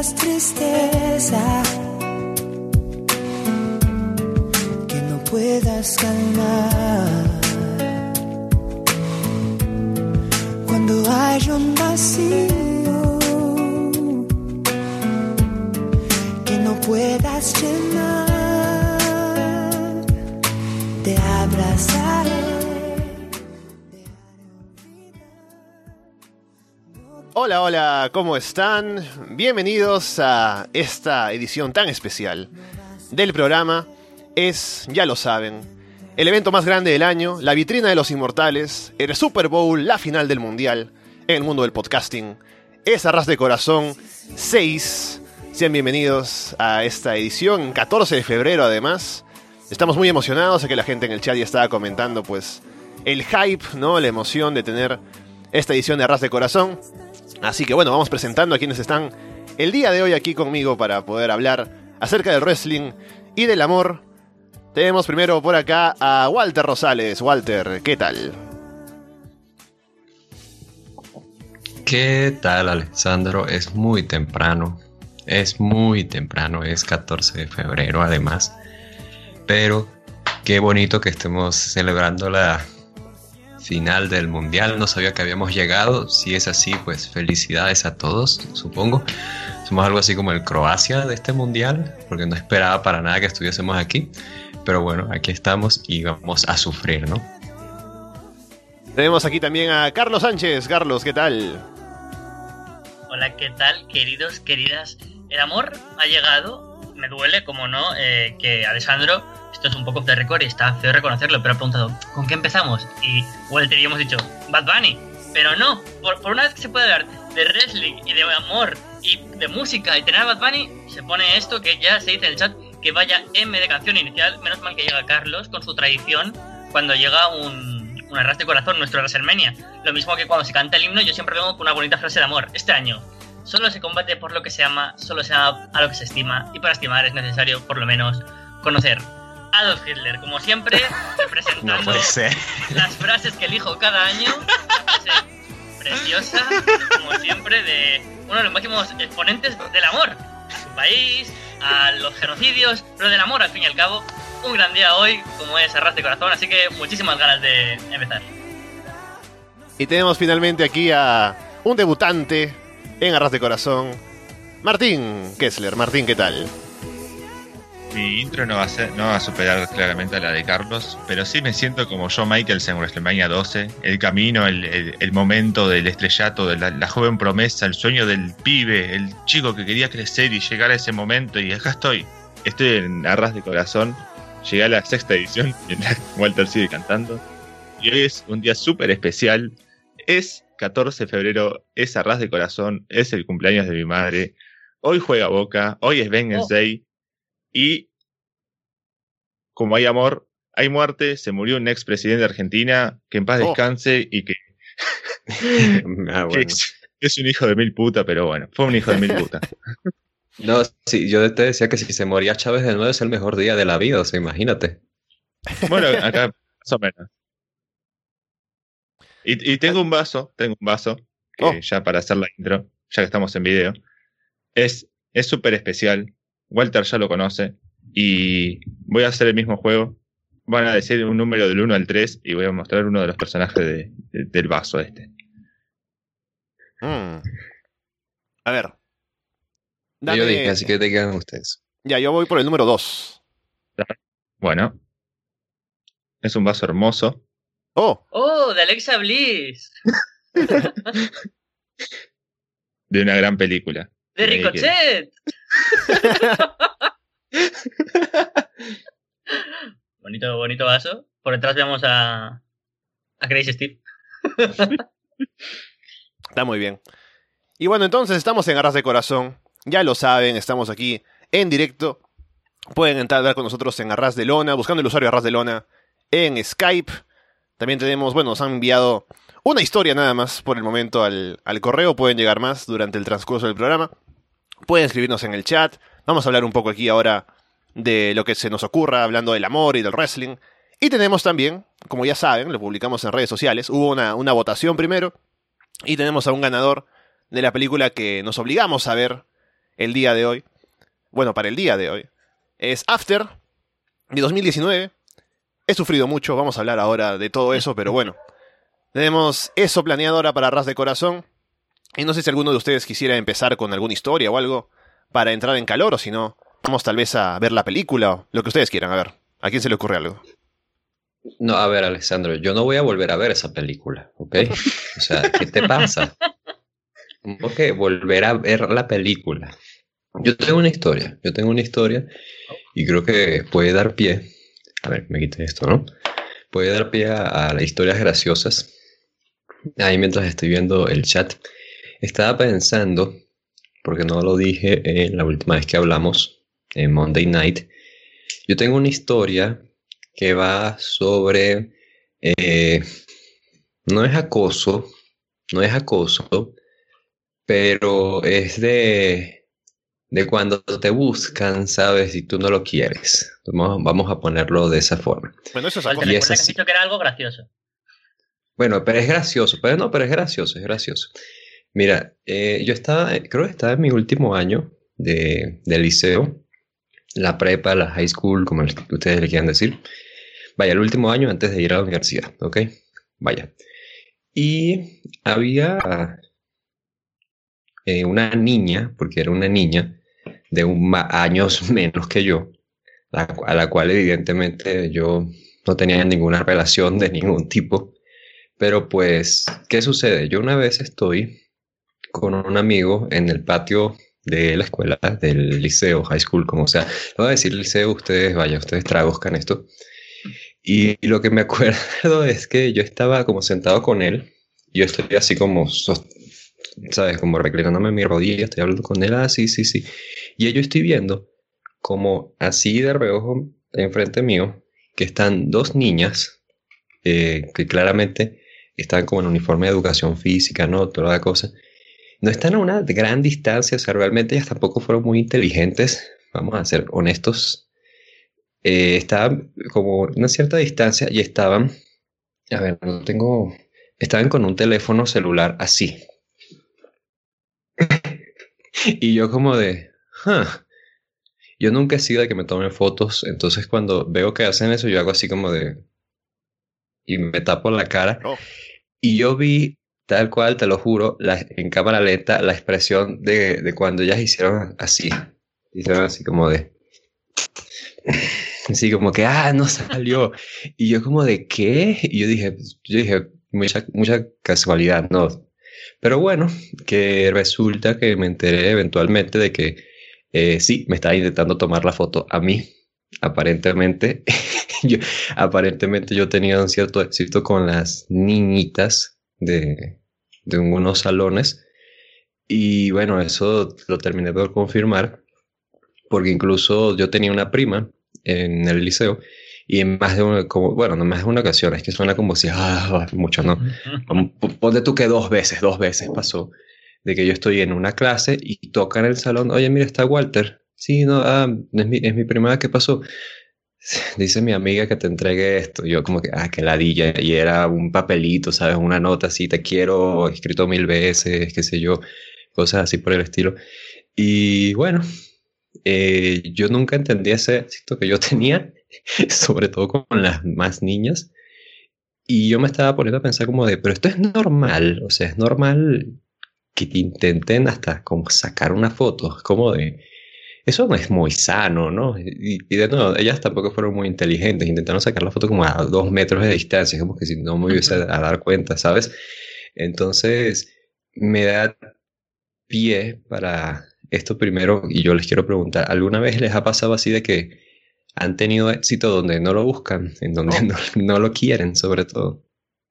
sientas tristeza que no puedas calmar. Cuando hay un vacío que no puedas llenar, te abrazaré. Hola, hola, ¿cómo están? Bienvenidos a esta edición tan especial del programa. Es, ya lo saben, el evento más grande del año, la vitrina de los inmortales, el Super Bowl, la final del mundial en el mundo del podcasting. Es Arras de Corazón 6. Sean bienvenidos a esta edición, 14 de febrero además. Estamos muy emocionados, sé que la gente en el chat ya estaba comentando pues el hype, ¿no? La emoción de tener esta edición de Arras de Corazón. Así que bueno, vamos presentando a quienes están el día de hoy aquí conmigo para poder hablar acerca del wrestling y del amor. Tenemos primero por acá a Walter Rosales. Walter, ¿qué tal? ¿Qué tal, Alessandro? Es muy temprano. Es 14 de febrero además. Pero qué bonito que estemos celebrando la final del mundial. No sabía que habíamos llegado. Si es así, pues felicidades a todos, supongo. Somos algo así como el Croacia de este mundial, porque no esperaba para nada que estuviésemos aquí. Pero bueno, aquí estamos y vamos a sufrir, ¿no? Tenemos aquí también a Carlos Sánchez. Carlos, ¿qué tal? Hola, ¿qué tal, queridos, queridas? El amor ha llegado. Me duele, como no, que Alessandro, esto es un poco off the record y está feo reconocerlo, pero ha preguntado, ¿con qué empezamos? Y Walter y hemos dicho, Bad Bunny. Pero no, por una vez que se puede hablar de wrestling y de amor y de música y tener a Bad Bunny, se pone esto que ya se dice en el chat, que vaya M de canción inicial. Menos mal que llega Carlos con su tradición cuando llega un Arras de Corazón, nuestro WrestleMania. Lo mismo que cuando se canta el himno, yo siempre vengo con una bonita frase de amor. Este año, solo se combate por lo que se ama, solo se ama a lo que se estima, y para estimar es necesario, por lo menos, conocer. Adolf Hitler, como siempre, representando No puede ser. las frases que elijo cada año. Preciosa, como siempre, de uno de los máximos exponentes del amor a su país, a los genocidios, pero del amor al fin y al cabo. Un gran día hoy, como es Arras de Corazón, así que muchísimas ganas de empezar. Y tenemos finalmente aquí a un debutante en Arras de Corazón, Martín Kessler. Martín, ¿qué tal? Mi intro no va a superar claramente a la de Carlos, pero sí me siento como Shawn Michaels en WrestleMania 12, el camino, el momento del estrellato, de la joven promesa, el sueño del pibe, el chico que quería crecer y llegar a ese momento, y acá estoy en Arras de Corazón, llegué a la 6ª edición, y Walter sigue cantando, y hoy es un día súper especial, es 14 de febrero, es Arras de Corazón, es el cumpleaños de mi madre, hoy juega Boca, hoy es Vengeance Day. Y como hay amor, hay muerte, se murió un expresidente de Argentina, que en paz descanse y que, Bueno. que es un hijo de mil puta, pero bueno, fue un hijo de mil puta. No, sí, yo te decía que si se moría Chávez de nuevo es el mejor día de la vida, o sea, imagínate. Bueno, acá más o menos. Y tengo un vaso que ya para hacer la intro, ya que estamos en video, es súper especial. Walter ya lo conoce y voy a hacer el mismo juego. Van a decir un número del 1 al 3 y voy a mostrar uno de los personajes del vaso este. A ver. Yo dije, así que te quedan ustedes. Ya, yo voy por el número 2. Bueno, es un vaso hermoso. ¡Oh, de Alexa Bliss! De una gran película. ¡De Ricochet! Bonito vaso. Por detrás vemos a Crazy Steve. Está muy bien. Y bueno, entonces estamos en Arras de Corazón. Ya lo saben, estamos aquí en directo. Pueden entrar a hablar con nosotros en Arras de Lona, buscando el usuario Arras de Lona en Skype. También tenemos, nos han enviado una historia nada más por el momento al correo. Pueden llegar más durante el transcurso del programa. Pueden escribirnos en el chat. Vamos a hablar un poco aquí ahora de lo que se nos ocurra, hablando del amor y del wrestling. Y tenemos también, como ya saben, lo publicamos en redes sociales, hubo una votación primero. Y tenemos a un ganador de la película que nos obligamos a ver el día de hoy. Bueno, para el día de hoy. Es After, de 2019. He sufrido mucho, vamos a hablar ahora de todo eso, pero bueno. Tenemos eso planeado ahora para Ras de Corazón. Y no sé si alguno de ustedes quisiera empezar con alguna historia o algo para entrar en calor, o si no, vamos tal vez a ver la película o lo que ustedes quieran. A ver, ¿a quién se le ocurre algo? No, a ver, Alessandro, yo no voy a volver a ver esa película, ¿ok? O sea, ¿qué te pasa? ¿Cómo que volver a ver la película? Yo tengo una historia y creo que puede dar pie. A ver, me quité esto, ¿no? Puede dar pie a las historias graciosas. Ahí mientras estoy viendo el chat, estaba pensando, porque no lo dije en la última vez que hablamos, en Monday Night, yo tengo una historia que va sobre, no es acoso, pero es de cuando te buscan, ¿sabes? Y tú no lo quieres. Vamos a ponerlo de esa forma. Bueno, eso es Igual te acoso. Y recuerda es que has así. dicho que era algo gracioso. Bueno, pero es gracioso, pero es gracioso. Mira, yo creo que estaba en mi último año de liceo, la prepa, la high school, como ustedes le quieran decir. Vaya, el último año antes de ir a la universidad, ¿ok? Vaya. Y había una niña, porque era una niña de años menos que yo, a la cual evidentemente yo no tenía ninguna relación de ningún tipo. Pero pues, ¿qué sucede? Yo una vez estoy con un amigo en el patio de la escuela, del liceo, high school, como sea. Le voy a decir liceo, ustedes traduzcan esto. Y lo que me acuerdo es que yo estaba como sentado con él. Yo estoy así como, ¿sabes? Como reclinándome en mi rodilla, estoy hablando con él, sí. Y yo estoy viendo como así de reojo enfrente mío, que están dos niñas que claramente están como en uniforme de educación física, ¿no? Toda la cosa. No están a una gran distancia, o sea, realmente ellas tampoco fueron muy inteligentes, vamos a ser honestos. Estaban como a una cierta distancia y estaban, a ver, estaban con un teléfono celular así. Y yo como de, yo nunca he sido de que me tomen fotos, entonces cuando veo que hacen eso, yo hago así como de, y me tapo la cara. Oh. Y yo vi, tal cual, te lo juro, en cámara lenta, la expresión de cuando ellas hicieron así. Hicieron así como de, así como que, no salió. Y yo como de, ¿qué? Y yo dije, mucha casualidad, no. Pero bueno, que resulta que me enteré eventualmente de que sí, me estaba intentando tomar la foto a mí. Aparentemente, aparentemente yo tenía un cierto éxito con las niñitas de unos salones. Y bueno, eso lo terminé por confirmar, porque incluso yo tenía una prima en el liceo y en más de una, bueno, no más de una ocasión, es que suena como si, mucho, ¿no? Ponte tú que dos veces pasó de que yo estoy en una clase y toca en el salón, oye, mira, está Walter. Sí, no, es mi prima, ¿qué pasó? Dice mi amiga que te entregue esto. Yo como que, qué ladilla. Y era un papelito, ¿sabes? Una nota así, te quiero, escrito 1000 veces, qué sé yo, cosas así por el estilo. Y bueno, yo nunca entendí ese éxito que yo tenía, sobre todo con las más niñas. Y yo me estaba poniendo a pensar como de, pero esto es normal, o sea, es normal que te intenten hasta como sacar una foto, es como de, eso no es muy sano, ¿no? Y de nuevo, ellas tampoco fueron muy inteligentes, intentaron sacar la foto como a 2 metros de distancia, como que si no me hubiese a dar cuenta, ¿sabes? Entonces, me da pie para esto primero, y yo les quiero preguntar, ¿alguna vez les ha pasado así de que han tenido éxito donde no lo buscan, en donde no lo quieren, sobre todo?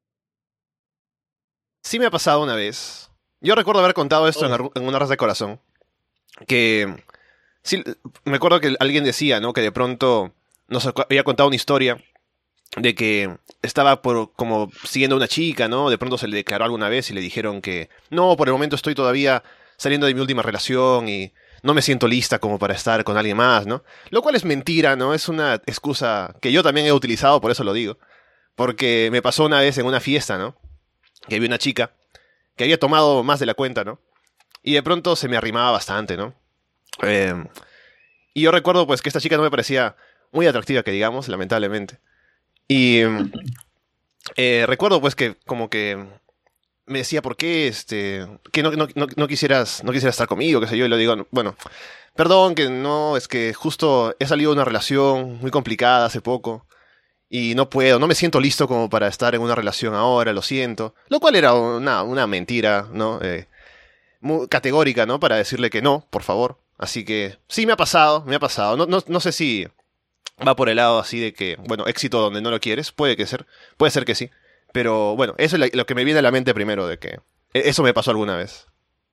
Sí me ha pasado una vez. Yo recuerdo haber contado esto en una Ras de Corazón. Que sí, me acuerdo que alguien decía, ¿no? Que de pronto nos había contado una historia de que estaba como siguiendo a una chica, ¿no? De pronto se le declaró alguna vez y le dijeron que no, por el momento estoy todavía saliendo de mi última relación y no me siento lista como para estar con alguien más, ¿no? Lo cual es mentira, ¿no? Es una excusa que yo también he utilizado, por eso lo digo. Porque me pasó una vez en una fiesta, ¿no? Que había una chica que había tomado más de la cuenta, ¿no? Y de pronto se me arrimaba bastante, ¿no? Eh, y yo recuerdo pues que esta chica no me parecía muy atractiva, que digamos, lamentablemente. Y recuerdo pues que como que me decía, ¿por qué que no quisieras estar conmigo? Qué sé yo, y le digo, bueno, perdón, que no, es que justo he salido de una relación muy complicada hace poco y no me siento listo como para estar en una relación ahora, lo siento. Lo cual era una mentira, ¿no? Muy categórica, ¿no? Para decirle que no, por favor. Así que sí, me ha pasado. No sé si va por el lado así de que, bueno, éxito donde no lo quieres, puede ser que sí. Pero bueno, eso es lo que me viene a la mente primero, de que eso me pasó alguna vez.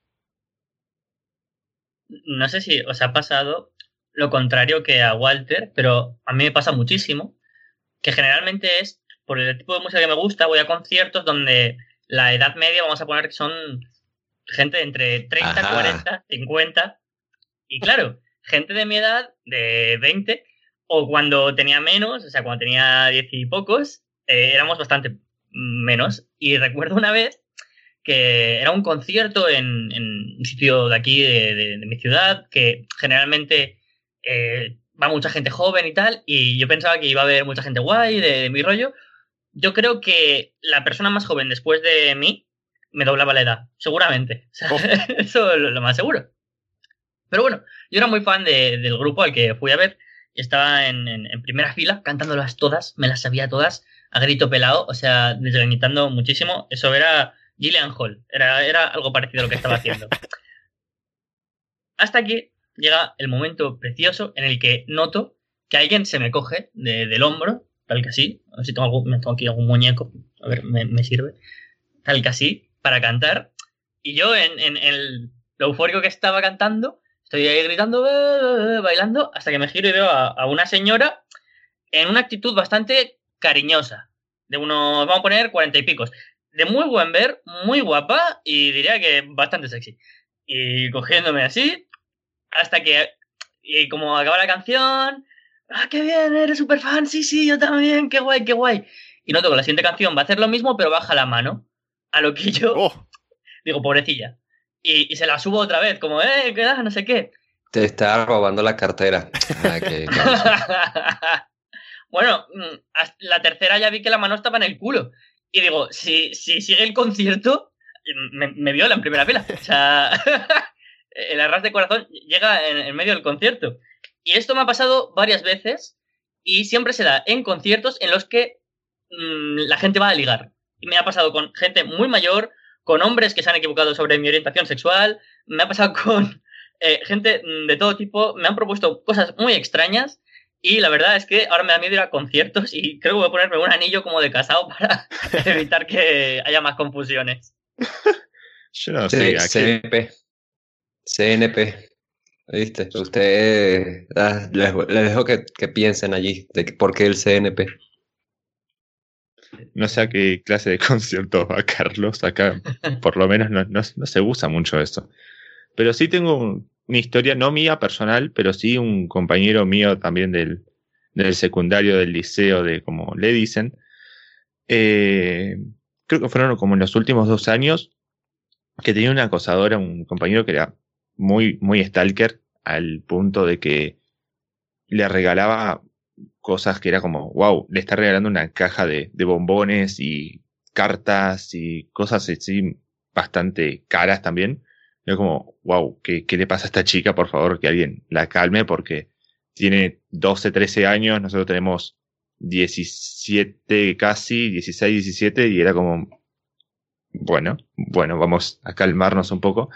No sé si os ha pasado lo contrario que a Walter, pero a mí me pasa muchísimo, que generalmente es por el tipo de música que me gusta, voy a conciertos donde la edad media, vamos a poner que son gente de entre 30, Ajá. 40, 50, y claro, gente de mi edad, de 20, o cuando tenía menos, o sea, cuando tenía 10 y pocos, éramos bastante menos. Y recuerdo una vez que era un concierto en un sitio de aquí, de mi ciudad, que generalmente va mucha gente joven y tal, y yo pensaba que iba a haber mucha gente guay, de mi rollo. Yo creo que la persona más joven después de mí me doblaba la edad, seguramente. O sea, Oh. eso es lo más seguro. Pero bueno, yo era muy fan del grupo al que fui a ver. Estaba en primera fila, cantándolas todas, me las sabía todas, a grito pelado, o sea, desgañitando muchísimo. Eso era Gillian Hall, era algo parecido a lo que estaba haciendo. Hasta que llega el momento precioso en el que noto que alguien se me coge del hombro, tal que así. A ver si tengo aquí algún muñeco, a ver, me sirve. Tal que así, para cantar. Y yo, lo eufórico que estaba cantando, estoy ahí gritando, bailando, hasta que me giro y veo a una señora en una actitud bastante cariñosa. De unos, vamos a poner, 40 y picos. De muy buen ver, muy guapa y diría que bastante sexy. Y cogiéndome así, hasta que, y como acaba la canción, ¡ah, qué bien! Eres súper fan, sí, sí, yo también, qué guay, qué guay. Y noto que la siguiente canción va a hacer lo mismo, pero baja la mano. A lo que yo Oh, digo, pobrecilla. Y se la subo otra vez, como, ¿qué da? No sé qué. Te está robando la cartera. Ah, qué abuso. Bueno, la tercera ya vi que la mano estaba en el culo. Y digo, si sigue el concierto, me viola en primera fila. O sea, el arras de corazón llega en medio del concierto. Y esto me ha pasado varias veces y siempre se da en conciertos en los que la gente va a ligar. Y me ha pasado con gente muy mayor, con hombres que se han equivocado sobre mi orientación sexual, me ha pasado con gente de todo tipo, me han propuesto cosas muy extrañas y la verdad es que ahora me da miedo ir a conciertos y creo que voy a ponerme un anillo como de casado para evitar que haya más confusiones. Yo no sé, ¿a qué? CNP. CNP. ¿Viste? Ustedes les dejo que piensen allí de por qué el CNP. No sé a qué clase de concierto va Carlos. Acá, por lo menos, no se usa mucho eso. Pero sí tengo una historia, no mía personal, pero sí un compañero mío también del secundario, del liceo, de como le dicen. Creo que fueron como en los últimos 2 años que tenía una acosadora, un compañero que era muy, muy stalker, al punto de que le regalaba cosas que era como, wow, le está regalando una caja de bombones y cartas y cosas así bastante caras también. Yo como, wow, ¿qué le pasa a esta chica? Por favor, que alguien la calme porque tiene 12, 13 años, nosotros tenemos 17 casi, 16, 17 y era como, bueno, vamos a calmarnos un poco.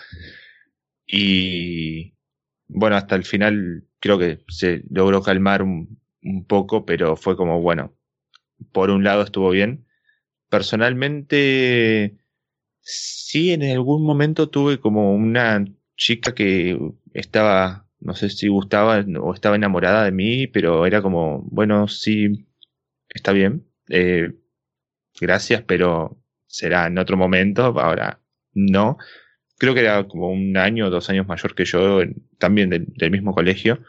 Y bueno, hasta el final creo que se logró calmar un poco, pero fue como, bueno, por un lado estuvo bien. Personalmente, sí, en algún momento tuve como una chica que estaba, no sé si gustaba o estaba enamorada de mí, pero era como, bueno, sí, está bien, gracias, pero será en otro momento, ahora no. Creo que era como 1 año o 2 años mayor que yo, también del mismo colegio.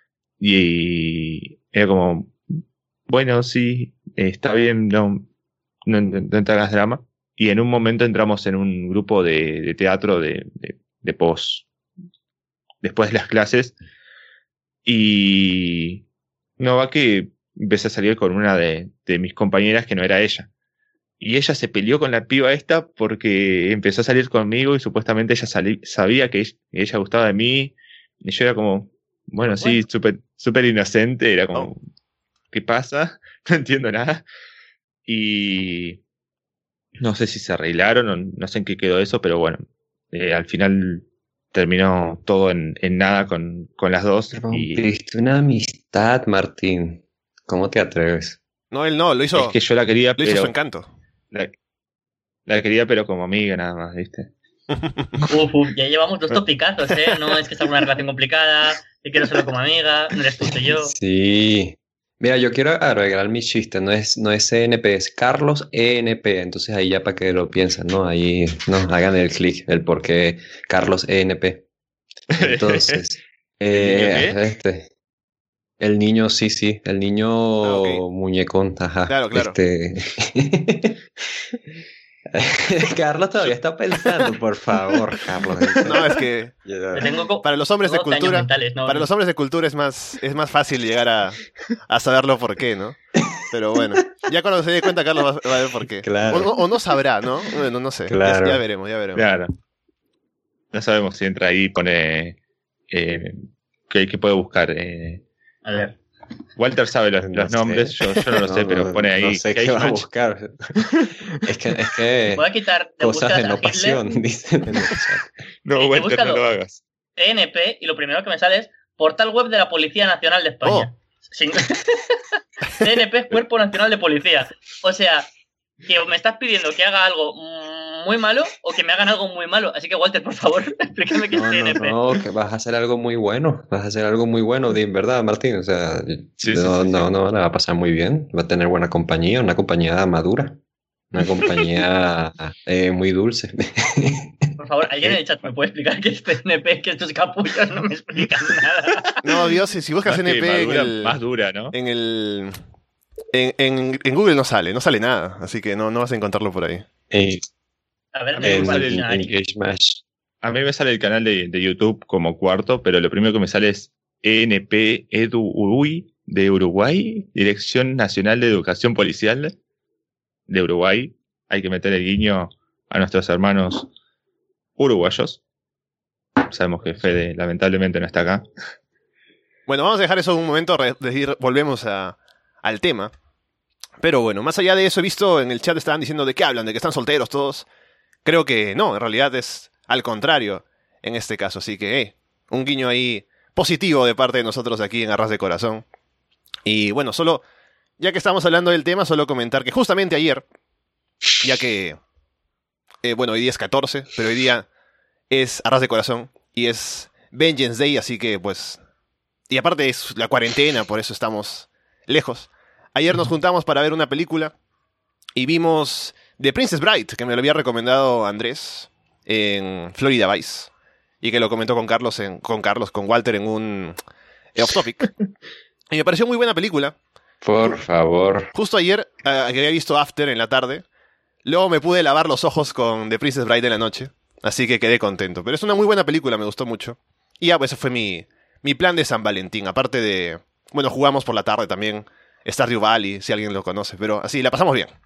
Y era como, bueno, sí, está bien, no te hagas drama. Y en un momento entramos en un grupo de teatro de después de las clases. Y no va que empecé a salir con una de mis compañeras que no era ella. Y ella se peleó con la piba esta porque empezó a salir conmigo y supuestamente ella sabía que ella gustaba de mí. Y yo era como, bueno, sí, súper inocente. Era como, ¿qué pasa? No entiendo nada. Y no sé si se arreglaron o no sé en qué quedó eso, pero bueno, al final terminó todo en nada con las dos. Rompiste una amistad, Martín. ¿Cómo te atreves? No, él no, lo hizo. Es que yo la quería, lo hizo su encanto. La quería, pero como amiga nada más, ¿viste? Ya llevamos 2 topicazos, ¿eh? No es que sea una relación complicada, te quiero solo como amiga, no eres tú, soy yo. Sí. Mira, yo quiero arreglar mi chiste, no es CNP, es Carlos ENP, entonces ahí ya para que lo piensen, ¿no? Ahí, no, hagan el clic, el por qué Carlos ENP. Entonces, el niño, sí, el niño okay. muñecón, ajá. Claro. Carlos todavía está pensando, por favor, Carlos. No, es que para los hombres de cultura, para los hombres de cultura es más fácil llegar a saberlo por qué, ¿no? Pero bueno, ya cuando se dé cuenta Carlos va a ver por qué. Claro. O no sabrá, ¿no? Bueno, no sé. Claro. Ya veremos. Claro. No sabemos si entra ahí y pone que puede buscar. A ver. Walter sabe los nombres, yo no lo sé, pero pone ahí. No sé qué va a buscar. Es que voy a quitar de cosas de no Hitler, pasión, dicen en el chat. No, Walter, no lo hagas. ENP y lo primero que me sale es Portal Web de la Policía Nacional de España. CNP es Cuerpo Nacional de Policía. O sea, que me estás pidiendo que haga algo muy malo o que me hagan algo muy malo. Así que, Walter, por favor, explícame qué es CNP. No, que vas a hacer algo muy bueno. Vas a hacer algo muy bueno, de verdad, Martín. O sea, no la va a pasar muy bien. Va a tener buena compañía, una compañía madura. Una compañía muy dulce. Por favor, alguien en el chat me puede explicar qué es CNP, que estos capullos no me explican nada. No, Dios, si buscas CNP más dura, ¿no? En Google no sale nada, así que no vas a encontrarlo por ahí. A ver, a mí me sale el canal de YouTube como cuarto, pero lo primero que me sale es ENP Edu Uruguay de Uruguay, Dirección Nacional de Educación Policial de Uruguay. Hay que meter el guiño a nuestros hermanos uruguayos. Sabemos que Fede lamentablemente no está acá. Bueno, vamos a dejar eso un momento, volvemos al tema. Pero bueno, más allá de eso, he visto en el chat estaban diciendo de qué hablan, de que están solteros todos. Creo que no, en realidad es al contrario en este caso. Así que un guiño ahí positivo de parte de nosotros aquí en Arras de Corazón. Y bueno, solo, ya que estamos hablando del tema, solo comentar que justamente ayer, ya que, hoy día es 14, pero hoy día es Arras de Corazón y es Vengeance Day, así que pues... Y aparte es la cuarentena, por eso estamos lejos. Ayer nos juntamos para ver una película y vimos The Princess Bride, que me lo había recomendado Andrés en Florida Vice y que lo comentó con Walter en un Off Topic. Y me pareció muy buena película. Por favor. Justo ayer, que había visto After en la tarde, luego me pude lavar los ojos con The Princess Bride en la noche, así que quedé contento. Pero es una muy buena película, me gustó mucho. Y ya, pues ese fue mi plan de San Valentín. Aparte de, jugamos por la tarde también Stardew Valley, si alguien lo conoce, pero así, la pasamos bien.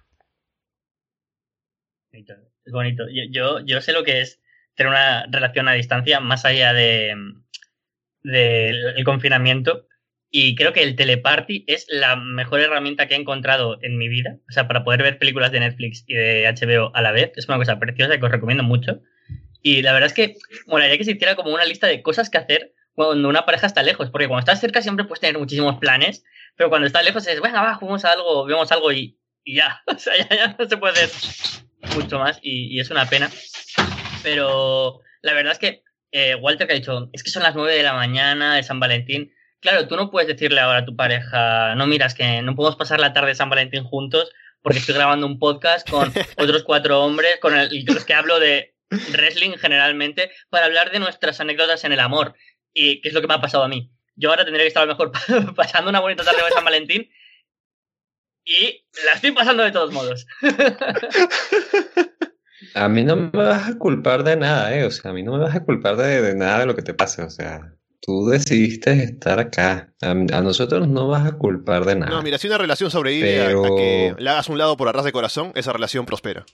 Es bonito. Yo sé lo que es tener una relación a distancia más allá del confinamiento. Y creo que el teleparty es la mejor herramienta que he encontrado en mi vida. O sea, para poder ver películas de Netflix y de HBO a la vez. Es una cosa preciosa que os recomiendo mucho. Y la verdad es que molaría que se hiciera como una lista de cosas que hacer cuando una pareja está lejos. Porque cuando estás cerca siempre puedes tener muchísimos planes. Pero cuando estás lejos es, venga, va, jugamos a algo, vemos algo y ya. O sea, ya no se puede hacer mucho más. Y es una pena. Pero la verdad es que Walter que ha dicho, es que son las 9 de la mañana de San Valentín. Claro, tú no puedes decirle ahora a tu pareja, no, mira, es que no podemos pasar la tarde de San Valentín juntos porque estoy grabando un podcast con otros 4 hombres con los que hablo de wrestling generalmente para hablar de nuestras anécdotas en el amor. Y qué es lo que me ha pasado a mí. Yo ahora tendría que estar a lo mejor pasando una bonita tarde de San Valentín y la estoy pasando de todos modos. A mí no me vas a culpar de nada, O sea, a mí no me vas a culpar de nada de lo que te pase. O sea, tú decidiste estar acá. A nosotros no vas a culpar de No, nada. mira, si una relación sobrevive a que Pero, le hagas un lado por arras de corazón, esa relación prospera.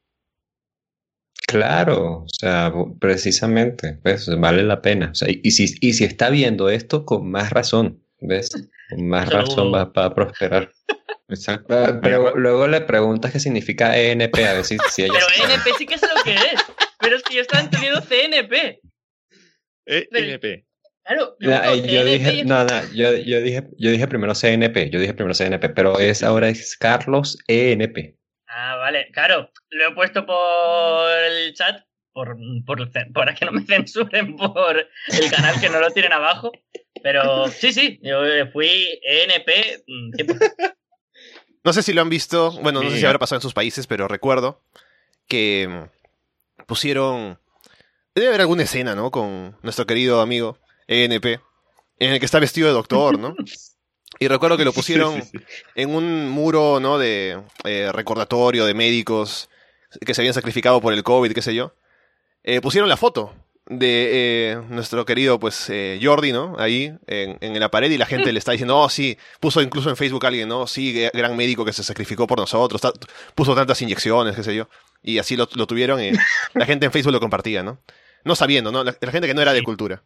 claro, o sea, precisamente, ¿ves? Vale la pena. O sea, y si está viendo esto, con más razón, ¿ves? Con más Eso lo razón dudo. va a prosperar. Exacto. Pero luego le preguntas qué significa ENP, a ver si ella Pero sabe. ENP sí que sé lo que es. Pero es que yo estaba entendiendo CNP. NP. Claro, yo No, busco yo CNP dije, y es... no, yo dije primero CNP, pero ahora es Carlos ENP. Ah, vale, claro, lo he puesto por el chat para que no me censuren por el canal que no lo tienen abajo. Pero sí, yo fui ENP. No sé si lo han visto, bueno, no sé si Mira. habrá pasado en sus países, pero recuerdo que pusieron... Debe haber alguna escena, ¿no? Con nuestro querido amigo ENP, en el que está vestido de doctor, ¿no? Y recuerdo que lo pusieron Sí. en un muro, ¿no? De recordatorio de médicos que se habían sacrificado por el COVID, qué sé yo. Pusieron la foto de nuestro querido, pues, Jordi, ¿no? Ahí, en la pared, y la gente le está diciendo, oh, sí, puso incluso en Facebook alguien, ¿no? Sí, gran médico que se sacrificó por nosotros, puso tantas inyecciones, qué sé yo. Y así lo tuvieron, y la gente en Facebook lo compartía, ¿no? No sabiendo, ¿no? La gente que no era de cultura.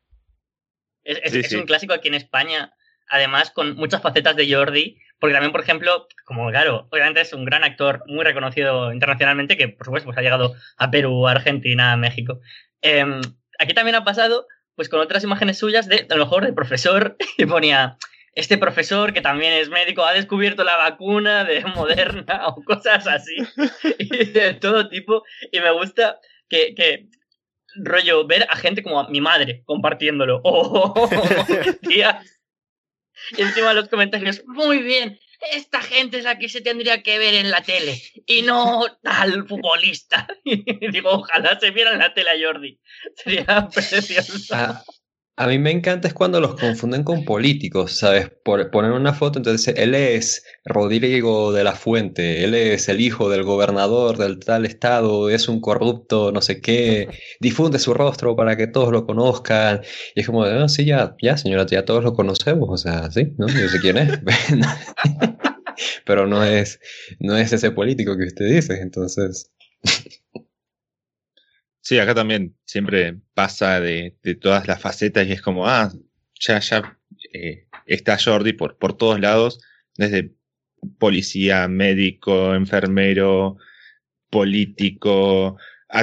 Es un clásico aquí en España, además con muchas facetas de Jordi, porque también, por ejemplo, como claro, obviamente es un gran actor muy reconocido internacionalmente, que por supuesto pues, ha llegado a Perú, a Argentina, a México. Aquí también ha pasado pues con otras imágenes suyas de, a lo mejor, de profesor, y ponía, este profesor que también es médico ha descubierto la vacuna de Moderna o cosas así, y de todo tipo, y me gusta que rollo, ver a gente como a mi madre compartiéndolo. Tía. Y encima los comentarios, muy bien, esta gente es la que se tendría que ver en la tele y no tal futbolista. Y digo, ojalá se viera en la tele a Jordi. Sería precioso. A mí me encanta es cuando los confunden con políticos, ¿sabes? Poner una foto, entonces él es Rodrigo de la Fuente, él es el hijo del gobernador del tal estado, es un corrupto, no sé qué, difunde su rostro para que todos lo conozcan. Y es como, sí, ya, señora, ya todos lo conocemos, o sea, sí, ¿no? Yo sé quién es. Pero no es ese político que usted dice, entonces. Sí, acá también siempre pasa de todas las facetas y es como, ya está Jordi por todos lados, desde policía, médico, enfermero, político,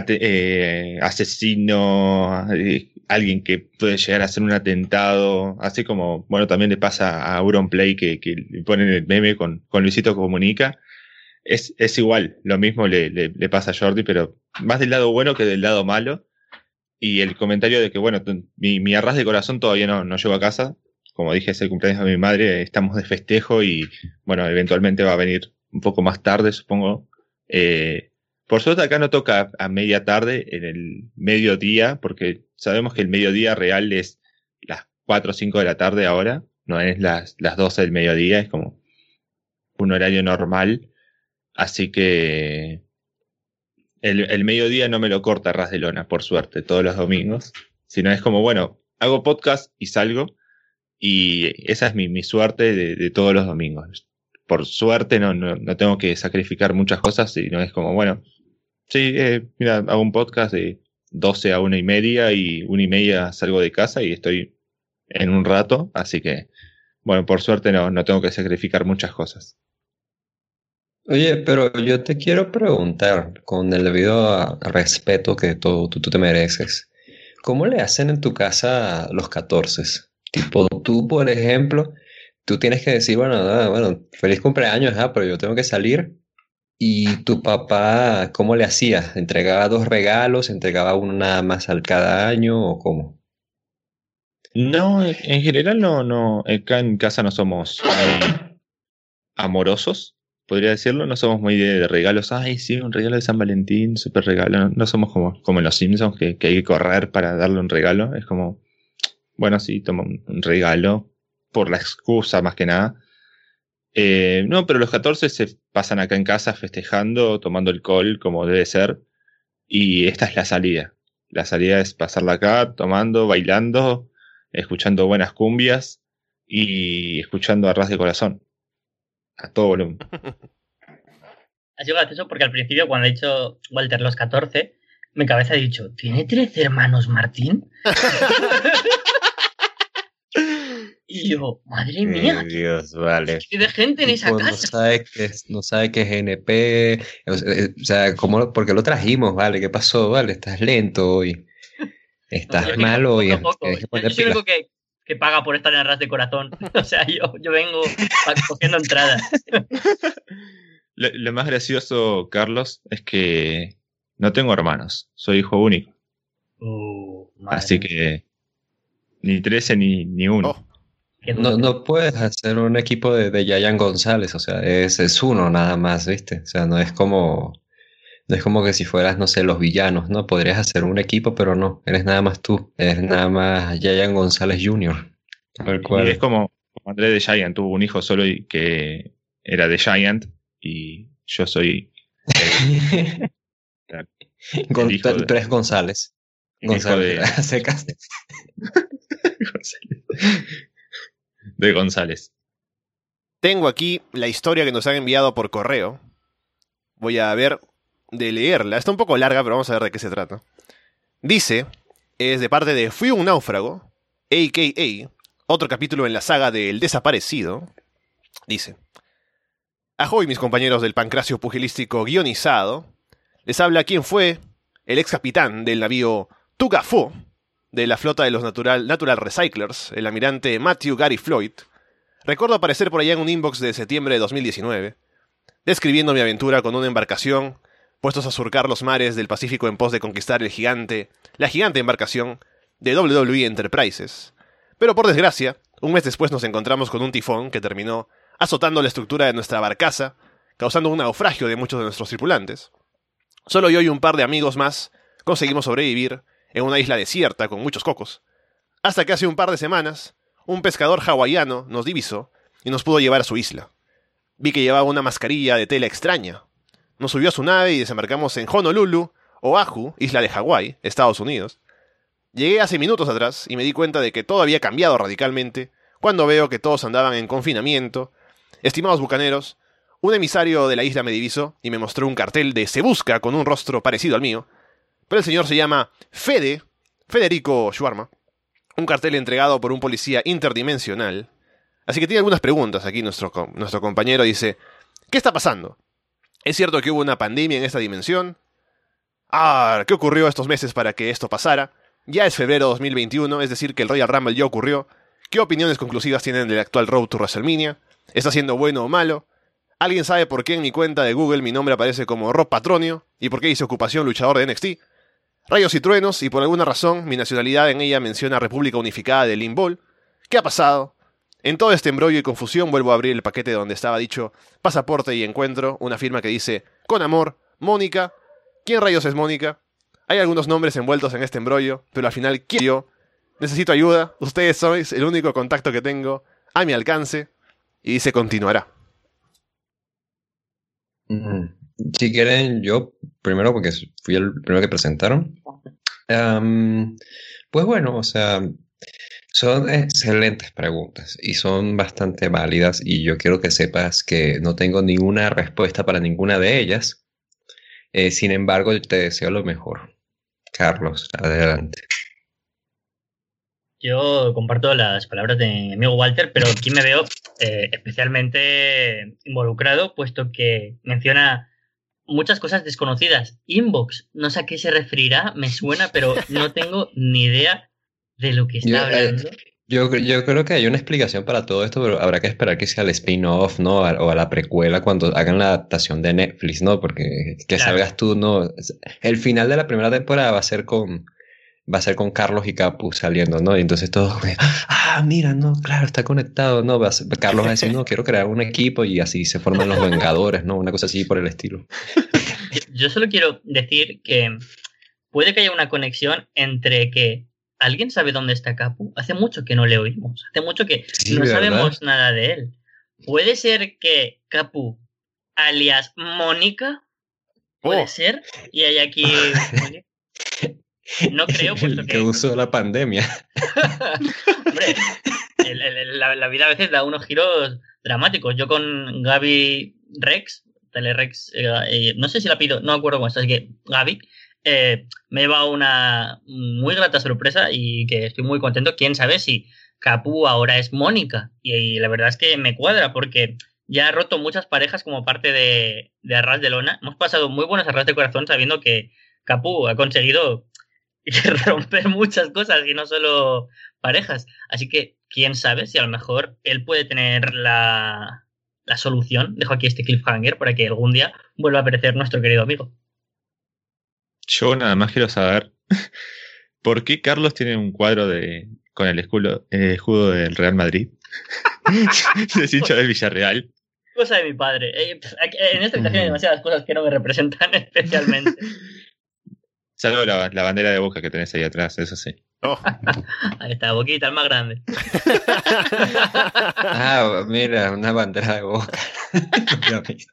asesino, alguien que puede llegar a hacer un atentado, así como, bueno, también le pasa a Auronplay que le ponen el meme con Luisito Comunica. Es igual, lo mismo le pasa a Jordi, pero más del lado bueno que del lado malo. Y el comentario de que, bueno, mi arras de corazón todavía no llego a casa. Como dije, es el cumpleaños de mi madre, estamos de festejo y, bueno, eventualmente va a venir un poco más tarde, supongo. Por suerte acá no toca a media tarde, en el mediodía, porque sabemos que el mediodía real es las 4 o 5 de la tarde ahora, no es las 12 del mediodía, es como un horario normal. Así que el mediodía no me lo corta Ras de Lona, por suerte, todos los domingos. Sino es como, bueno, hago podcast y salgo. Y esa es mi suerte de todos los domingos. Por suerte no tengo que sacrificar muchas cosas, sino es como, bueno, sí, mira, hago un podcast de 12 a 1:30 y 1:30 salgo de casa y estoy en un rato. Así que, bueno, por suerte no tengo que sacrificar muchas cosas. Oye, pero yo te quiero preguntar, con el debido respeto que tú te mereces, ¿cómo le hacen en tu casa los 14? Tipo, tú, por ejemplo, tú tienes que decir, bueno, feliz cumpleaños, pero yo tengo que salir. ¿Y tu papá cómo le hacía? ¿Entregaba 2 regalos? ¿Entregaba uno nada más al cada año o cómo? No, en general no. Acá en casa no somos muy amorosos, podría decirlo. No somos muy de regalos. Ay, sí, un regalo de San Valentín, súper regalo. No somos como en los Simpsons, que hay que correr para darle un regalo. Es como, bueno, sí, toma un regalo por la excusa más que nada. No, pero los 14 se pasan acá en casa festejando, tomando alcohol como debe ser. y esta es la salida. La salida es pasarla acá, tomando, bailando, escuchando buenas cumbias y escuchando a ras de corazón. A todo volumen. Ha sido gracioso porque al principio, cuando ha dicho Walter los 14, mi cabeza ha dicho, ¿tiene 13 hermanos Martín? Y yo, madre mía, Dios, vale. ¿qué de gente en esa Tipo, casa? no sabe qué es NP. O sea, ¿por qué lo trajimos? Vale, ¿qué pasó? Vale, estás lento hoy. Estás Yo mal hoy. poco a poco. Tienes que Yo poner soy el pilas. único que paga por estar en Arras de Corazón. O sea, yo vengo cogiendo entradas. Lo más gracioso, Carlos, es que no tengo hermanos. Soy hijo único. Madre Así mía, que ni 13 ni uno. Oh, qué duro. No puedes hacer un equipo de Yayan González, o sea, es uno nada más, ¿viste? O sea, no es como que si fueras, no sé, los villanos, ¿no? Podrías hacer un equipo, pero no, eres nada más tú, eres nada más Yayan González Jr. Tal Y cual. es como André de Giant tuvo un hijo solo y que era de Giant y yo soy el hijo de- Tú eres González. el hijo González, de- a secas. de González. tengo aquí la historia que nos han enviado por correo. Voy a ver de leerla. Está un poco larga, pero vamos a ver de qué se trata. Dice, es de parte de Fui un náufrago, a.k.a. otro capítulo en la saga de El Desaparecido. Dice, Ahoy, mis compañeros del pancracio pugilístico guionizado. Les habla quien fue el ex capitán del navío Tugafo de la flota de los Natural Recyclers, el almirante Matthew Gary Floyd. Recuerdo aparecer por allá en un inbox de septiembre de 2019, describiendo mi aventura con una embarcación, puestos a surcar los mares del Pacífico en pos de conquistar la gigante embarcación de WWE Enterprises. Pero por desgracia, un mes después nos encontramos con un tifón que terminó azotando la estructura de nuestra barcaza, causando un naufragio de muchos de nuestros tripulantes. Solo yo y un par de amigos más conseguimos sobrevivir en una isla desierta con muchos cocos, hasta que hace un par de semanas, un pescador hawaiano nos divisó y nos pudo llevar a su isla. Vi que llevaba una mascarilla de tela extraña. Nos subió a su nave y desembarcamos en Honolulu, Oahu, isla de Hawái, Estados Unidos. Llegué hace minutos atrás y me di cuenta de que todo había cambiado radicalmente cuando veo que todos andaban en confinamiento. Estimados bucaneros, un emisario de la isla me divisó y me mostró un cartel de Se Busca con un rostro parecido al mío, pero el señor se llama Federico Schwarma, un cartel entregado por un policía interdimensional. Así que tiene algunas preguntas aquí nuestro compañero. Dice, ¿qué está pasando? ¿Es cierto que hubo una pandemia en esta dimensión? ¿Qué ocurrió estos meses para que esto pasara? Ya es febrero 2021, es decir que el Royal Rumble ya ocurrió. ¿Qué opiniones conclusivas tienen del actual Road to WrestleMania? ¿Está siendo bueno o malo? ¿Alguien sabe por qué en mi cuenta de Google mi nombre aparece como Rob Patronio? ¿Y por qué hice ocupación luchador de NXT? Rayos y truenos, y por alguna razón mi nacionalidad en ella menciona República Unificada de Limbol. ¿Qué ha pasado? En todo este embrollo y confusión vuelvo a abrir el paquete donde estaba dicho pasaporte y encuentro una firma que dice, con amor, Mónica. ¿Quién rayos es Mónica? Hay algunos nombres envueltos en este embrollo, pero al final, ¿quién yo? Necesito ayuda, ustedes sois el único contacto que tengo a mi alcance, y se continuará. Si quieren, yo primero, porque fui el primero que presentaron. Pues bueno, o sea, son excelentes preguntas y son bastante válidas, y yo quiero que sepas que no tengo ninguna respuesta para ninguna de ellas. Sin embargo, te deseo lo mejor. Carlos, adelante. Yo comparto las palabras de mi amigo Walter, pero aquí me veo especialmente involucrado, puesto que menciona muchas cosas desconocidas. Inbox, no sé a qué se referirá, me suena, pero no tengo ni idea de lo que está hablando. Yo creo que hay una explicación para todo esto, pero habrá que esperar que sea el spin-off, ¿no? O a la precuela cuando hagan la adaptación de Netflix, ¿no? Porque que Claro. salgas tú, ¿no? El final de la primera temporada va a ser con Carlos y Capu saliendo, ¿no? Y entonces todos, mira, no, claro, está conectado, ¿no? Carlos va a decir, no, quiero crear un equipo, y así se forman los Vengadores, ¿no? Una cosa así por el estilo. Yo solo quiero decir que puede que haya una conexión entre que ¿alguien sabe dónde está Capu? Hace mucho que no le oímos. Hace mucho que Sí, no ¿verdad? sabemos nada de él. ¿Puede ser que Capu, alias Mónica, Puede Oh. ser. Y hay aquí... No creo, puesto El que... que usó la pandemia. Hombre, la vida a veces da unos giros dramáticos. Yo con Gaby Rex, Telerex, no sé si la pido, no me acuerdo cómo está, así que Gaby, me lleva una muy grata sorpresa y que estoy muy contento. Quién sabe si Capu ahora es Mónica. Y la verdad es que me cuadra porque ya ha roto muchas parejas como parte de Arras de Lona. Hemos pasado muy buenos arras de corazón sabiendo que Capu ha conseguido romper muchas cosas y no solo parejas. Así que, quién sabe si a lo mejor él puede tener la solución. Dejo aquí este cliffhanger para que algún día vuelva a aparecer nuestro querido amigo. Yo nada más quiero saber por qué Carlos tiene un cuadro con el escudo del Real Madrid. Es hincha del Villarreal. Cosa de mi padre. En esta habitación hay demasiadas cosas que no me representan especialmente. Salvo la bandera de Boca que tenés ahí atrás, eso sí. Oh. Ahí está, Boquita, el más grande. Ah, mira, una bandera de Boca. No había visto.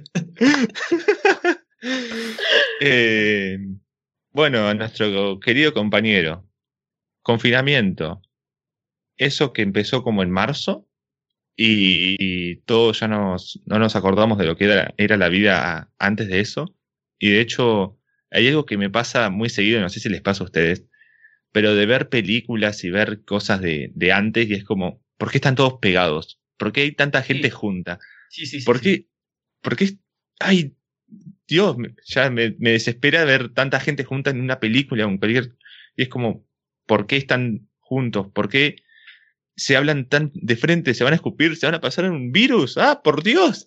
Bueno, a nuestro querido compañero, confinamiento, eso que empezó como en marzo y todos ya no nos acordamos de lo que era la vida antes de eso, y de hecho hay algo que me pasa muy seguido, no sé si les pasa a ustedes, pero de ver películas y ver cosas de antes y es como, ¿por qué están todos pegados? ¿Por qué hay tanta gente junta? Sí. ¿Por qué? Ay, Dios, ya me desespera ver tanta gente junta en una película o en cualquier... Y es como, ¿por qué están juntos? ¿Por qué se hablan tan de frente? ¿Se van a escupir? ¿Se van a pasar en un virus? ¡Ah, por Dios!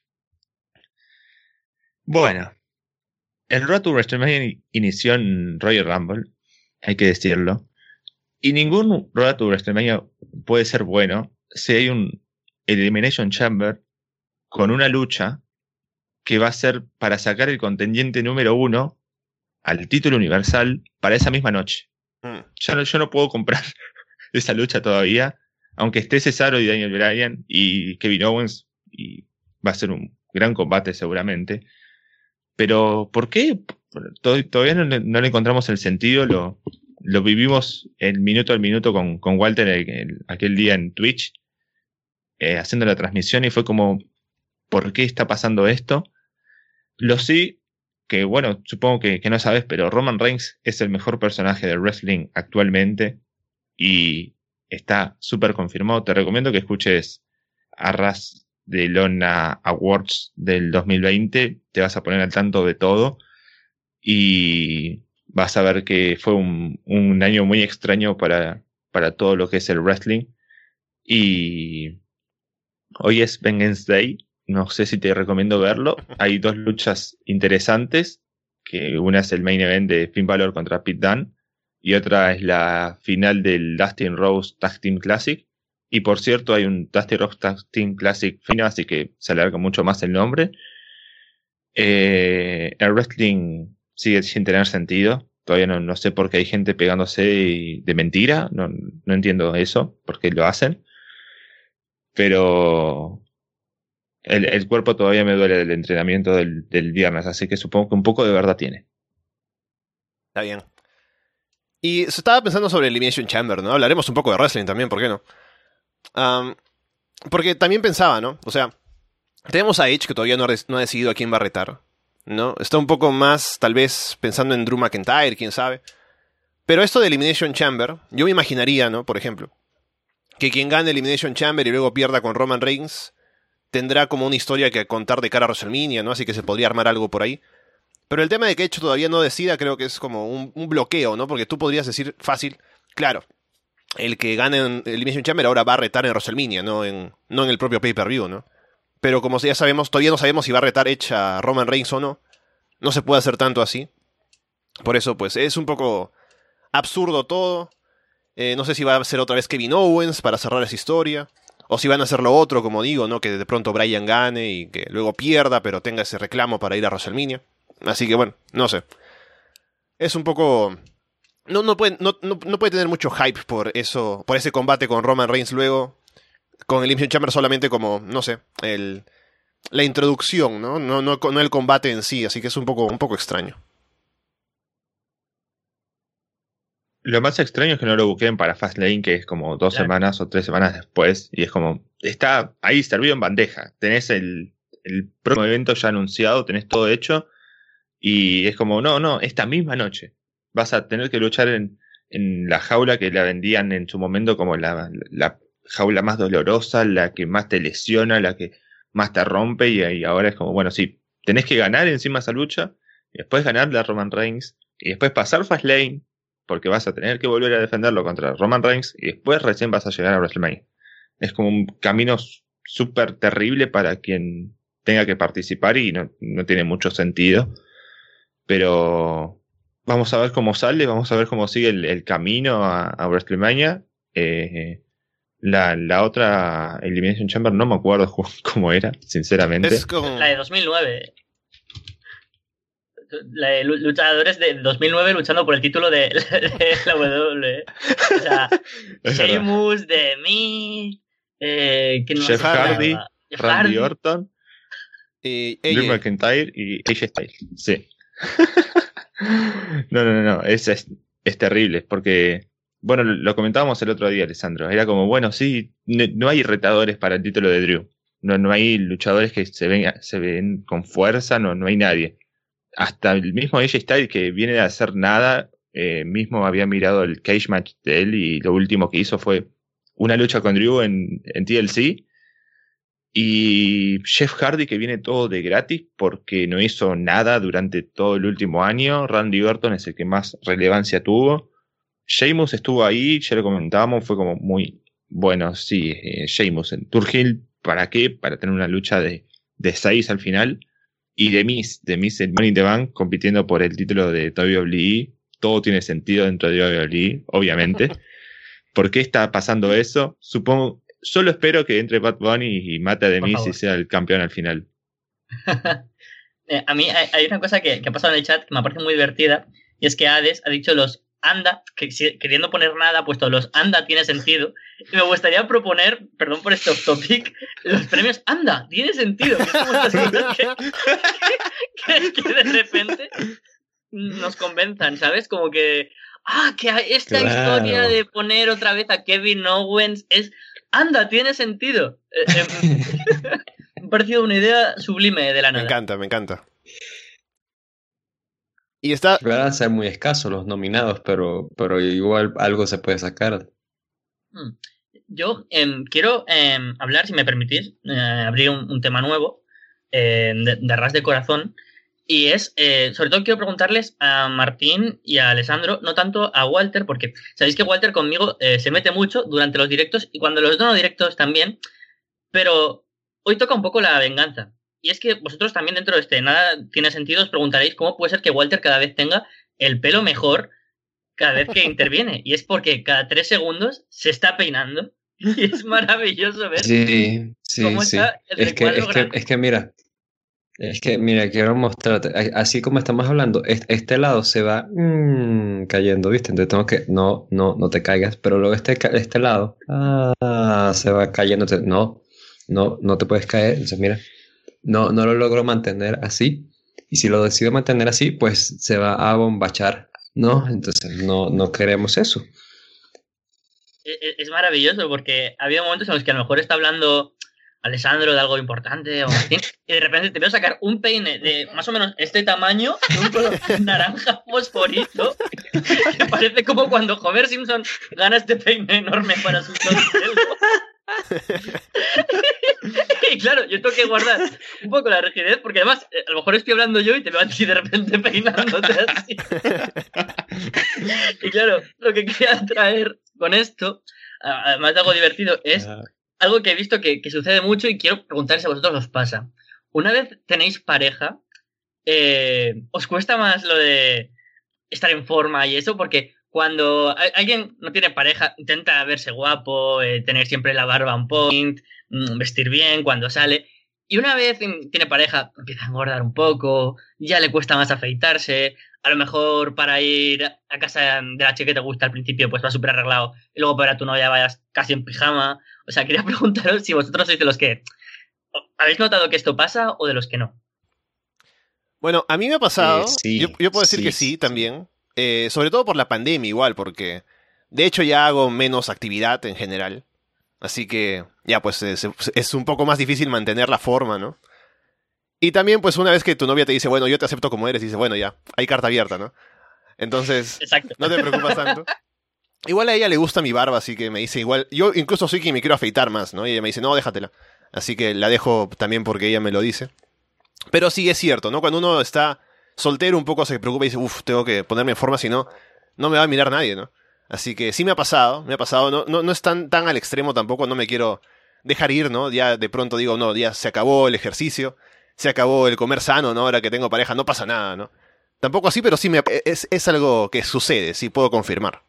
Bueno, el Road to WrestleMania inició en Royal Rumble, hay que decirlo. Y ningún Road to WrestleMania puede ser bueno si hay un Elimination Chamber con una lucha que va a ser para sacar el contendiente número 1 al título universal para esa misma noche. Yo no puedo comprar esa lucha todavía, aunque esté Cesaro y Daniel Bryan y Kevin Owens, y va a ser un gran combate seguramente. Pero ¿por qué? Todavía no le encontramos el sentido. Lo vivimos el minuto al minuto con Walter aquel día en Twitch, haciendo la transmisión, y fue como, ¿por qué está pasando esto? Lo sí, que bueno, supongo que no sabes, pero Roman Reigns es el mejor personaje de wrestling actualmente y está súper confirmado. Te recomiendo que escuches Arras de Lona Awards del 2020, te vas a poner al tanto de todo y vas a ver que fue un año muy extraño para todo lo que es el wrestling. Y hoy es Vengeance Day. No sé si te recomiendo verlo. Hay 2 luchas interesantes, que una es el main event de Finn Balor contra Pete Dunne y otra es la final del Dustin Rhodes Tag Team Classic. Y por cierto, hay un Dustin Rhodes Tag Team Classic final, así que se alarga mucho más el nombre. El wrestling sigue sin tener sentido. Todavía no sé por qué hay gente pegándose de mentira. No entiendo eso, por qué lo hacen. Pero el cuerpo todavía me duele del entrenamiento del viernes, así que supongo que un poco de verdad tiene. Está bien. Y se estaba pensando sobre Elimination Chamber, ¿no? Hablaremos un poco de wrestling también, ¿por qué no? Porque también pensaba, ¿no? O sea, tenemos a Edge que todavía no ha decidido a quién va a retar, ¿no? Está un poco más, tal vez, pensando en Drew McIntyre, quién sabe. Pero esto de Elimination Chamber, yo me imaginaría, ¿no? Por ejemplo, que quien gane Elimination Chamber y luego pierda con Roman Reigns tendrá como una historia que contar de cara a WrestleMania, ¿no? Así que se podría armar algo por ahí. Pero el tema de que Edge todavía no decida creo que es como un bloqueo, ¿no? Porque tú podrías decir fácil, claro, el que gane en Elimination Chamber ahora va a retar en WrestleMania, no en el propio pay-per-view, ¿no? Pero como ya sabemos, todavía no sabemos si va a retar Edge a Roman Reigns o no. No se puede hacer tanto así. Por eso, pues, es un poco absurdo todo. No sé si va a ser otra vez Kevin Owens para cerrar esa historia. O si van a hacer lo otro, como digo, ¿no? Que de pronto Bryan gane y que luego pierda, pero tenga ese reclamo para ir a WrestleMania. Así que bueno, no sé. Es un poco... No puede tener mucho hype por eso, por ese combate con Roman Reigns luego. Con el Elimination Chamber solamente como, no sé, la introducción, ¿no? No el combate en sí, así que es un poco extraño. Lo más extraño es que no lo buqueen para Fastlane, que es como 2 Claro. semanas o 3 semanas después, y es como, está ahí servido en bandeja. Tenés el próximo evento ya anunciado, tenés todo hecho, y es como, no, esta misma noche vas a tener que luchar en la jaula que la vendían en su momento como la jaula más dolorosa, la que más te lesiona, la que más te rompe, y ahora es como, bueno, sí, tenés que ganar encima esa lucha, y después ganarle a Roman Reigns, y después pasar Fastlane, porque vas a tener que volver a defenderlo contra Roman Reigns, y después recién vas a llegar a WrestleMania. Es como un camino súper terrible para quien tenga que participar, y no tiene mucho sentido. Pero vamos a ver cómo sale, vamos a ver cómo sigue el camino a WrestleMania. La otra Elimination Chamber no me acuerdo cómo era, sinceramente. Es con... La de 2009. La de luchadores de 2009 luchando por el título de la WWE. O sea, Es verdad. Sheamus, The Miz, ¿quién más Jeff estaba? Hardy, Jeff Randy Hardy. Orton, y Drew AJ. McIntyre y AJ Styles. Sí. No. Es terrible porque, bueno, lo comentábamos el otro día, Alessandro. Era como, bueno, sí, no hay retadores para el título de Drew. No hay luchadores que se ven con fuerza, no hay nadie. Hasta el mismo AJ Styles, que viene de hacer nada, mismo había mirado el cage match de él, y lo último que hizo fue una lucha con Drew en TLC. Y Jeff Hardy, que viene todo de gratis porque no hizo nada durante todo el último año. Randy Orton es el que más relevancia tuvo. Sheamus estuvo ahí, ya lo comentábamos, fue como muy bueno, sí, Sheamus en Tour Hill, ¿para qué? Para tener una lucha de 6 al final. Y The Miz en Money in the Bank compitiendo por el título de WWE. Todo tiene sentido dentro de WWE, obviamente. ¿Por qué está pasando eso? Solo espero que entre Bad Bunny y mate a The Por Miz favor. y sea el campeón al final. A mí hay una cosa que ha pasado en el chat que me parece muy divertida, y es que Hades ha dicho los anda, que queriendo poner nada, ha puesto los anda tiene sentido, y me gustaría proponer, perdón por este off topic, los premios anda, tiene sentido, que es como estas cosas que de repente nos convenzan, ¿sabes? Como que, que esta Claro. historia de poner otra vez a Kevin Owens es, anda, tiene sentido. Me ha parecido una idea sublime de la Me nada. encanta, me encanta. Y está... Van a ser muy escasos los nominados, pero igual algo se puede sacar. Yo quiero hablar, si me permitís, abrir un tema nuevo de ras de corazón. Y es, sobre todo quiero preguntarles a Martín y a Alessandro, no tanto a Walter, porque sabéis que Walter conmigo se mete mucho durante los directos y cuando los dono directos también, pero hoy toca un poco la venganza. Y es que vosotros también dentro de este Nada Tiene Sentido os preguntaréis cómo puede ser que Walter cada vez tenga el pelo mejor cada vez que interviene. Y es porque cada 3 segundos se está peinando. Y es maravilloso ver Sí. cómo está el recuadro grande. Es que, mira, quiero mostrarte, así como estamos hablando, este lado se va cayendo, ¿viste? Entonces tengo que, no te caigas, pero luego este lado, se va cayendo, no te puedes caer, entonces mira, no lo logro mantener así, y si lo decido mantener así, pues se va a bombachar, ¿no? Entonces no queremos eso. Es maravilloso porque ha habido momentos en los que a lo mejor está hablando Alessandro de algo importante o Martín, y de repente te veo sacar un peine de más o menos este tamaño, de un color naranja fosforito, que parece como cuando Homer Simpson gana este peine enorme para su pelo. Y claro, yo tengo que guardar un poco la rigidez, porque además a lo mejor estoy hablando yo y te veo a ti de repente peinándote así. Y claro, lo que quería traer con esto, además de algo divertido, es algo que he visto que sucede mucho y quiero preguntar si a vosotros os pasa. Una vez tenéis pareja, ¿os cuesta más lo de estar en forma y eso? Porque cuando alguien no tiene pareja, intenta verse guapo, tener siempre la barba on point, vestir bien cuando sale. Y una vez tiene pareja, empieza a engordar un poco, ya le cuesta más afeitarse. A lo mejor para ir a casa de la chica que te gusta al principio, pues va súper arreglado. Y luego para tu novia vayas casi en pijama. O sea, quería preguntaros si vosotros sois de los que ¿Habéis notado que esto pasa o de los que no? Bueno, a mí me ha pasado, Sí, yo puedo decir sí, que sí sí. también, sobre todo por la pandemia igual, porque de hecho ya hago menos actividad en general, así que ya pues es un poco más difícil mantener la forma, ¿no? Y también pues una vez que tu novia te dice, bueno, yo te acepto como eres, dice, bueno, ya, hay carta abierta, ¿no? Entonces, Exacto. no te preocupas tanto. Igual a ella le gusta mi barba, así que me dice igual, yo incluso soy quien me quiero afeitar más, ¿no? Y ella me dice, no, déjatela. Así que la dejo también porque ella me lo dice. Pero sí es cierto, ¿no? Cuando uno está soltero un poco se preocupa y dice, uff, tengo que ponerme en forma, si no, no me va a mirar nadie, ¿no? Así que sí me ha pasado, no es tan al extremo tampoco, no me quiero dejar ir, ¿no? Ya de pronto digo, no, ya se acabó el ejercicio, se acabó el comer sano, ¿no? Ahora que tengo pareja, no pasa nada, ¿no? Tampoco así, pero sí es algo que sucede, sí puedo confirmar.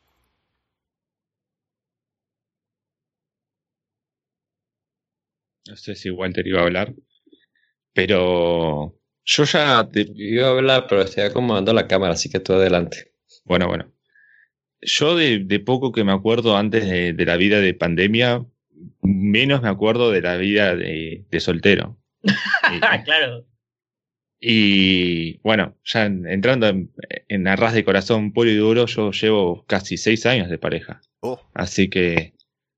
No sé si Walter iba a hablar, pero yo ya, Iba a hablar, pero estoy acomodando la cámara, así que tú adelante. bueno. Yo de poco que me acuerdo antes de la vida de pandemia, menos me acuerdo de la vida de soltero. Claro. Y bueno, ya entrando en arras de corazón puro y duro, yo llevo casi 6 años de pareja. Oh, Así que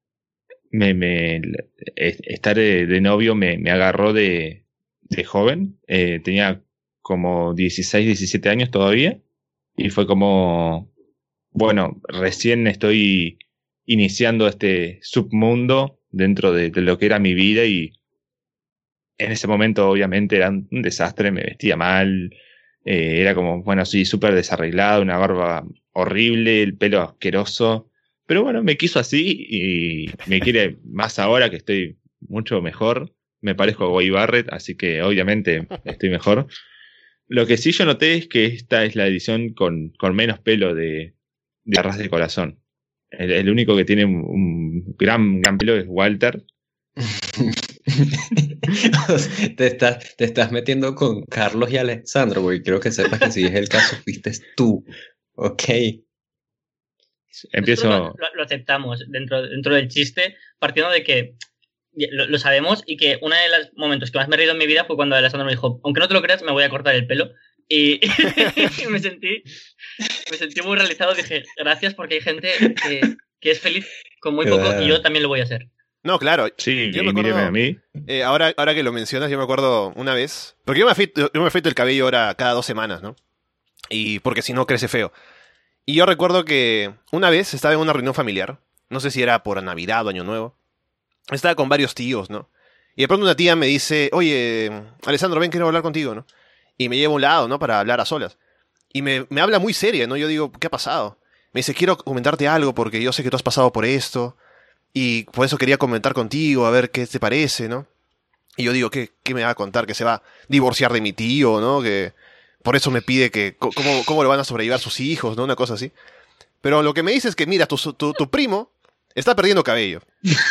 estar de novio me agarró de joven. Tenía como 16, 17 años todavía. Y fue como, bueno, recién estoy iniciando este submundo dentro de lo que era mi vida y en ese momento obviamente era un desastre, me vestía mal, era como, bueno, sí, súper desarreglado, una barba horrible, el pelo asqueroso, pero bueno, me quiso así y me quiere más ahora que estoy mucho mejor, me parezco a Guy Barrett, así que obviamente estoy mejor. Lo que sí yo noté es que esta es la edición con menos pelo de Arras de Corazón. El único que tiene un gran pelo es Walter. Te estás metiendo con Carlos y Alessandro, güey. Quiero que sepas que si es el caso, fuiste tú. Ok. Empiezo. Nosotros lo aceptamos dentro del chiste, partiendo de que lo sabemos y que uno de los momentos que más me he reído en mi vida fue cuando Alessandro me dijo, aunque no te lo creas, me voy a cortar el pelo. Y me sentí muy realizado. Dije, gracias, porque hay gente que es feliz con muy poco y yo también lo voy a hacer. no, claro. Sí, Yo y me acuerdo, míreme a mí. ahora que lo mencionas, yo me acuerdo una vez, porque yo me afeito el cabello ahora cada 2 semanas, ¿no? Y porque si no crece feo. Y yo recuerdo que una vez estaba en una reunión familiar, no sé si era por Navidad o Año Nuevo, estaba con varios tíos, ¿no? Y de pronto una tía me dice, oye, Alessandro, ven, quiero hablar contigo, ¿no? Y me lleva a un lado, ¿no? Para hablar a solas. Y me habla muy seria, ¿no? Yo digo, ¿qué ha pasado? Me dice, quiero comentarte algo porque yo sé que tú has pasado por esto. Y por eso quería comentar contigo, a ver qué te parece, ¿no? Y yo digo, ¿qué me va a contar? Que se va a divorciar de mi tío, ¿no? Que por eso me pide que cómo lo van a sobrellevar sus hijos, ¿no? Una cosa así. Pero lo que me dice es que, mira, tu primo está perdiendo cabello.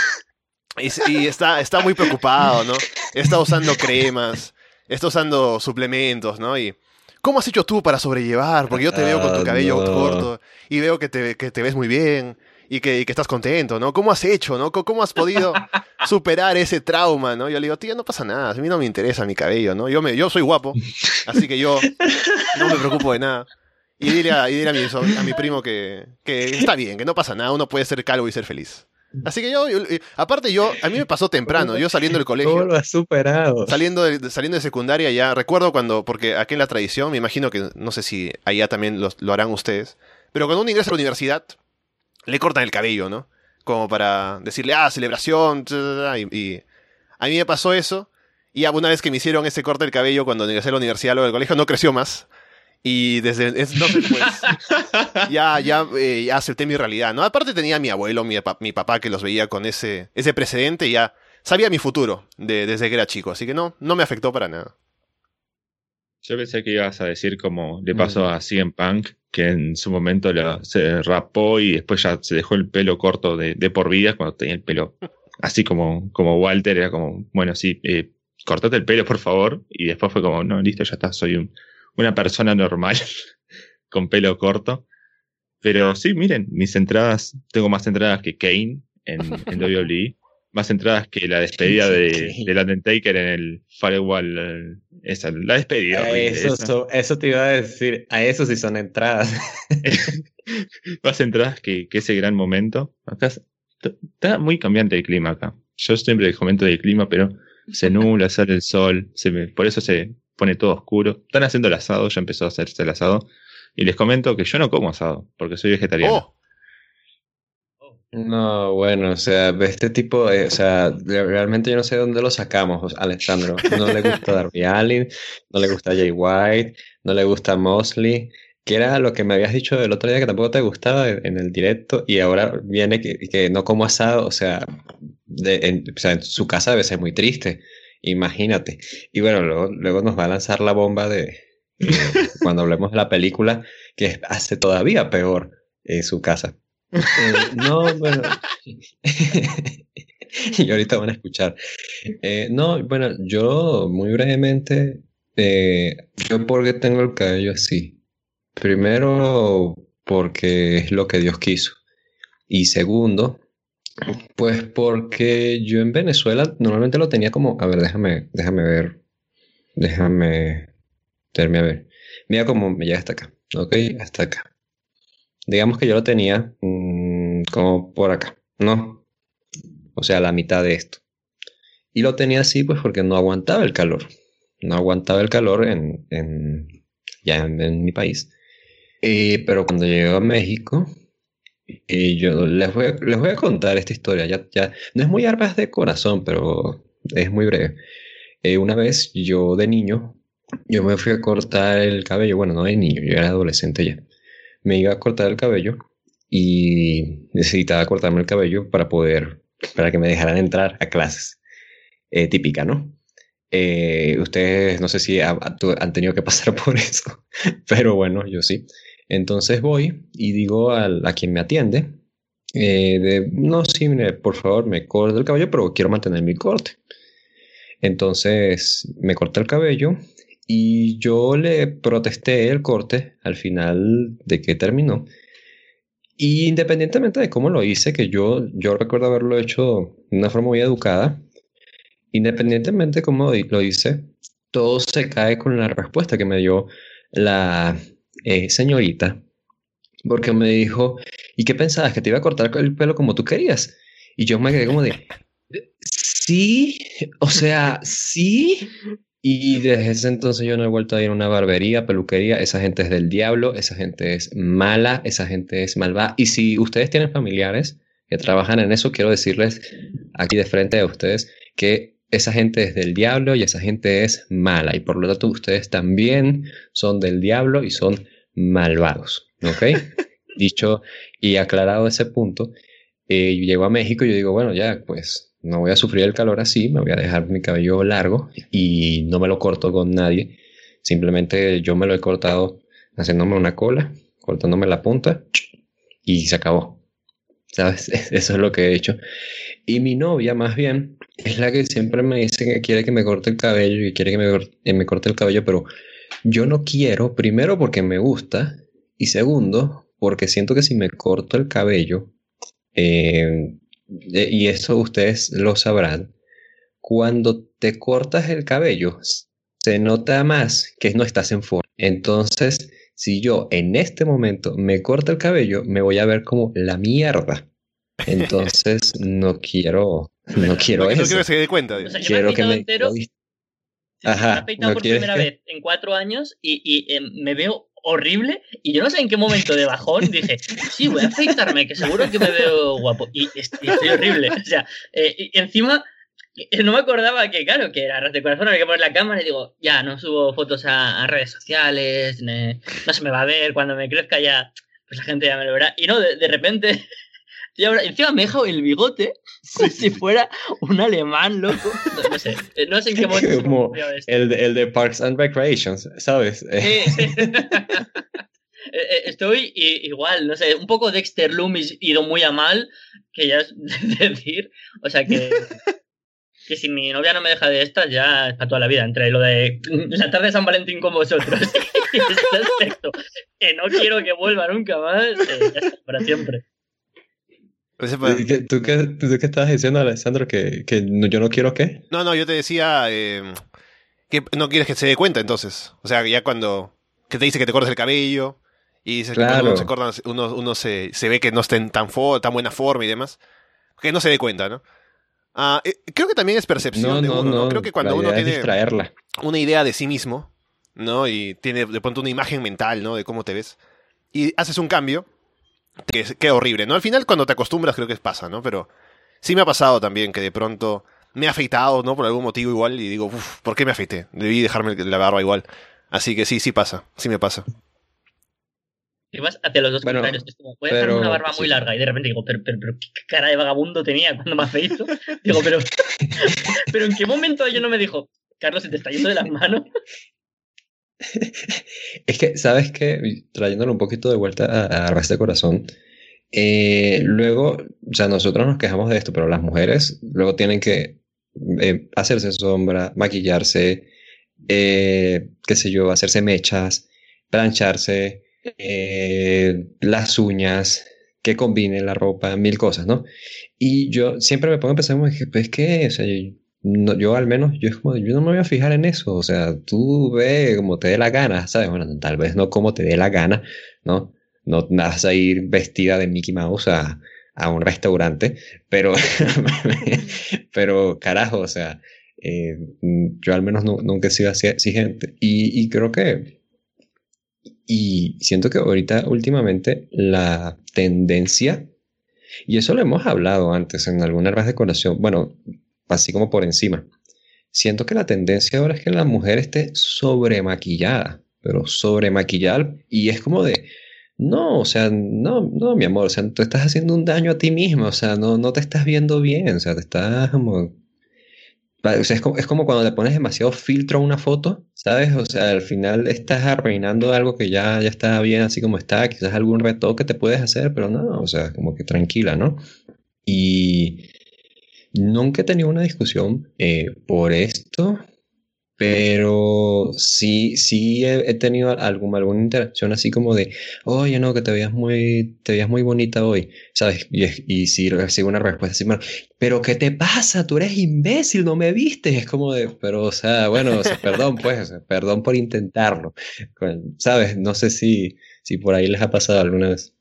Y está muy preocupado, ¿no? Está usando cremas, está usando suplementos, ¿no? Y ¿cómo has hecho tú para sobrellevar? Porque yo te veo con tu cabello no. corto y veo que te ves muy bien y que estás contento, ¿no? ¿Cómo has hecho, no? ¿Cómo has podido superar ese trauma, no? Yo le digo, tío, no pasa nada, a mí no me interesa mi cabello, ¿no? Yo soy guapo, así que yo no me preocupo de nada. Y dile a mi primo que está bien, que no pasa nada, uno puede ser calvo y ser feliz. Así que aparte a mí me pasó temprano, yo saliendo del ¿Cómo colegio, lo has superado? saliendo de secundaria ya, recuerdo porque aquí en la tradición, me imagino que, no sé si allá también lo harán ustedes, pero cuando uno ingresa a la universidad, le cortan el cabello, ¿no? Como para decirle, celebración, y a mí me pasó eso, y una vez que me hicieron ese corte del cabello cuando ingresé a la universidad o del colegio, no creció más. Y desde entonces, pues, ya acepté mi realidad, ¿no? Aparte tenía a mi abuelo, mi papá, que los veía con ese precedente y ya sabía mi futuro desde que era chico, así que no me afectó para nada. Yo pensé que ibas a decir como le pasó a CM Punk, que en su momento se rapó y después ya se dejó el pelo corto de por vida, cuando tenía el pelo así como Walter, era como, bueno, sí, cortate el pelo, por favor, y después fue como, no, listo, ya está, soy una persona normal con pelo corto. Pero sí, miren, mis entradas, tengo más entradas que Kane en WWE. más entradas que la despedida del Undertaker en el Firewall. Esa, la despedida. Eso te iba a decir, a eso sí son entradas. Más entradas que ese gran momento. Acá está muy cambiante el clima acá. Yo siempre les comento del clima, pero se nubla, sale el sol, por eso se pone todo oscuro. Están haciendo el asado, ya empezó a hacerse el asado. Y les comento que yo no como asado, porque soy vegetariano. No, bueno, o sea, este tipo, o sea, realmente yo no sé de dónde lo sacamos, Alessandro. No le gusta Darby Allin, no le gusta Jay White, no le gusta Mosley, que era lo que me habías dicho el otro día que tampoco te gustaba en el directo, y ahora viene que no como asado, o sea, o sea, en su casa debe ser muy triste, imagínate. Y bueno, luego nos va a lanzar la bomba de cuando hablemos de la película, que hace todavía peor en su casa. No, bueno. Y ahorita van a escuchar. No, bueno, yo muy brevemente, yo porque tengo el cabello así. Primero, porque es lo que Dios quiso. Y segundo, pues porque yo en Venezuela normalmente lo tenía como, a ver, déjame ver. Déjame verme a ver. Mira cómo me llega hasta acá. Ok, hasta acá. Digamos que yo lo tenía como por acá, ¿no? O sea, la mitad de esto. Y lo tenía así pues porque no aguantaba el calor. No aguantaba el calor ya en mi país. Pero cuando llegué a México, yo les voy a contar esta historia. Ya, no es muy arpas de corazón, pero es muy breve. Una vez yo de niño, yo me fui a cortar el cabello. Bueno, no de niño, yo era adolescente ya. Me iba a cortar el cabello y necesitaba cortarme el cabello para que me dejaran entrar a clases. Típica, ¿no? Ustedes no sé si han tenido que pasar por eso, pero bueno, yo sí. Entonces voy y digo a quien me atiende, no, sí, mire, por favor, me corta el cabello, pero quiero mantener mi corte. Entonces me corta el cabello. Y yo le protesté el corte al final de que terminó. Y independientemente de cómo lo hice, que yo recuerdo haberlo hecho de una forma muy educada, independientemente de cómo lo hice, todo se cae con la respuesta que me dio la señorita. Porque me dijo, ¿y qué pensabas? ¿Que te iba a cortar el pelo como tú querías? Y yo me quedé como de, sí, o sea, sí. Y desde ese entonces yo no he vuelto a ir a una barbería, peluquería. Esa gente es del diablo, esa gente es mala, esa gente es malvada. Y si ustedes tienen familiares que trabajan en eso, quiero decirles aquí de frente a ustedes que esa gente es del diablo y esa gente es mala. Y por lo tanto ustedes también son del diablo y son malvados. ¿Ok? Dicho y aclarado ese punto, llego a México y yo digo, bueno, ya, pues no voy a sufrir el calor así, me voy a dejar mi cabello largo y no me lo corto con nadie. Simplemente yo me lo he cortado haciéndome una cola, cortándome la punta y se acabó. ¿Sabes? Eso es lo que he hecho. Y mi novia, más bien, es la que siempre me dice que quiere que me corte el cabello y quiere que me corte el cabello, pero yo no quiero, primero porque me gusta y segundo porque siento que si me corto el cabello, y eso ustedes lo sabrán, cuando te cortas el cabello se nota más que no estás en forma. Entonces, si yo en este momento me corto el cabello, me voy a ver como la mierda. Entonces, no quiero eso. No quiero que se dé cuenta. O sea, yo me he afeitado entero. Ajá, me he afeitado por primera vez en 4 años y me veo horrible y yo no sé en qué momento de bajón dije, sí, voy a afeitarme, que seguro que me veo guapo y estoy horrible. O sea, y encima no me acordaba que, claro, que era ras de corazón, había que poner la cámara y digo, ya, no subo fotos a redes sociales, no se me va a ver, cuando me crezca ya, pues la gente ya me lo verá. Y no, de repente... Y ahora, encima me he dejado el bigote como si fuera un alemán, loco. No sé en qué momento. Como el de Parks and Recreations, ¿sabes? Estoy igual, no sé, un poco Dexter Loomis ido muy a mal, que ya es decir, o sea que si mi novia no me deja de estas, ya es para toda la vida, entre lo de la tarde de San Valentín con vosotros y este aspecto, que no quiero que vuelva nunca más, ya está, para siempre. ¿Tú qué estabas diciendo, Alessandro? ¿Yo no quiero qué? No, yo te decía que no quieres que se dé cuenta entonces. O sea, ya cuando que te dice que te cortes el cabello y dices que cuando Claro. uno se ve que no está en tan buena forma y demás, que no se dé cuenta, ¿no? Creo que también es percepción No, de no, uno, ¿no? Creo no. que La cuando uno idea es tiene distraerla. una idea de sí mismo, ¿no? Y tiene de pronto una imagen mental, ¿no? De cómo te ves, y haces un cambio, que queda horrible, ¿no? Al final, cuando te acostumbras, creo que pasa, ¿no? Pero sí me ha pasado también que de pronto me he afeitado, ¿no? Por algún motivo igual, y digo, uff, ¿por qué me afeité? Debí dejarme la barba igual. Así que sí pasa, sí me pasa. Y vas hacia los dos Bueno, contrarios. Es como, voy a dejarme una pero barba muy sí. larga. Y de repente digo, pero ¿qué cara de vagabundo tenía cuando me afeito? Digo, pero ¿en qué momento yo no me dijo, Carlos, se te está yendo de las manos? Es que, ¿sabes qué? Trayéndolo un poquito de vuelta a Arras de Corazón, luego, o sea, nosotros nos quejamos de esto, pero las mujeres luego tienen que hacerse sombra, maquillarse, qué sé yo, hacerse mechas, plancharse, las uñas, que combinen la ropa, mil cosas, ¿no? Y yo siempre me pongo a pensar, como que, pues que, o sea, yo al menos, yo es como, yo no me voy a fijar en eso, o sea, tú ve como te dé la gana, ¿sabes? Bueno, tal vez no como te dé la gana, ¿no? No vas a ir vestida de Mickey Mouse a un restaurante, pero, pero carajo, o sea, yo al menos nunca he sido así exigente y creo que, y siento que ahorita últimamente la tendencia, y eso lo hemos hablado antes en alguna vez de conexión, bueno, así como por encima, siento que la tendencia ahora es que la mujer esté sobremaquillada, pero sobremaquillada, y es como de, no, o sea, no, mi amor, o sea, tú estás haciendo un daño a ti mismo, o sea, no te estás viendo bien, o sea, te estás como, o sea, es como cuando le pones demasiado filtro a una foto, ¿sabes? O sea, al final estás arruinando algo que ya está bien así como está, quizás algún retoque te puedes hacer, pero no, o sea, como que tranquila, ¿no? Y nunca he tenido una discusión por esto, pero sí he tenido alguna interacción así como de, oye, no, que te veías muy bonita hoy, ¿sabes? Y si recibo una respuesta así, bueno, pero ¿qué te pasa? Tú eres imbécil, no me viste. Es como de, pero, o sea, bueno, o sea, perdón, pues, o sea, perdón por intentarlo, ¿sabes? No sé si por ahí les ha pasado alguna vez.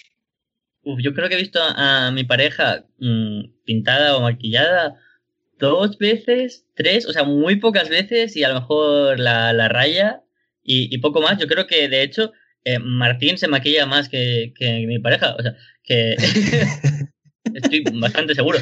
Yo creo que he visto a mi pareja pintada o maquillada 2 veces, 3, o sea, muy pocas veces y a lo mejor la raya y poco más. Yo creo que de hecho Martín se maquilla más que mi pareja, o sea, que estoy bastante seguro.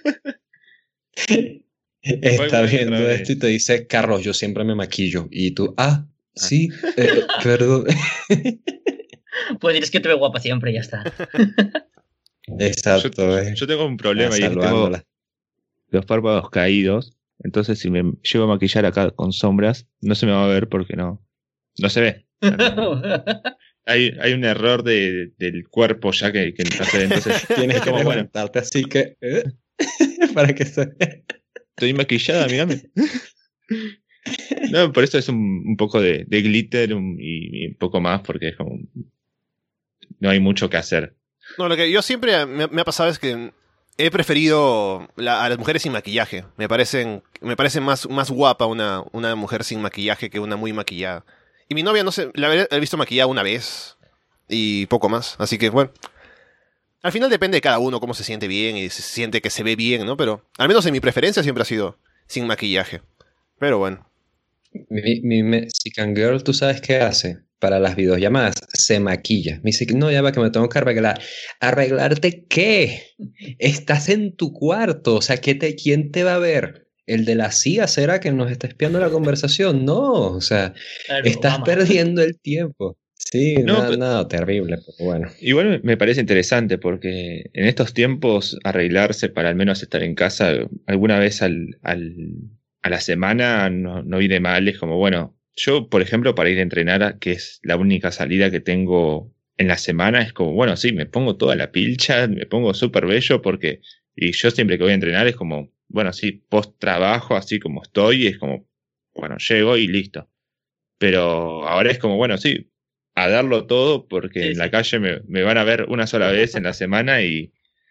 Voy Está muy viendo otra esto y vez. te dice, Carlos, yo siempre me maquillo. Y tú, sí, perdón. Pues dirás que te veo guapa siempre y ya está. Yo, Exacto, yo tengo un problema y es que tengo salvándola. los párpados caídos. Entonces, si me llego a maquillar acá con sombras, no se me va a ver porque no se ve. O sea, hay un error del cuerpo ya que no se ve. Entonces, Tienes es que como, bueno, levantarte así que... para que se vea. estoy maquillada, mírame. No, por eso es un poco de glitter y un poco más, porque es como, no hay mucho que hacer. No, lo que yo siempre me ha pasado es que he preferido a las mujeres sin maquillaje. Me parece más guapa una mujer sin maquillaje que una muy maquillada. Y mi novia, no sé, he visto maquillada una vez y poco más. Así que, bueno, al final depende de cada uno cómo se siente bien y si se siente que se ve bien, ¿no? Pero al menos en mi preferencia siempre ha sido sin maquillaje. Pero bueno. Mi Mexican Girl, ¿tú sabes qué hace? Para las videollamadas, se maquilla. Me dice, no, ya va que me tengo que arreglar. ¿Arreglarte qué? Estás en tu cuarto, o sea, ¿quién te va a ver? ¿El de la CIA será que nos está espiando la conversación? No, o sea, Claro, estás Obama. perdiendo el tiempo. Sí, No, no, terrible, pero bueno. igual me parece interesante porque en estos tiempos arreglarse para al menos estar en casa alguna vez a la semana no viene mal. Es como, bueno, yo, por ejemplo, para ir a entrenar, que es la única salida que tengo en la semana, es como, bueno, sí, me pongo toda la pilcha, me pongo súper bello porque, y yo siempre que voy a entrenar es como, bueno, sí, post trabajo, así como estoy, es como, bueno, llego y listo. Pero ahora es como, bueno, sí, a darlo todo porque Sí, en la sí. calle me van a ver una sola vez en la semana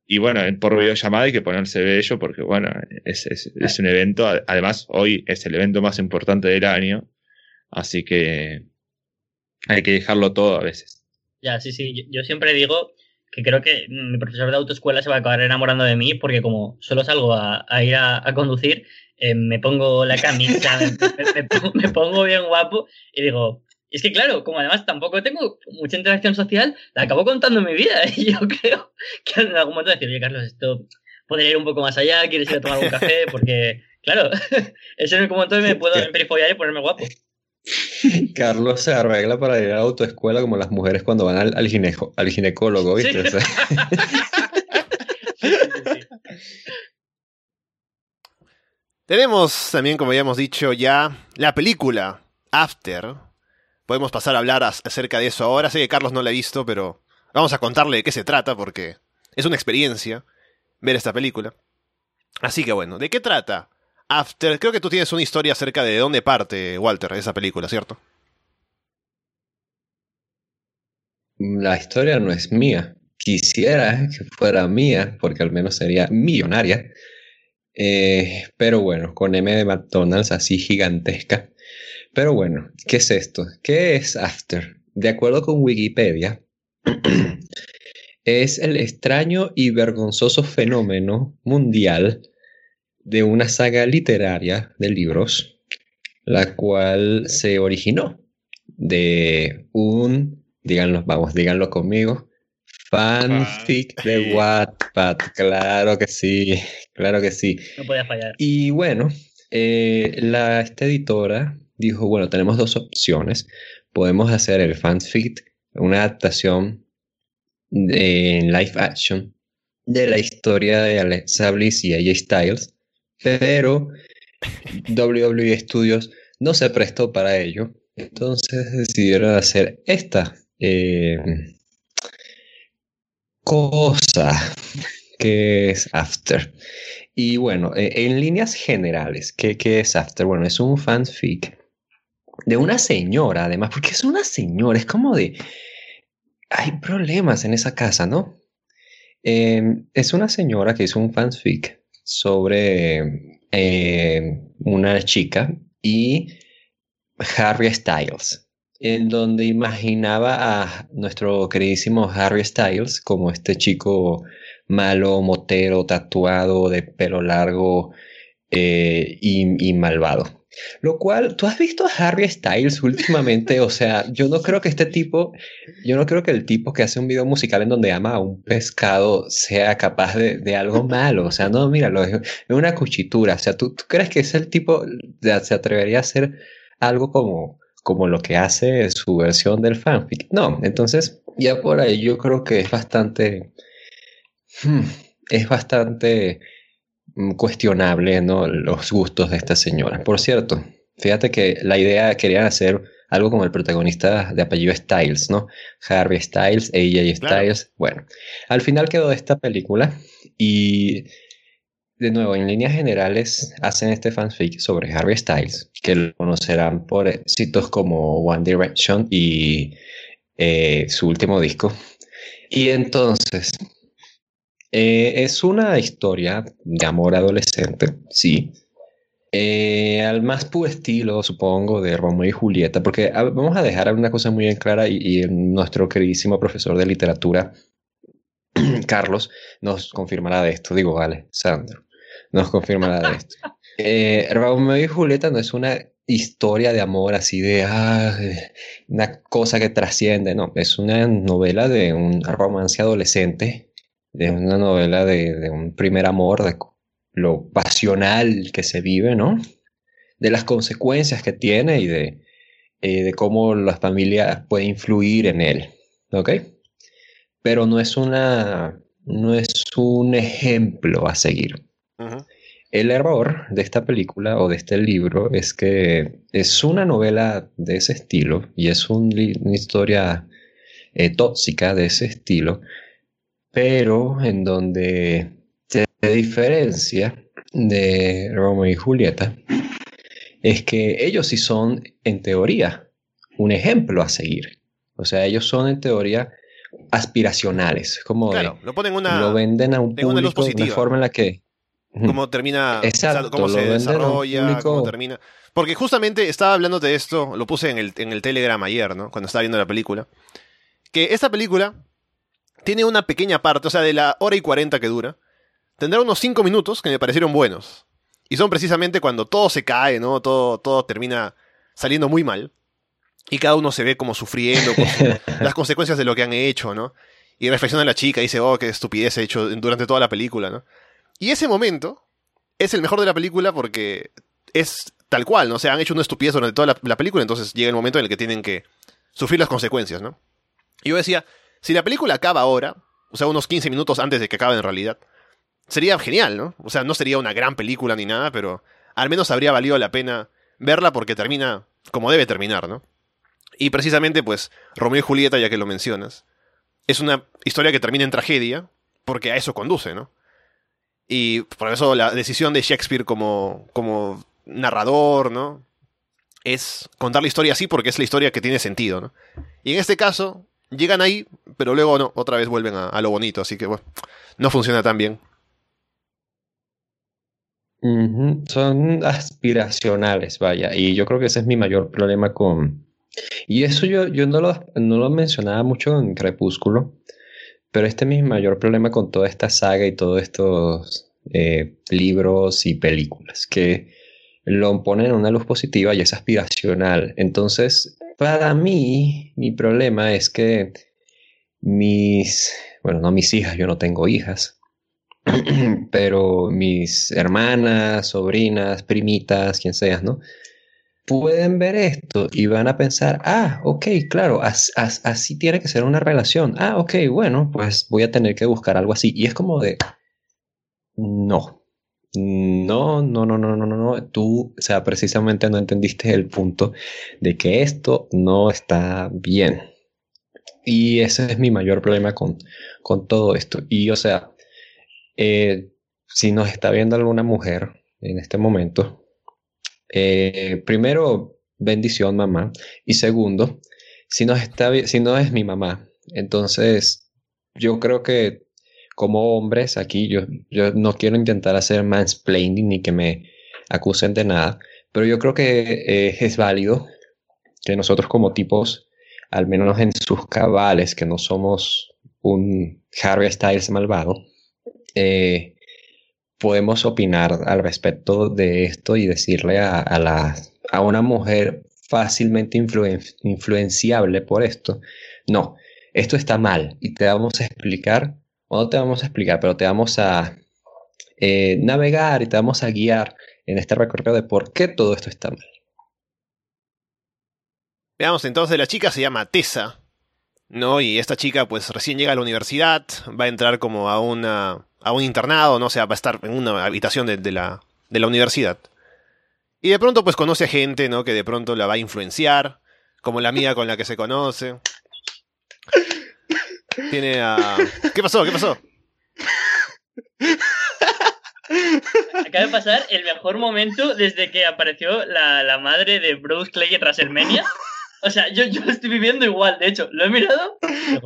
Y bueno, por videollamada hay que ponerse bello porque, bueno, es un evento. Además, hoy es el evento más importante del año. Así que hay que dejarlo todo a veces. Ya, sí, yo siempre digo que creo que mi profesor de autoescuela se va a acabar enamorando de mí porque como solo salgo a ir a conducir, me pongo la camisa, me pongo bien guapo y digo, es que claro, como además tampoco tengo mucha interacción social, la acabo contando mi vida y yo creo que en algún momento decir, oye Carlos, esto podría ir un poco más allá, ¿quieres ir a tomar un café? Porque, claro, ese único momento me puedo emperifollar y ponerme guapo. Carlos se arregla para ir a la autoescuela como las mujeres cuando van al ginecólogo, ¿viste? Sí. O sea, Sí. Tenemos también, como ya hemos dicho, ya la película After. Podemos pasar a hablar acerca de eso ahora. Sé que Carlos no la ha visto, pero vamos a contarle de qué se trata porque es una experiencia ver esta película. Así que bueno, ¿de qué trata After? Creo que tú tienes una historia acerca de dónde parte, Walter, esa película, ¿cierto? la historia no es mía. Quisiera que fuera mía, porque al menos sería millonaria. Pero bueno, con M de McDonald's así gigantesca. Pero bueno, ¿qué es esto? ¿Qué es After? De acuerdo con Wikipedia, es el extraño y vergonzoso fenómeno mundial de una saga literaria de libros, la cual se originó de díganlo conmigo, fanfic de Wattpad. Claro que sí, claro que sí. No podía fallar. Y bueno, esta editora dijo, bueno, tenemos dos opciones. Podemos hacer el fanfic, una adaptación en live action de la historia de Alexa Bliss y AJ Styles, pero WWE Studios no se prestó para ello. Entonces decidieron hacer esta cosa que es After. Y bueno, en líneas generales, ¿qué es After? Bueno, es un fanfic de una señora, además, porque es una señora, es como de... Hay problemas en esa casa, ¿no? Es una señora que hizo un fanfic sobre una chica y Harry Styles, en donde imaginaba a nuestro queridísimo Harry Styles como este chico malo, motero, tatuado, de pelo largo y malvado. Lo cual, ¿tú has visto a Harry Styles últimamente? O sea, yo no creo que el tipo que hace un video musical en donde ama a un pescado sea capaz de algo malo. O sea, no, míralo, es una cuchitura. O sea, ¿tú crees que ese tipo se atrevería a hacer algo como lo que hace su versión del fanfic? No, entonces, ya por ahí yo creo que es bastante cuestionable, ¿no? Los gustos de esta señora. Por cierto, fíjate que la idea querían hacer algo como el protagonista de apellido Styles, ¿no? Harry Styles, AJ Styles. Claro. Bueno, al final quedó esta película y de nuevo, en líneas generales, hacen este fanfic sobre Harry Styles, que lo conocerán por éxitos como One Direction y su último disco. Y entonces... es una historia de amor adolescente, sí. Al más puro estilo, supongo, de Romeo y Julieta, porque vamos a dejar una cosa muy en clara y nuestro queridísimo profesor de literatura, Carlos, nos confirmará de esto. Digo, vale, Sandro, nos confirmará de esto. Romeo y Julieta no es una historia de amor así de una cosa que trasciende, no, es una novela de un romance adolescente, de una novela de un primer amor, de lo pasional que se vive, ¿no? De las consecuencias que tiene y de cómo la familia puede influir en él, ¿ok? Pero no es un ejemplo a seguir. Uh-huh. El error de esta película o de este libro es que es una novela de ese estilo y es una historia tóxica de ese estilo, pero en donde se diferencia de Romeo y Julieta es que ellos sí son, en teoría, un ejemplo a seguir. O sea, ellos son, en teoría, aspiracionales. Como Claro, lo ponen lo venden a un en una luz público de una positiva. forma en la que... Cómo termina, Exacto, o sea, cómo lo se venden a un desarrolla, público... cómo termina. Porque justamente estaba hablándote de esto, lo puse en el Telegram ayer, ¿no? Cuando estaba viendo la película. Que esta película tiene una pequeña parte, o sea, de la hora y 40 que dura, tendrá unos 5 minutos que me parecieron buenos. Y son precisamente cuando todo se cae, ¿no? Todo termina saliendo muy mal. Y cada uno se ve como sufriendo con las consecuencias de lo que han hecho, ¿no? Y reflexiona la chica y dice, oh, qué estupidez he hecho durante toda la película, ¿no? Y ese momento es el mejor de la película porque es tal cual, ¿no? O sea, han hecho una estupidez durante toda la película, entonces llega el momento en el que tienen que sufrir las consecuencias, ¿no? Y yo decía, si la película acaba ahora, o sea, unos 15 minutos antes de que acabe en realidad, sería genial, ¿no? O sea, no sería una gran película ni nada, pero al menos habría valido la pena verla porque termina como debe terminar, ¿no? Y precisamente, pues, Romeo y Julieta, ya que lo mencionas, es una historia que termina en tragedia porque a eso conduce, ¿no? Y por eso la decisión de Shakespeare como narrador, ¿no? Es contar la historia así porque es la historia que tiene sentido, ¿no? Y en este caso, llegan ahí, pero luego no, otra vez vuelven a lo bonito, así que bueno, no funciona tan bien. Ujú, son aspiracionales, vaya, y yo creo que ese es mi mayor problema con... Y eso yo no lo mencionaba mucho en Crepúsculo, pero este es mi mayor problema con toda esta saga y todos estos libros y películas, que lo ponen en una luz positiva y es aspiracional. Entonces, para mí, mi problema es que bueno, no mis hijas, yo no tengo hijas, pero mis hermanas, sobrinas, primitas, quien seas, ¿no? Pueden ver esto y van a pensar, ah, ok, claro, así tiene que ser una relación. Ah, ok, bueno, pues voy a tener que buscar algo así. Y es como de, no, no. Tú, o sea, precisamente no entendiste el punto de que esto no está bien. Y ese es mi mayor problema con todo esto. Y, o sea, si nos está viendo alguna mujer en este momento, primero, bendición, mamá. Y segundo, si no es mi mamá, entonces yo creo que como hombres aquí, yo no quiero intentar hacer mansplaining ni que me acusen de nada, pero yo creo que es válido que nosotros como tipos, al menos en sus cabales, que no somos un Harry Styles malvado, eh, podemos opinar al respecto de esto y decirle a una mujer fácilmente influenciable por esto, no, esto está mal y te vamos a explicar, o no te vamos a explicar, pero te vamos a navegar y te vamos a guiar en este recorrido de por qué todo esto está mal. Veamos, entonces la chica se llama Tessa, ¿no? Y esta chica pues recién llega a la universidad, va a entrar como a un internado, ¿no? O sea, va a estar en una habitación de la universidad. Y de pronto pues conoce a gente, ¿no? Que de pronto la va a influenciar, como la amiga con la que se conoce. Tiene a... ¿Qué pasó? ¿Qué pasó? Acaba de pasar el mejor momento desde que apareció la madre de Bruce Clay en WrestleMania. O sea, yo estoy viviendo igual, de hecho, lo he mirado.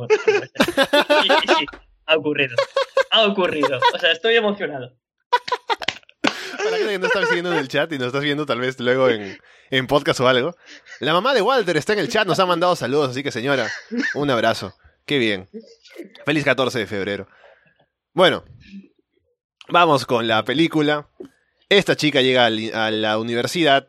Sí, ha ocurrido. Ha ocurrido. O sea, estoy emocionado. Para que no estás viendo en el chat y nos estás viendo tal vez luego en podcast o algo. La mamá de Walter está en el chat, nos ha mandado saludos, así que señora, un abrazo. Qué bien. Feliz 14 de febrero. Bueno, vamos con la película. Esta chica llega a la universidad.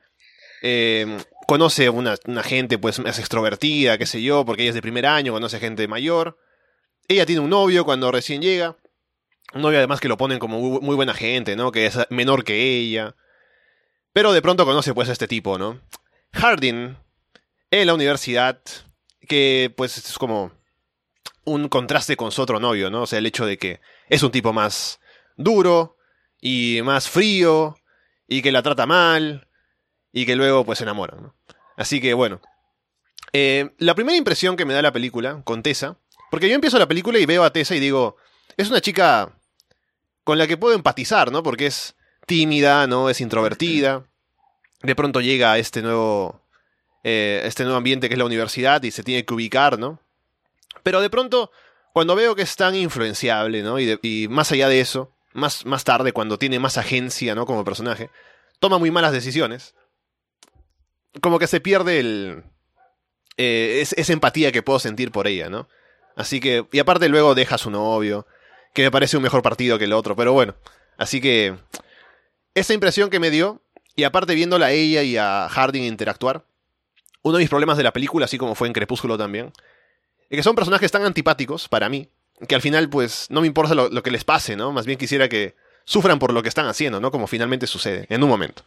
Conoce una gente pues más extrovertida, qué sé yo, porque ella es de primer año, conoce gente mayor. Ella tiene un novio cuando recién llega. Un novio además que lo ponen como muy buena gente, ¿no? Que es menor que ella. Pero de pronto conoce pues a este tipo, ¿no? Hardin, en la universidad, que pues es como un contraste con su otro novio, ¿no? O sea, el hecho de que es un tipo más duro y más frío y que la trata mal y que luego pues se enamora, ¿no? Así que bueno. La primera impresión que me da la película con Tessa, porque yo empiezo la película y veo a Tessa y digo, es una chica con la que puedo empatizar, ¿no? Porque es tímida, ¿no? Es introvertida. De pronto llega a este nuevo ambiente que es la universidad y se tiene que ubicar, ¿no? Pero de pronto, cuando veo que es tan influenciable, ¿no? Y más allá de eso, más tarde, cuando tiene más agencia, ¿no? Como personaje, toma muy malas decisiones. Como que se pierde esa empatía que puedo sentir por ella, ¿no? Así que, y aparte luego deja a su novio, que me parece un mejor partido que el otro, pero bueno. Así que, esa impresión que me dio, y aparte viéndola a ella y a Harding interactuar, uno de mis problemas de la película, así como fue en Crepúsculo también, es que son personajes tan antipáticos para mí, que al final pues no me importa lo que les pase, ¿no? Más bien quisiera que sufran por lo que están haciendo, ¿no? Como finalmente sucede, en un momento.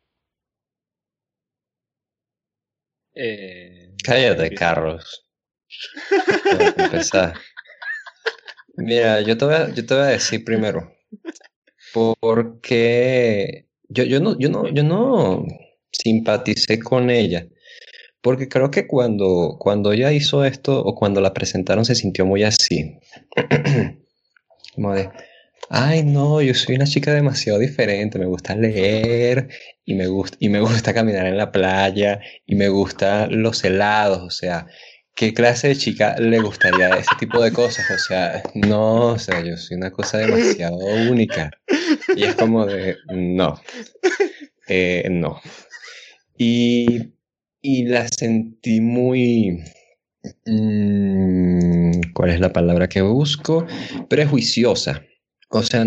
Cállate, Carlos. Para empezar. Mira, yo te voy a decir primero, porque yo no simpaticé con ella, porque creo que cuando ella hizo esto o cuando la presentaron se sintió muy así, como de, ay no, yo soy una chica demasiado diferente, me gusta leer y me gusta caminar en la playa y me gustan los helados, o sea, ¿qué clase de chica le gustaría ese tipo de cosas? O sea, no, o sea, yo soy una cosa demasiado única. Y es como de, no, no. Y la sentí muy, ¿cuál es la palabra que busco? Prejuiciosa. O sea,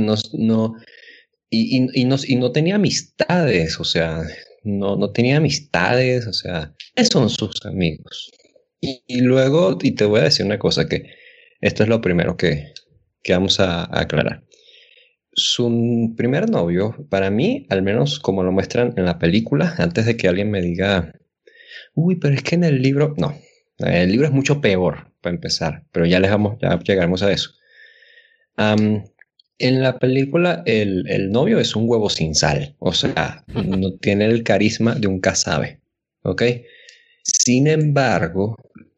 y no tenía amistades, o sea, no tenía amistades, o sea, son sus amigos. Y luego, y te voy a decir una cosa, que esto es lo primero que vamos a aclarar. Su primer novio, para mí, al menos como lo muestran en la película, antes de que alguien me diga, uy, pero es que en el libro, no, el libro es mucho peor, para empezar, pero ya llegaremos a eso. En la película, el novio es un huevo sin sal, o sea, no tiene el carisma de un casabe, ¿ok? Sin embargo,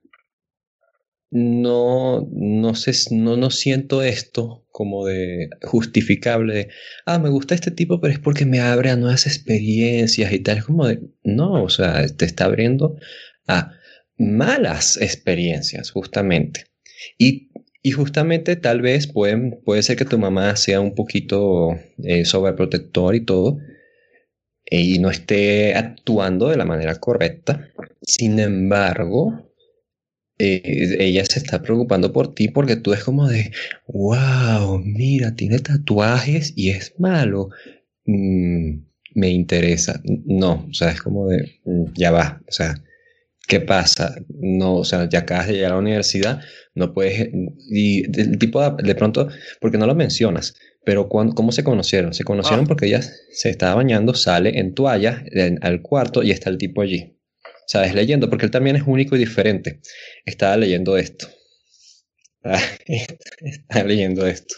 no siento esto como de justificable de, me gusta este tipo, pero es porque me abre a nuevas experiencias y tal. Es como de, no, o sea, te está abriendo a malas experiencias, justamente. Y justamente tal vez puede ser que tu mamá sea un poquito sobreprotector y todo, y no esté actuando de la manera correcta. Sin embargo, ella se está preocupando por ti porque tú es como de, wow, mira, tiene tatuajes y es malo. Me interesa. No, o sea, es como de, ya va, o sea, ¿qué pasa? No, o sea, ya acabas de llegar a la universidad, no puedes, y el tipo de pronto, porque no lo mencionas, pero ¿cómo se conocieron? Se conocieron porque ella se estaba bañando, sale en toalla al cuarto y está el tipo allí. ¿Sabes? Leyendo, porque él también es único y diferente. Estaba leyendo esto. Estaba leyendo esto.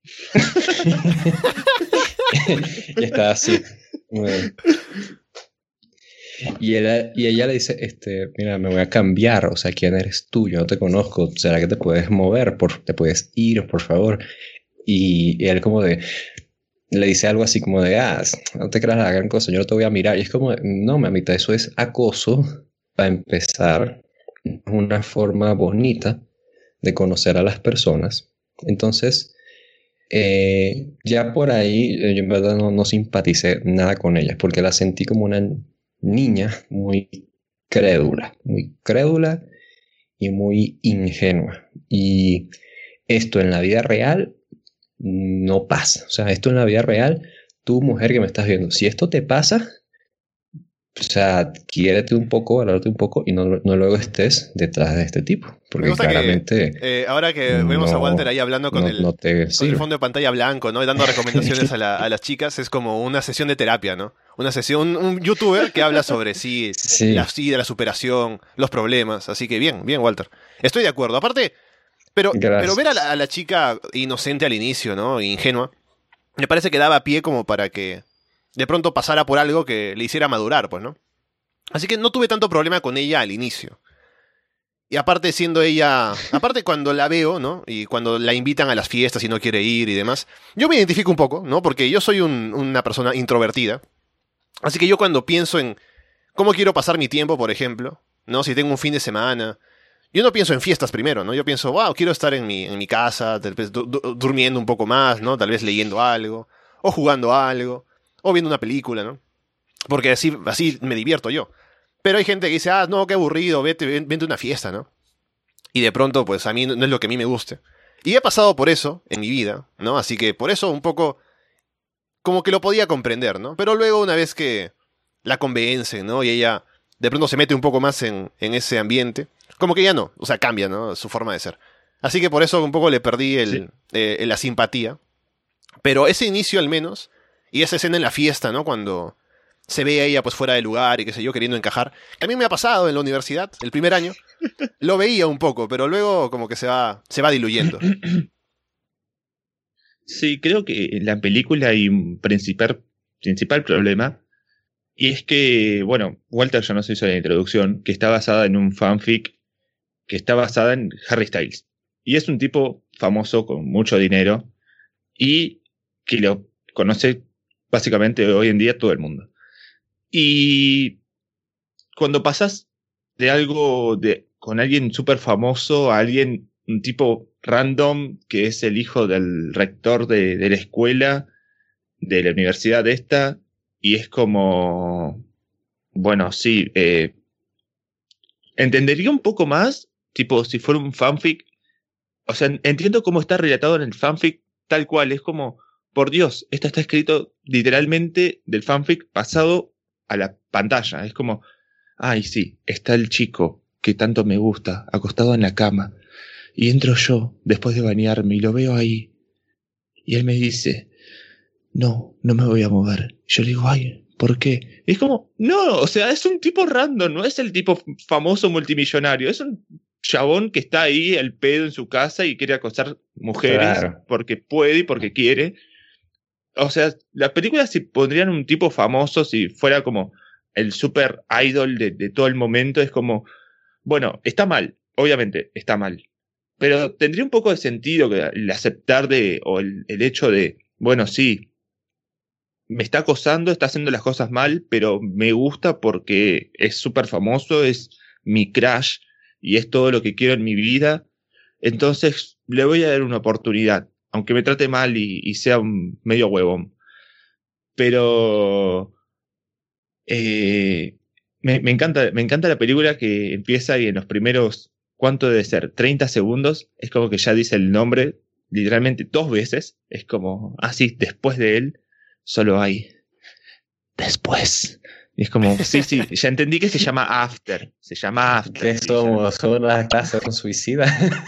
Y estaba así. Y ella le dice, mira, me voy a cambiar, o sea, ¿quién eres tú? Yo no te conozco, ¿será que te puedes mover? ¿Te puedes ir, por favor? Y él como de, le dice algo así como de, no te creas la gran cosa, yo no te voy a mirar. Y es como, no, mamita, eso es acoso, para empezar, una forma bonita de conocer a las personas. Entonces, ya por ahí, yo en verdad no simpaticé nada con ella, porque la sentí como una niña muy crédula y muy ingenua. Y esto en la vida real no pasa. O sea, esto en la vida real, tú, mujer que me estás viendo, si esto te pasa, o sea, quiérete un poco, valórate un poco y no luego estés detrás de este tipo. Porque claramente. Ahora que vemos a Walter ahí hablando con el fondo de pantalla blanco, ¿no? Y dando recomendaciones a las chicas, es como una sesión de terapia, ¿no? Una sesión, un youtuber que habla sobre de la superación, los problemas. Así que bien, Walter. Estoy de acuerdo. Aparte, pero ver a la chica inocente al inicio, ¿no? Ingenua, me parece que daba pie como para que de pronto pasara por algo que le hiciera madurar, pues, ¿no? Así que no tuve tanto problema con ella al inicio. Y aparte siendo ella, cuando la veo, ¿no? Y cuando la invitan a las fiestas y no quiere ir y demás, yo me identifico un poco, ¿no? Porque yo soy una persona introvertida. Así que yo cuando pienso en cómo quiero pasar mi tiempo, por ejemplo, ¿no? Si tengo un fin de semana, yo no pienso en fiestas primero, ¿no? Yo pienso, wow, quiero estar en mi casa, tal vez durmiendo un poco más, ¿no? Tal vez leyendo algo, o jugando algo, o viendo una película, ¿no? Porque así me divierto yo. Pero hay gente que dice, no, qué aburrido, vente a una fiesta, ¿no? Y de pronto, pues a mí no es lo que a mí me guste. Y he pasado por eso en mi vida, ¿no? Así que por eso un poco como que lo podía comprender, ¿no? Pero luego una vez que la convencen, ¿no? Y ella de pronto se mete un poco más en ese ambiente, como que ya no, o sea, cambia, ¿no? Su forma de ser. Así que por eso un poco le perdí la simpatía. Pero ese inicio al menos, y esa escena en la fiesta, ¿no? Cuando se ve a ella pues fuera de lugar y qué sé yo, queriendo encajar. También me ha pasado en la universidad, el primer año. Lo veía un poco, pero luego como que se va diluyendo. Sí, creo que en la película hay un principal problema. Y es que, bueno, Walter ya nos hizo la introducción, que está basada en un fanfic que está basada en Harry Styles. Y es un tipo famoso con mucho dinero y que lo conoce básicamente hoy en día todo el mundo. Y cuando pasas de algo con alguien súper famoso a alguien, un tipo random, que es el hijo del rector de la escuela, de la universidad esta, y es como, bueno, sí, entendería un poco más, tipo, si fuera un fanfic. O sea, entiendo cómo está relatado en el fanfic tal cual, es como, por Dios, esto está escrito literalmente del fanfic pasado a la pantalla. Es como, ay, sí, está el chico que tanto me gusta, acostado en la cama. Y entro yo, después de bañarme, y lo veo ahí. Y él me dice, no me voy a mover. Yo le digo, ay, ¿por qué? Y es como, no, o sea, es un tipo random, no es el tipo famoso multimillonario. Es un chabón que está ahí al pedo en su casa y quiere acosar mujeres, claro, porque puede y porque quiere. O sea, las películas si pondrían un tipo famoso, si fuera como el super idol de todo el momento, es como, bueno, está mal, obviamente está mal, pero tendría un poco de sentido que el aceptar o el hecho de, bueno, sí, me está acosando, está haciendo las cosas mal, pero me gusta porque es súper famoso, es mi crush y es todo lo que quiero en mi vida, entonces le voy a dar una oportunidad, aunque me trate mal y sea un medio huevón. Pero me encanta la película, que empieza y en los primeros, ¿cuánto debe ser? 30 segundos, es como que ya dice el nombre literalmente 2 veces, es como, sí, después de él, solo hay después. Y es como, sí, ya entendí que se llama After. ¿Qué somos? ¿Una clase con suicida?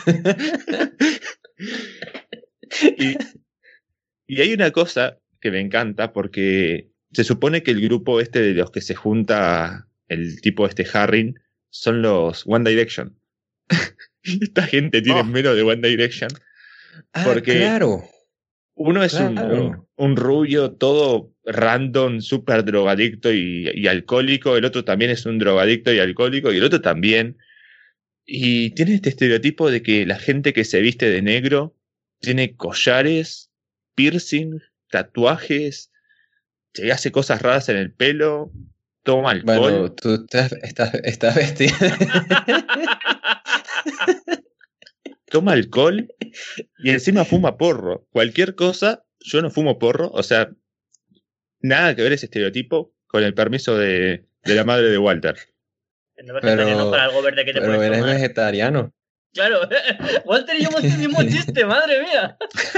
Y hay una cosa que me encanta, porque se supone que el grupo de los que se junta el tipo Harry son los One Direction. Esta gente tiene menos de One Direction. Porque claro. Uno es un rubio todo random, súper drogadicto y alcohólico. El otro también es un drogadicto y alcohólico. Y el otro también. Y tiene este estereotipo de que la gente que se viste de negro tiene collares, piercing, tatuajes, se hace cosas raras en el pelo, toma alcohol. Bueno, tú estás vestido. Toma alcohol y encima fuma porro. Cualquier cosa, yo no fumo porro, o sea, nada que ver ese estereotipo, con el permiso de la madre de Walter. No vegetariano para algo verde que te puedes eres tomar. Vegetariano. Claro, Walter y yo hemos hecho el mismo chiste, madre mía.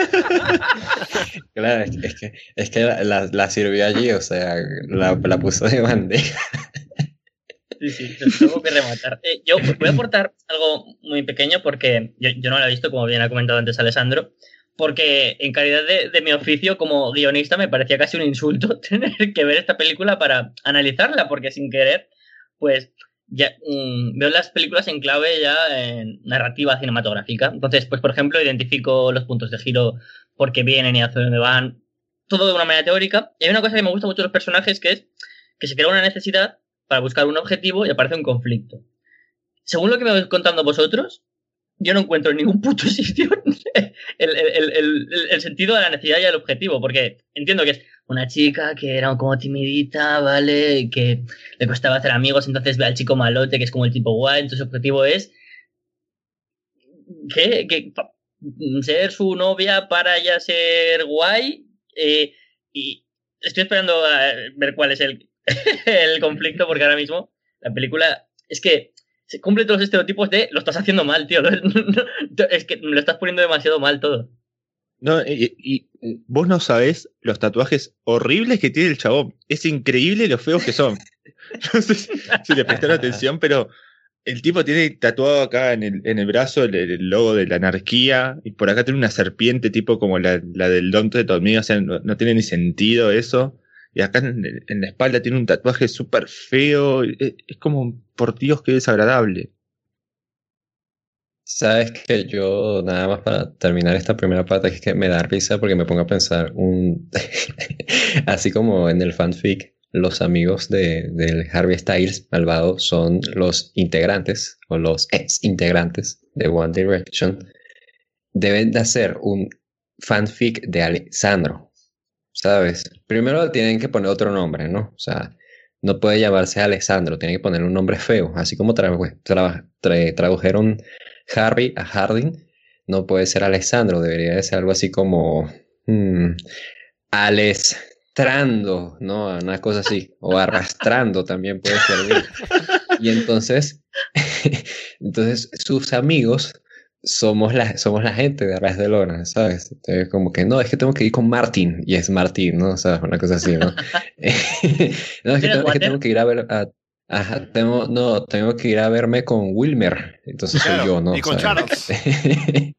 Claro, es que la sirvió allí, o sea, la puso de bandeja. Sí, tengo que rematar. Yo voy a aportar algo muy pequeño porque yo no lo he visto, como bien ha comentado antes Alessandro, porque en calidad de mi oficio como guionista me parecía casi un insulto tener que ver esta película para analizarla, porque sin querer, pues ya veo las películas en clave ya en narrativa cinematográfica. Entonces, pues por ejemplo, identifico los puntos de giro, por qué vienen y hacia dónde van, todo de una manera teórica. Y hay una cosa que me gusta mucho de los personajes, que es que se crea una necesidad para buscar un objetivo y aparece un conflicto. Según lo que me vais contando vosotros, yo no encuentro en ningún puto sitio el sentido de la necesidad y el objetivo, porque entiendo que es una chica que era como timidita, ¿vale? Que le costaba hacer amigos, entonces ve al chico malote, que es como el tipo guay, entonces su objetivo es ser su novia para ella ser guay. Y estoy esperando a ver cuál es el conflicto, porque ahora mismo la película es que se cumple todos los estereotipos de lo estás haciendo mal, tío. Es que me lo estás poniendo demasiado mal todo. No, y vos no sabés los tatuajes horribles que tiene el chabón. Es increíble lo feos que son. No sé si le prestaron atención, pero el tipo tiene tatuado acá en el brazo el logo de la anarquía, y por acá tiene una serpiente tipo como la del Don de Tornillo, o sea, no tiene ni sentido eso. Y acá en la espalda tiene un tatuaje súper feo. Es como, por Dios, qué desagradable. Sabes que yo, nada más para terminar esta primera parte, es que me da risa porque me pongo a pensar así como en el fanfic, los amigos del Harvey Styles malvado son los integrantes o los ex integrantes de One Direction. Deben de hacer un fanfic de Alessandro, ¿sabes? Primero tienen que poner otro nombre, ¿no? O sea, no puede llamarse Alessandro, tienen que poner un nombre feo, así como tradujeron Harry a Harding, no puede ser Alessandro, debería de ser algo así como Alestrando, ¿no? Una cosa así, o arrastrando también puede servir. Y entonces sus amigos somos la gente de Arras de Lona, ¿sabes? Entonces, como que no, es que tengo que ir con Martin, y es Martín, ¿no? O sea, una cosa así, ¿no? No, es que tengo que ir a ver a... Ajá, tengo que ir a verme con Wilmer, entonces Claro, soy yo, ¿no? y con ¿sabes? Charles.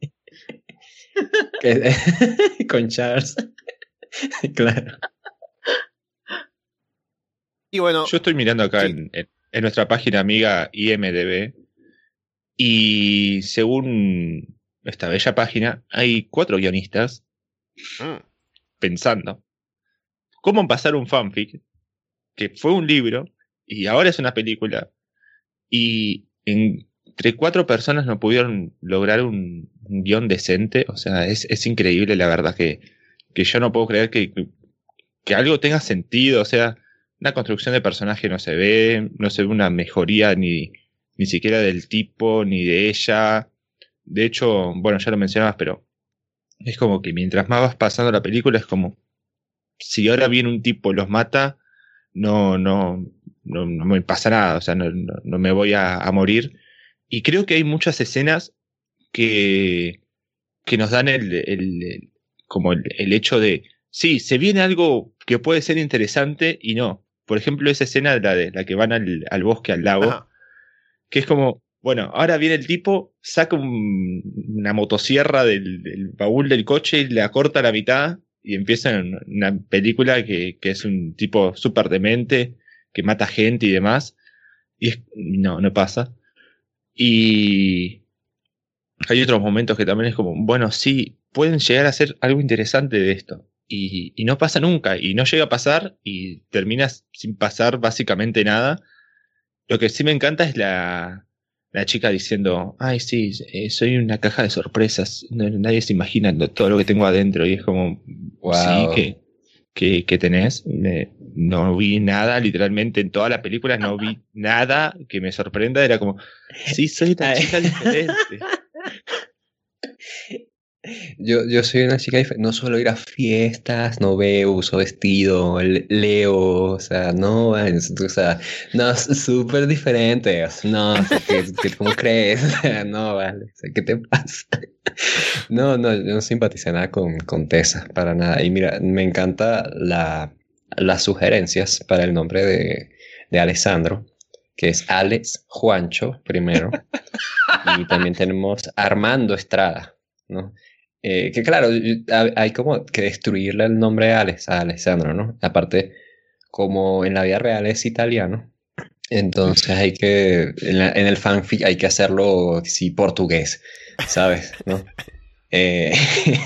Con Charles, claro. Y bueno, Yo estoy mirando acá sí. en nuestra página amiga IMDb, y según esta bella página, hay 4 guionistas pensando cómo pasar un fanfic que fue un libro y ahora es una película, y entre 4 personas no pudieron lograr un guión decente. O sea, es increíble, la verdad, que yo no puedo creer que algo tenga sentido. O sea, una construcción de personaje no se ve una mejoría ni siquiera del tipo ni de ella. De hecho, bueno, ya lo mencionabas, pero es como que mientras más vas pasando la película, es como si ahora viene un tipo, los mata, no me pasa nada, o sea, no me voy a morir. Y creo que hay muchas escenas que nos dan como el hecho de, sí, se viene algo que puede ser interesante y no. Por ejemplo, esa escena de la que van al bosque, al lago, Ajá. que es como, bueno, ahora viene el tipo, saca una motosierra del baúl del coche y la corta a la mitad, y empieza una película que es un tipo súper demente, que mata gente y demás, y no pasa. Y hay otros momentos que también es como, bueno, sí, pueden llegar a ser algo interesante de esto, y no pasa nunca, y no llega a pasar, y terminas sin pasar básicamente nada. Lo que sí me encanta es la chica diciendo, ay, sí, soy una caja de sorpresas, nadie se imagina todo lo que tengo adentro. Y es como, Wow. sí, que tenés. No vi nada, literalmente en toda la película no vi nada que me sorprenda. Era como, sí, soy una chica diferente. Yo soy una chica diferente, no suelo ir a fiestas, no veo, uso vestido, leo, o sea, no, o sea, no, es súper diferente, o sea, no, o sea, ¿cómo crees? O sea, no, vale, o sea, ¿qué te pasa? No, yo no simpaticé nada con Tessa, para nada, y mira, me encanta las sugerencias para el nombre de Alessandro, que es Alex Juancho primero, y también tenemos Armando Estrada, ¿no? Que claro, hay como que destruirle el nombre a Alessandro, ¿no? Aparte, como en la vida real es italiano, entonces hay que, en el fanfic hay que hacerlo, sí, portugués, ¿sabes? ¿No? Eh,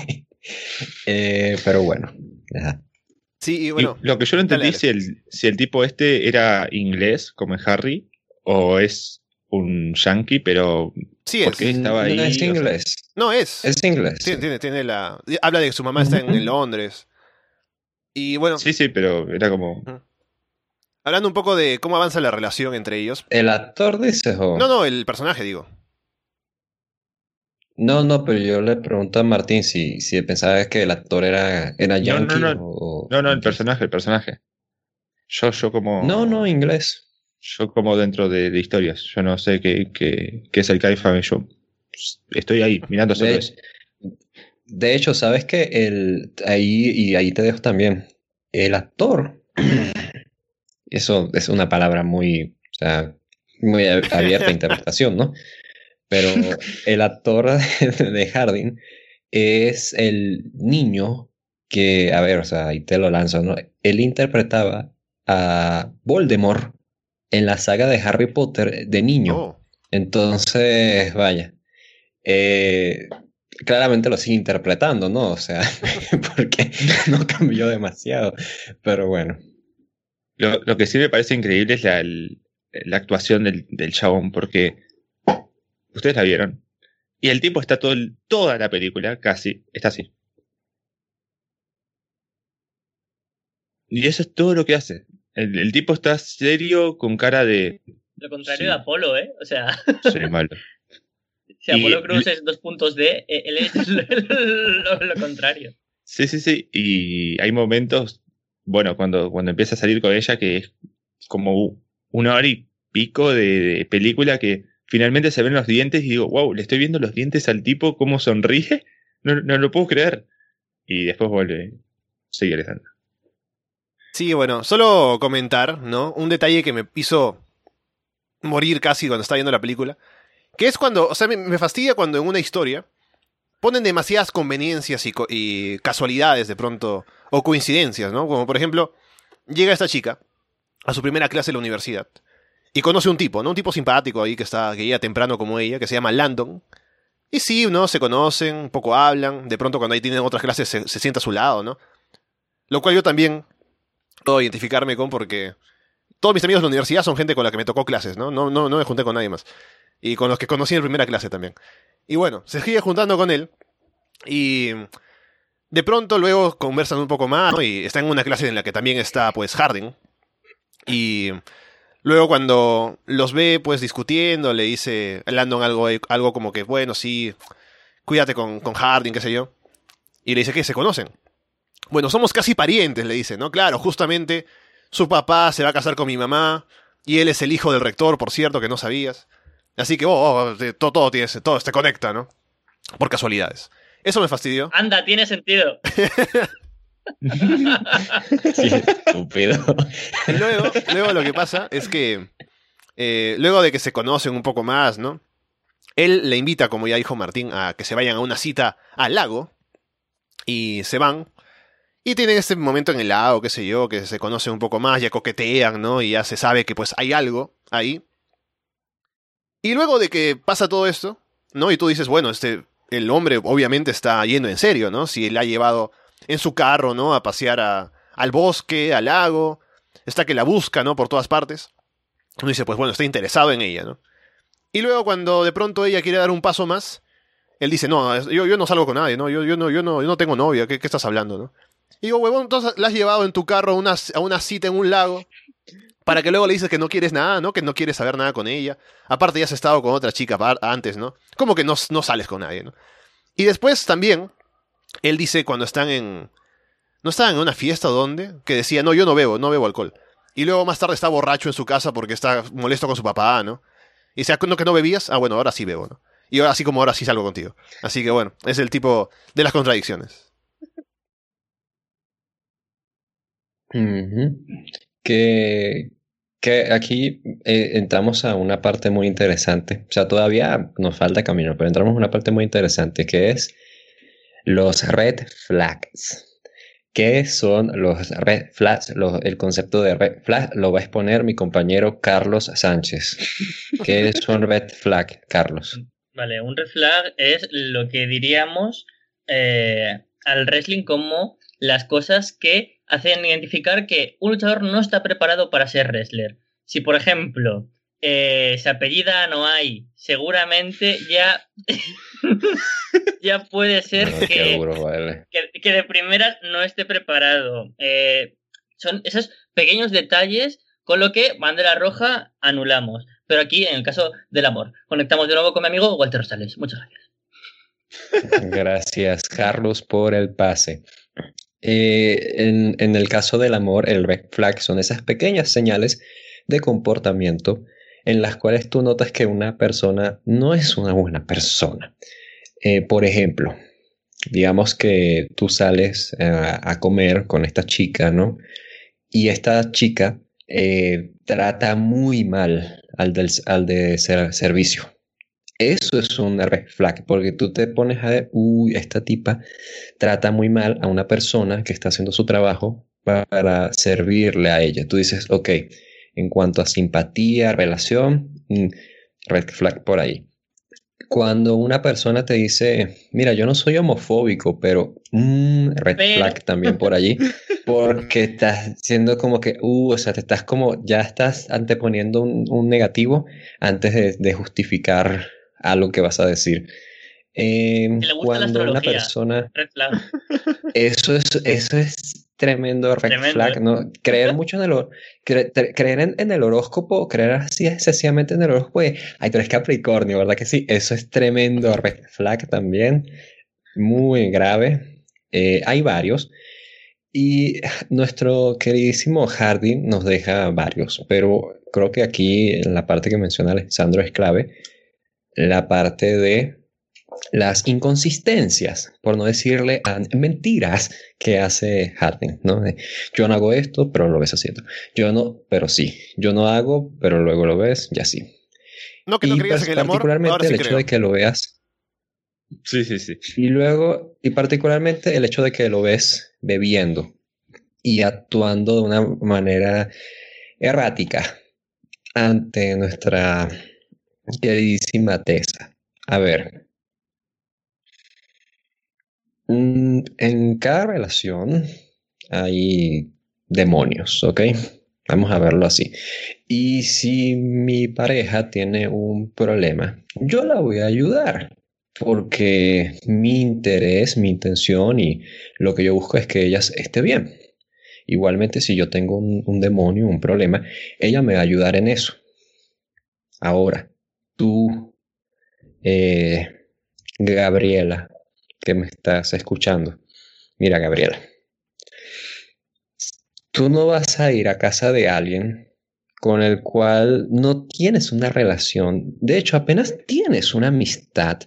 pero bueno, ya. Sí, y Y bueno. lo que yo no entendí Dale. si el tipo este era inglés, como en Harry, o es un yankee, pero Sí ¿por es. qué estaba ahí? No es O sea, inglés, No es. es inglés. Sí, tiene la. Habla de que su mamá está en Londres. Y bueno, sí, pero era como... hablando un poco de cómo avanza la relación entre ellos. ¿El actor dices o...? No, el personaje, digo. No, pero yo le pregunto a Martín si pensaba que el actor era No, yankee no, o no, el inglés. personaje, el personaje. Yo No, como, inglés. yo como dentro de historias. Yo no sé qué es el Kaifang. Yo estoy ahí, mirando solo De, eso. de hecho, ¿sabes qué? Ahí te dejo también. El actor, eso es una palabra muy, o sea, muy abierta a interpretación, ¿no? Pero el actor de Hardin es el niño que, a ver, o sea, ahí te lo lanzo, ¿no? Él interpretaba a Voldemort en la saga de Harry Potter de niño. Oh. Entonces, vaya, eh, claramente lo sigue interpretando, ¿no? O sea, porque no cambió demasiado. Pero bueno, Lo que sí me parece increíble es la actuación del chabón, porque ustedes la vieron. Y el tipo está toda la película, casi, está así. Y eso es todo lo que hace. El tipo está serio, con cara de... Lo contrario Sí, de Apolo, ¿eh? O sea, soy malo. si Y Apolo Cruz es 2 puntos D, él es lo contrario. sí. Y hay momentos, bueno, cuando empieza a salir con ella, que es como 1 hora y pico de película que finalmente se ven los dientes y digo, wow, le estoy viendo los dientes al tipo, cómo sonríe. No lo puedo creer. Y después vuelve, sigue Alejandro. Sí, bueno, solo comentar, ¿no? Un detalle que me hizo morir casi cuando estaba viendo la película. Que es cuando, o sea, me fastidia cuando en una historia ponen demasiadas conveniencias y casualidades de pronto, o coincidencias, ¿no? Como por ejemplo, llega esta chica a su primera clase en la universidad y conoce un tipo, ¿no? Un tipo simpático ahí que llega temprano como ella, que se llama Landon. Y sí, ¿no? Se conocen, un poco hablan, de pronto cuando ahí tienen otras clases se sienta a su lado, ¿no? Lo cual yo también puedo identificarme con porque todos mis amigos de la universidad son gente con la que me tocó clases, ¿no? No me junté con nadie más. Y con los que conocí en primera clase también. Y bueno, se sigue juntando con él y de pronto luego conversan un poco más, ¿no? Y está en una clase en la que también está pues Harding. Y luego cuando los ve pues discutiendo, le dice Landon algo como que, bueno, sí, cuídate con Harding, qué sé yo. Y le dice que se conocen. Bueno, somos casi parientes, le dice, ¿no? Claro, justamente su papá se va a casar con mi mamá y él es el hijo del rector, por cierto, que no sabías. Así que todo se conecta, ¿no? Por casualidades. Eso me fastidió. Anda, tiene sentido. sí, estúpido. Y luego lo que pasa es que luego de que se conocen un poco más, ¿no? Él le invita, como ya dijo Martín, a que se vayan a una cita al lago y se van. Y tienen este momento en el lago, qué sé yo, que se conocen un poco más, ya coquetean, ¿no? Y ya se sabe que pues hay algo ahí. Y luego de que pasa todo esto, ¿no? Y tú dices, bueno, el hombre obviamente está yendo en serio, ¿no? Si él ha llevado en su carro, ¿no? A pasear al bosque, al lago, está que la busca, ¿no? Por todas partes. Uno dice, pues bueno, está interesado en ella, ¿no? Y luego cuando de pronto ella quiere dar un paso más, él dice, no, yo no salgo con nadie, ¿no? Yo no tengo novia, ¿qué estás hablando, no? Y digo, huevón, entonces la has llevado en tu carro a una cita en un lago para que luego le dices que no quieres nada, ¿no? Que no quieres saber nada con ella. Aparte ya has estado con otra chica antes, ¿no? Como que no sales con nadie, ¿no? Y después también, él dice cuando están en... ¿No estaban en una fiesta o dónde? Que decía, no, yo no bebo alcohol. Y luego más tarde está borracho en su casa porque está molesto con su papá, ¿no? Y dice, ¿no que no bebías? Ah, bueno, ahora sí bebo, ¿no? Y ahora sí como ahora sí salgo contigo. Así que bueno, es el tipo de las contradicciones. Ujú. Que, que aquí entramos a una parte muy interesante. O sea, todavía nos falta camino, pero entramos a una parte muy interesante que es los red flags. ¿Qué son los red flags? El concepto de red flag lo va a exponer mi compañero Carlos Sánchez. ¿Qué son red flag, Carlos? Vale, un red flag es lo que diríamos al wrestling como las cosas que hacen identificar que un luchador no está preparado para ser wrestler. Si, por ejemplo, se apellida Noai, seguramente ya, ya puede ser No, qué duro, vale. que de primeras no esté preparado. Son esos pequeños detalles con lo que bandera roja anulamos. Pero aquí, en el caso del amor, conectamos de nuevo con mi amigo Walter Rosales. Muchas gracias. Gracias, Carlos, por el pase. En el caso del amor, el red flag son esas pequeñas señales de comportamiento en las cuales tú notas que una persona no es una buena persona. Por ejemplo, digamos que tú sales a comer con esta chica, ¿no? Y esta chica trata muy mal al de servicio. Eso es un red flag, porque tú te pones a ver, uy, esta tipa trata muy mal a una persona que está haciendo su trabajo para servirle a ella. Tú dices, ok, en cuanto a simpatía, relación, red flag por ahí. Cuando una persona te dice, mira, yo no soy homofóbico, pero red flag también por allí, porque estás siendo como que, o sea, te estás como, ya estás anteponiendo un negativo antes de justificar algo que vas a decir. Que le gusta la Cuando una astrología. persona, Red flag. eso es tremendo red Tremendo, flag, ¿no? Creer mucho creer en el horóscopo, creer así excesivamente en el horóscopo, ay, tú eres Capricornio, ¿verdad que sí? Eso es tremendo red flag también, muy grave. Hay varios. Y nuestro queridísimo Hardin nos deja varios, pero creo que aquí en la parte que menciona Alessandro es clave, la parte de las inconsistencias, por no decirle mentiras que hace Hardin, ¿no? Yo no hago esto, pero lo ves haciendo. Yo no, pero sí. Yo no hago, pero luego lo ves, y así. No, que no creías en el amor, particularmente ahora sí el hecho creo. de que lo veas. Sí, sí, sí. Y particularmente el hecho de que lo ves bebiendo y actuando de una manera errática ante nuestra queridísima Tessa. A ver, en cada relación hay demonios, ¿ok? Vamos a verlo así. Y si mi pareja tiene un problema, yo la voy a ayudar. Porque mi interés, mi intención y lo que yo busco es que ella esté bien. Igualmente, si yo tengo un demonio, un problema, ella me va a ayudar en eso. Ahora, tú, Gabriela, que me estás escuchando. Mira, Gabriela, tú no vas a ir a casa de alguien con el cual no tienes una relación. De hecho, apenas tienes una amistad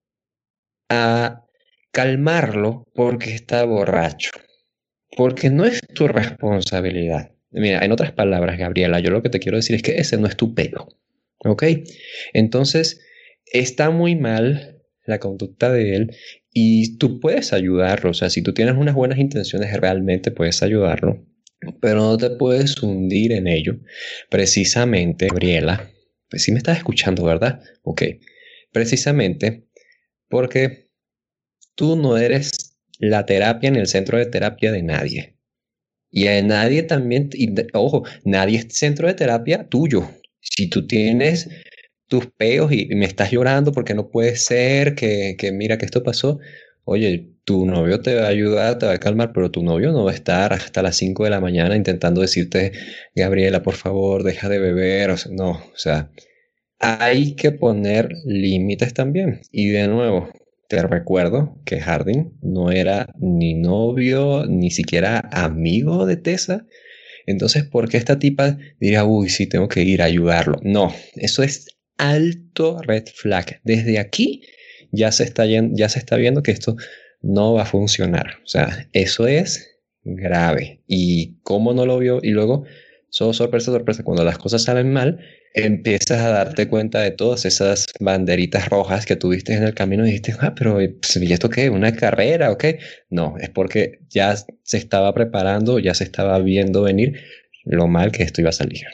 a calmarlo porque está borracho. Porque no es tu responsabilidad. Mira, en otras palabras, Gabriela, yo lo que te quiero decir es que ese no es tu pelo. ¿Ok? Entonces, está muy mal la conducta de él y tú puedes ayudarlo. O sea, si tú tienes unas buenas intenciones, realmente puedes ayudarlo. Pero no te puedes hundir en ello. Precisamente, Gabriela, pues sí me estás escuchando, ¿verdad? Ok. Precisamente porque tú no eres la terapia en el centro de terapia de nadie. Y a nadie también, ojo, nadie es centro de terapia tuyo. Si tú tienes tus peos y me estás llorando porque no puede ser que mira que esto pasó, oye, tu novio te va a ayudar, te va a calmar, pero tu novio no va a estar hasta las 5 de la mañana intentando decirte, Gabriela, por favor, deja de beber. O sea, no, o sea, hay que poner límites también. Y de nuevo, te recuerdo que Hardin no era ni novio, ni siquiera amigo de Tessa. Entonces, ¿por qué esta tipa diría, uy, sí, tengo que ir a ayudarlo? No, eso es alto red flag. Desde aquí ya se está viendo que esto no va a funcionar. O sea, eso es grave. ¿Y cómo no lo vio? Y luego, sorpresa, sorpresa, cuando las cosas salen mal, empiezas a darte cuenta de todas esas banderitas rojas que tuviste en el camino y dijiste, pero pues, ¿y esto qué? ¿Una carrera o qué? No, es porque ya se estaba preparando, ya se estaba viendo venir lo mal que esto iba a salir.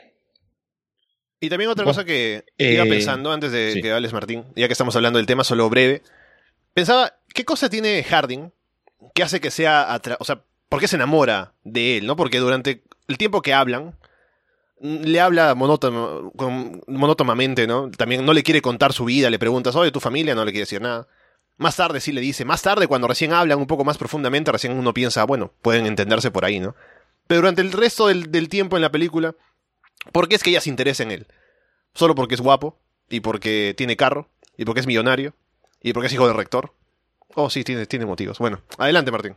Y también otra cosa que iba pensando antes de que hables, Martín, ya que estamos hablando del tema solo breve, pensaba, ¿qué cosa tiene Hardin que hace que sea, o sea, por qué se enamora de él, ¿no? Porque durante el tiempo que hablan, le habla monótonamente, ¿no? También no le quiere contar su vida, le preguntas, oye, ¿tu familia? No le quiere decir nada. Más tarde sí le dice, más tarde cuando recién hablan un poco más profundamente, recién uno piensa, bueno, pueden entenderse por ahí, ¿no? Pero durante el resto del tiempo en la película, ¿por qué es que ella se interesa en él? ¿Solo porque es guapo? ¿Y porque tiene carro? ¿Y porque es millonario? ¿Y porque es hijo del rector? Oh, sí, tiene motivos. Bueno, adelante, Martín.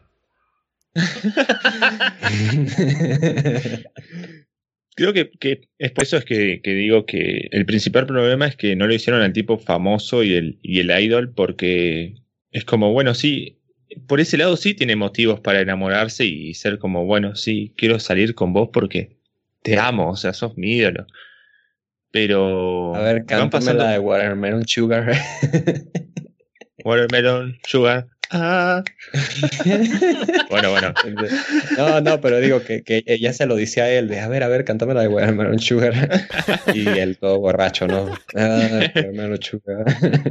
Creo que es por eso es que digo que el principal problema es que no lo hicieron al tipo famoso y el idol, porque es como, bueno, sí, por ese lado sí tiene motivos para enamorarse y ser como, bueno, sí, quiero salir con vos porque te amo, o sea, sos mi ídolo. Pero A ver, van cántame pasando la de Watermelon Sugar. Watermelon Sugar. Ah. Bueno. No, pero digo que ella se lo dice a él, de a ver, cántame la de Watermelon Sugar. Y él todo borracho, ¿no? Watermelon Sugar.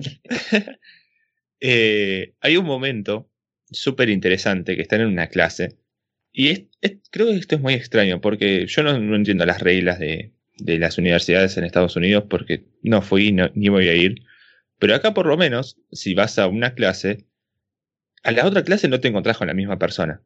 Hay un momento súper interesante que están en una clase. Y creo que esto es muy extraño, porque yo no entiendo las reglas de las universidades en Estados Unidos, porque no fui ni voy a ir. Pero acá por lo menos, si vas a una clase, a la otra clase no te encontrás con la misma persona.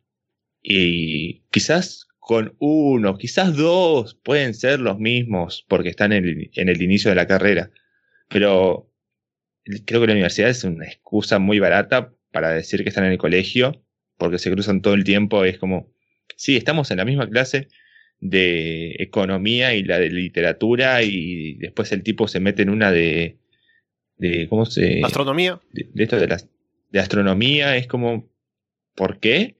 Y quizás con uno, quizás dos pueden ser los mismos porque están en el inicio de la carrera. Pero creo que la universidad es una excusa muy barata para decir que están en el colegio, porque se cruzan todo el tiempo. Es como, sí, estamos en la misma clase de economía y la de literatura, y después el tipo se mete en una de ¿cómo se...? Astronomía. De esto de astronomía. Es como, ¿por qué?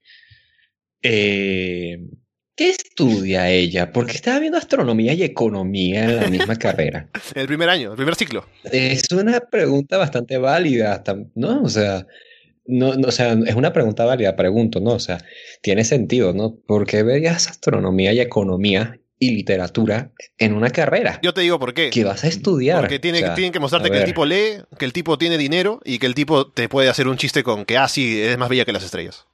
¿Qué estudia ella? Porque estaba viendo astronomía y economía en la misma carrera. El primer año, el primer ciclo. Es una pregunta bastante válida, ¿no? O sea, o sea, es una pregunta válida, pregunto, ¿no? O sea, tiene sentido, ¿no? ¿Por qué verías astronomía y economía y literatura en una carrera? Yo te digo por qué. ¿Qué vas a estudiar? Porque tienen que mostrarte a que el ver. tipo lee, que el tipo tiene dinero y que el tipo te puede hacer un chiste con que sí, es más bella que las estrellas.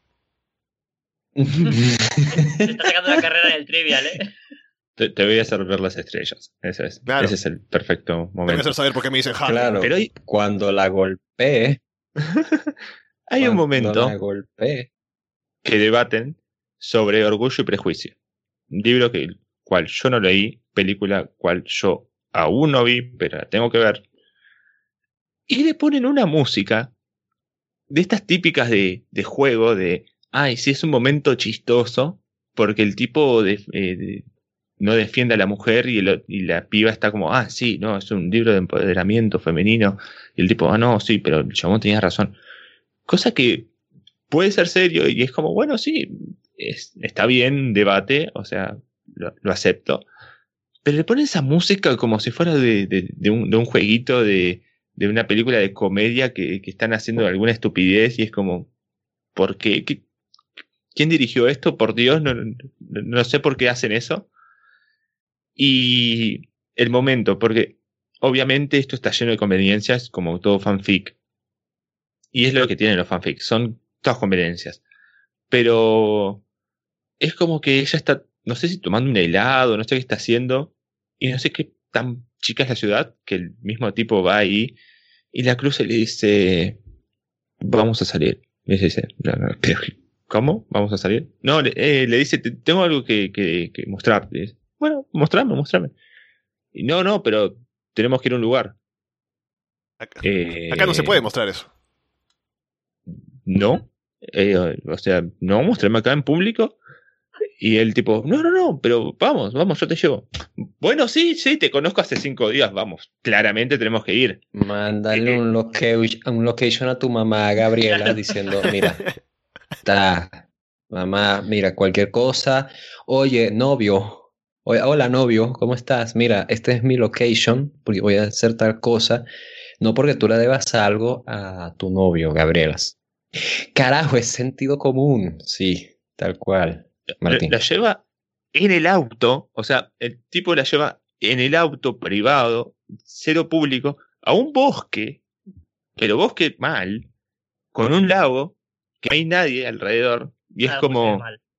Se está sacando la carrera del trivial, ¿eh? Te voy a hacer ver las estrellas. Ese es, Claro. ese es el perfecto Tengo que momento. hacer saber por qué me dicen Harry. Claro, Pero cuando la golpee, hay un cuando momento la golpee. que debaten sobre Orgullo y Prejuicio. Un libro cual yo no leí, película cual yo aún no vi, pero la tengo que ver. Y le ponen una música de estas típicas de juego, ay, sí, es un momento chistoso, porque el tipo no defiende a la mujer y la piba está como, sí, no, es un libro de empoderamiento femenino. Y el tipo, no, sí, pero el chabón tenía razón. Cosa que puede ser serio y es como, bueno, sí, está bien, debate, o sea, lo acepto. Pero le ponen esa música como si fuera de un jueguito de una película de comedia que están haciendo alguna estupidez, y es como, ¿por qué? ¿Quién dirigió esto? Por Dios, no sé por qué hacen eso. Y el momento, porque obviamente esto está lleno de conveniencias, como todo fanfic. Y es lo que tienen los fanfics, son todas conveniencias. Pero es como que ella está, no sé si tomando un helado, no sé qué está haciendo, y no sé qué tan chica es la ciudad, que el mismo tipo va ahí, y la cruza y le dice, vamos a salir. Y ella dice, no, ¿cómo? ¿Vamos a salir? No, le dice, tengo algo que mostrarte. Dice, bueno, mostrame. Y no, pero tenemos que ir a un lugar. Acá no se puede mostrar eso. No, o sea, no, mostrarme acá en público. Y el tipo, no, pero vamos, yo te llevo. Bueno, sí, te conozco hace 5 días, vamos, claramente tenemos que ir. Mándale un location a tu mamá, Gabriela, diciendo, mira, mamá, mira, cualquier cosa. Oye, novio, hola novio, ¿cómo estás? Mira, este es mi location, porque voy a hacer tal cosa. No porque tú le debas algo a tu novio, Gabriela. Carajo, es sentido común. Sí, tal cual. Martín. La lleva en el auto, o sea, el tipo la lleva en el auto privado, cero público, a un bosque, pero bosque mal, con un lago, que no hay nadie alrededor, y es como,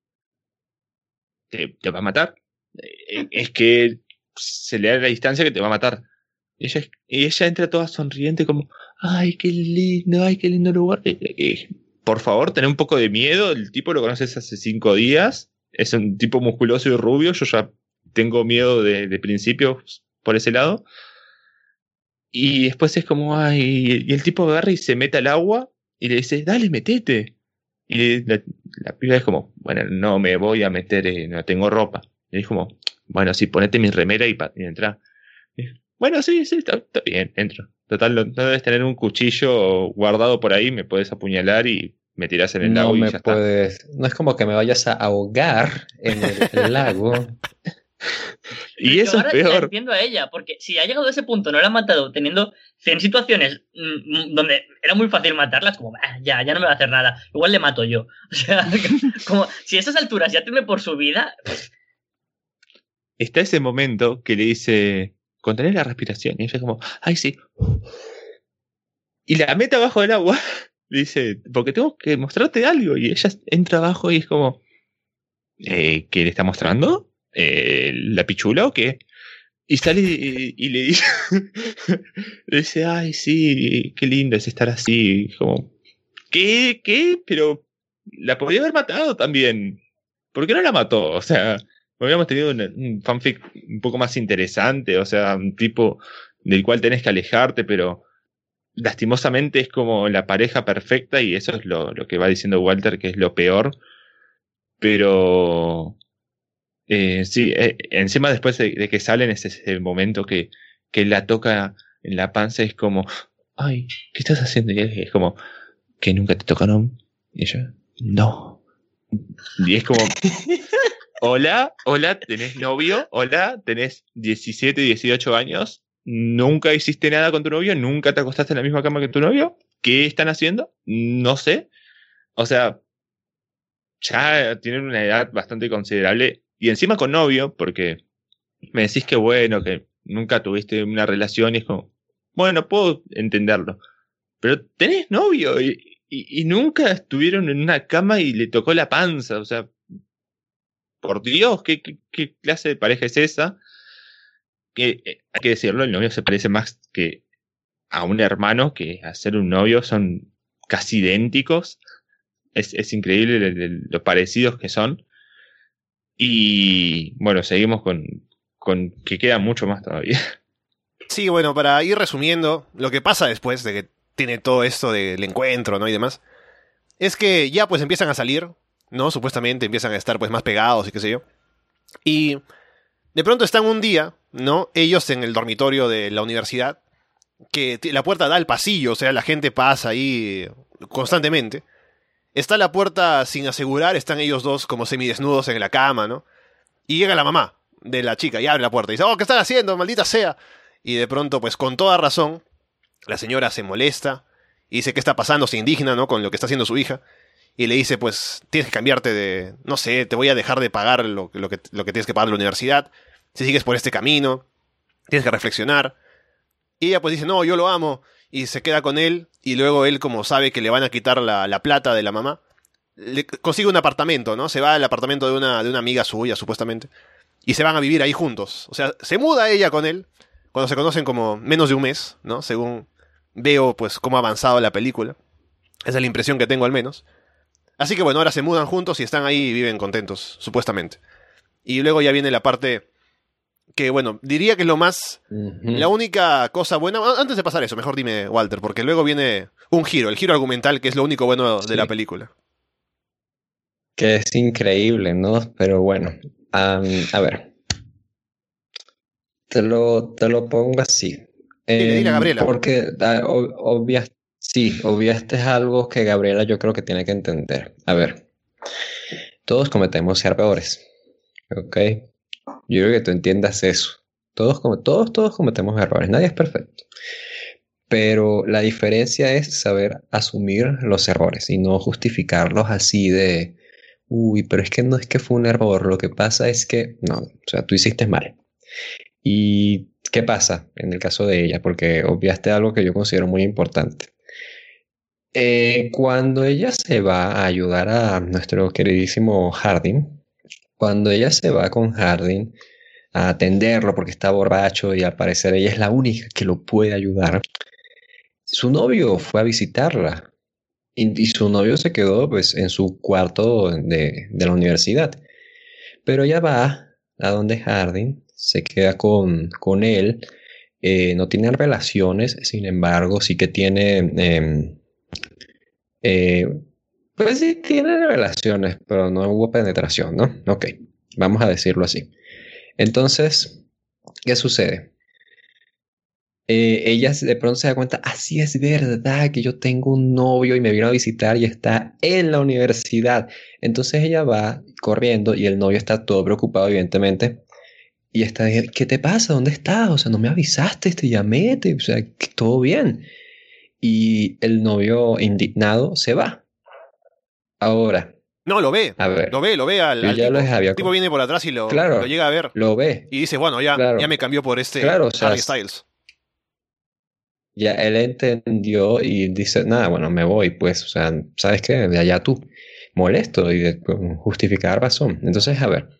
¿te va a matar? Es que se le da la distancia que te va a matar. Y ella entra toda sonriente como, ay, qué lindo lugar. Por favor, ten un poco de miedo. El tipo lo conoces hace 5 días. Es un tipo musculoso y rubio. Yo ya tengo miedo de principio por ese lado. Y después es como, ay, y el tipo agarra y se mete al agua. y le dice, dale, metete. Y la piba es como, bueno, no me voy a meter, no tengo ropa. Y es como, bueno, sí, ponete mi remera y entra. Bueno, sí, está bien, entro. Total, no debes tener un cuchillo guardado por ahí, me puedes apuñalar y me tiras en el lago y ya está. No es como que me vayas a ahogar en el lago. Y eso es La peor. entiendo a ella, porque si ha llegado a ese punto, no la ha matado, teniendo 100 situaciones donde era muy fácil matarlas, como, ya no me va a hacer nada, igual le mato yo. O sea, como, si a esas alturas ya teme por su vida... Está ese momento que le dice, contener la respiración, y ella es como, ay, sí. Y la mete abajo del agua, le dice, porque tengo que mostrarte algo, y ella entra abajo y es como, ¿qué le está mostrando? ¿La pichula o qué? Y sale y le dice, le dice, ay, sí, qué lindo es estar así. Como, ¿qué? Pero la podría haber matado también. ¿Por qué no la mató? O sea, habríamos tenido un fanfic un poco más interesante, o sea, un tipo del cual tenés que alejarte, pero lastimosamente es como la pareja perfecta y eso es lo que va diciendo Walter, que es lo peor. Pero... sí, encima después de que salen ese es el momento que la toca en la panza, es como, ay, ¿qué estás haciendo? Y es como, ¿que nunca te tocaron? Y ella, no. Y es como, hola, ¿tenés novio? Hola, ¿tenés 17, 18 años? ¿Nunca hiciste nada con tu novio? ¿Nunca te acostaste en la misma cama que tu novio? ¿Qué están haciendo? No sé. O sea, ya tienen una edad bastante considerable. Y encima con novio, porque me decís que bueno, que nunca tuviste una relación y es como, bueno, puedo entenderlo. Pero tenés novio y nunca estuvieron en una cama y le tocó la panza. O sea, por Dios, ¿qué clase de pareja es esa? Que hay que decirlo, el novio se parece más que a un hermano que a ser un novio, son casi idénticos. Es increíble lo parecidos que son. Y bueno, seguimos con que queda mucho más todavía. Sí, bueno, para ir resumiendo, lo que pasa después de que tiene todo esto del encuentro, ¿no? Y demás, es que ya pues empiezan a salir, ¿no? Supuestamente empiezan a estar pues más pegados y qué sé yo. Y de pronto están un día, ¿no? Ellos en el dormitorio de la universidad, que la puerta da al pasillo, o sea, la gente pasa ahí constantemente. Está la puerta sin asegurar, están ellos dos como semidesnudos en la cama, ¿no? Y llega la mamá de la chica y abre la puerta y dice, oh, ¿qué están haciendo? Maldita sea. Y de pronto, pues con toda razón, la señora se molesta y dice, ¿qué está pasando? Se indigna, ¿no? Con lo que está haciendo su hija. Y le dice, pues, tienes que cambiarte de, no sé, te voy a dejar de pagar lo que tienes que pagar de la universidad. Si sigues por este camino, tienes que reflexionar. Y ella pues dice, no, yo lo amo. Y se queda con él, y luego él, como sabe que le van a quitar la plata de la mamá, le consigue un apartamento, ¿no? Se va al apartamento de una amiga suya, supuestamente, y se van a vivir ahí juntos. O sea, se muda ella con él, cuando se conocen como menos de un mes, ¿no? Según veo, pues, cómo ha avanzado la película. Esa es la impresión que tengo, al menos. Así que bueno, ahora se mudan juntos y están ahí y viven contentos, supuestamente. Y luego ya viene la parte... que bueno, diría que es lo más... La única cosa buena... Antes de pasar eso, mejor dime, Walter, porque luego viene un giro, el giro argumental, que es lo único bueno de la película. Que es increíble, ¿no? Pero bueno, a ver. Te lo pongo así. Dile a Gabriela. Porque obviaste algo que Gabriela yo creo que tiene que entender. A ver, todos cometemos errores, ¿ok? Yo creo que tú entiendas eso. Todos cometemos errores. Nadie es perfecto. Pero la diferencia es saber asumir los errores y no justificarlos así de, uy, pero es que no es que fue un error. Lo que pasa es que, no, o sea, tú hiciste mal. ¿Y qué pasa en el caso de ella? Porque obviaste algo que yo considero muy importante. Cuando ella se va a ayudar a nuestro queridísimo Hardin, cuando ella se va con Hardin a atenderlo porque está borracho y al parecer ella es la única que lo puede ayudar, su novio fue a visitarla y su novio se quedó pues en su cuarto de la universidad. Pero ella va a donde Hardin, se queda con él, no tienen relaciones, sin embargo sí que tiene Eh, pues sí, tienen relaciones, pero no hubo penetración, ¿no? Ok, vamos a decirlo así. Entonces, ¿qué sucede? Ella de pronto se da cuenta, así es verdad que yo tengo un novio y me vino a visitar y está en la universidad. Entonces ella va corriendo y el novio está todo preocupado, evidentemente. Y está diciendo, ¿qué te pasa? ¿Dónde estás? O sea, no me avisaste, te llamé, o sea, que todo bien. Y el novio indignado se va. Ahora, No, lo ve. a ver, Lo ve yo al ya tipo. les había... El tipo viene por atrás y lo Claro, llega a ver. lo ve, Y dice, bueno, ya claro, me cambió por este claro, o sea, Harry Styles. ya él entendió y dice, nada, bueno, me voy, pues, o sea, ¿sabes qué? De allá tú, molesto y con justificar razón. Entonces, a ver,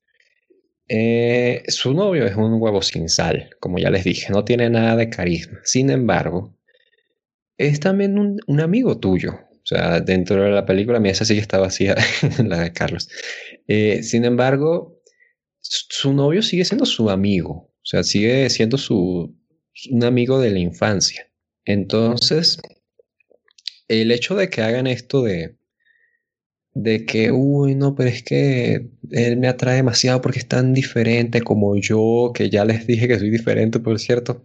su novio es un huevo sin sal, como ya les dije, no tiene nada de carisma. Sin embargo, es también un amigo tuyo. O sea, dentro de la película, mira, esa sí que está vacía, la de Carlos. Sin embargo, su novio sigue siendo su amigo. O sea, sigue siendo un amigo de la infancia. Entonces, el hecho de que hagan esto de que, uy, no, pero es que él me atrae demasiado porque es tan diferente como yo, que ya les dije que soy diferente, por cierto,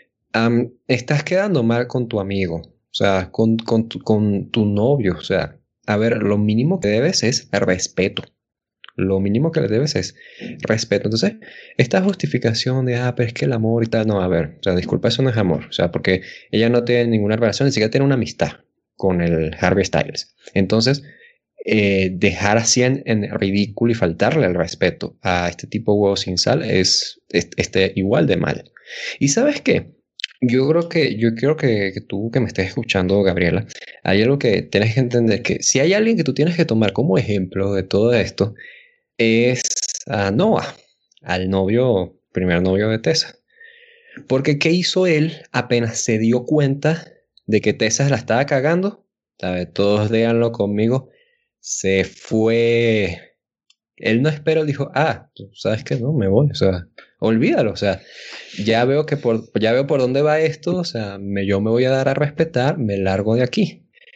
estás quedando mal con tu amigo, o sea, con tu novio, o sea, a ver, lo mínimo que debes es respeto. Lo mínimo que le debes es respeto. Entonces, esta justificación de, pero es que el amor y tal, no, a ver, o sea, disculpa, eso no es amor. O sea, porque ella no tiene ninguna relación, ni siquiera tiene una amistad con el Harvey Styles. Entonces, dejar así en ridículo y faltarle el respeto a este tipo de huevo sin sal es igual de mal. ¿Y sabes qué? Yo quiero que tú que me estés escuchando, Gabriela, hay algo que tienes que entender, que si hay alguien que tú tienes que tomar como ejemplo de todo esto, es a Noah, al novio, primer novio de Tessa. Porque ¿qué hizo él apenas se dio cuenta de que Tessa la estaba cagando? ¿Sabes? Todos díganlo conmigo. Se fue. Él no esperó, dijo, ¿sabes qué? No, me voy. O sea, olvídalo. O sea, ya veo por dónde va esto. O sea, yo me voy a dar a respetar, me largo de aquí.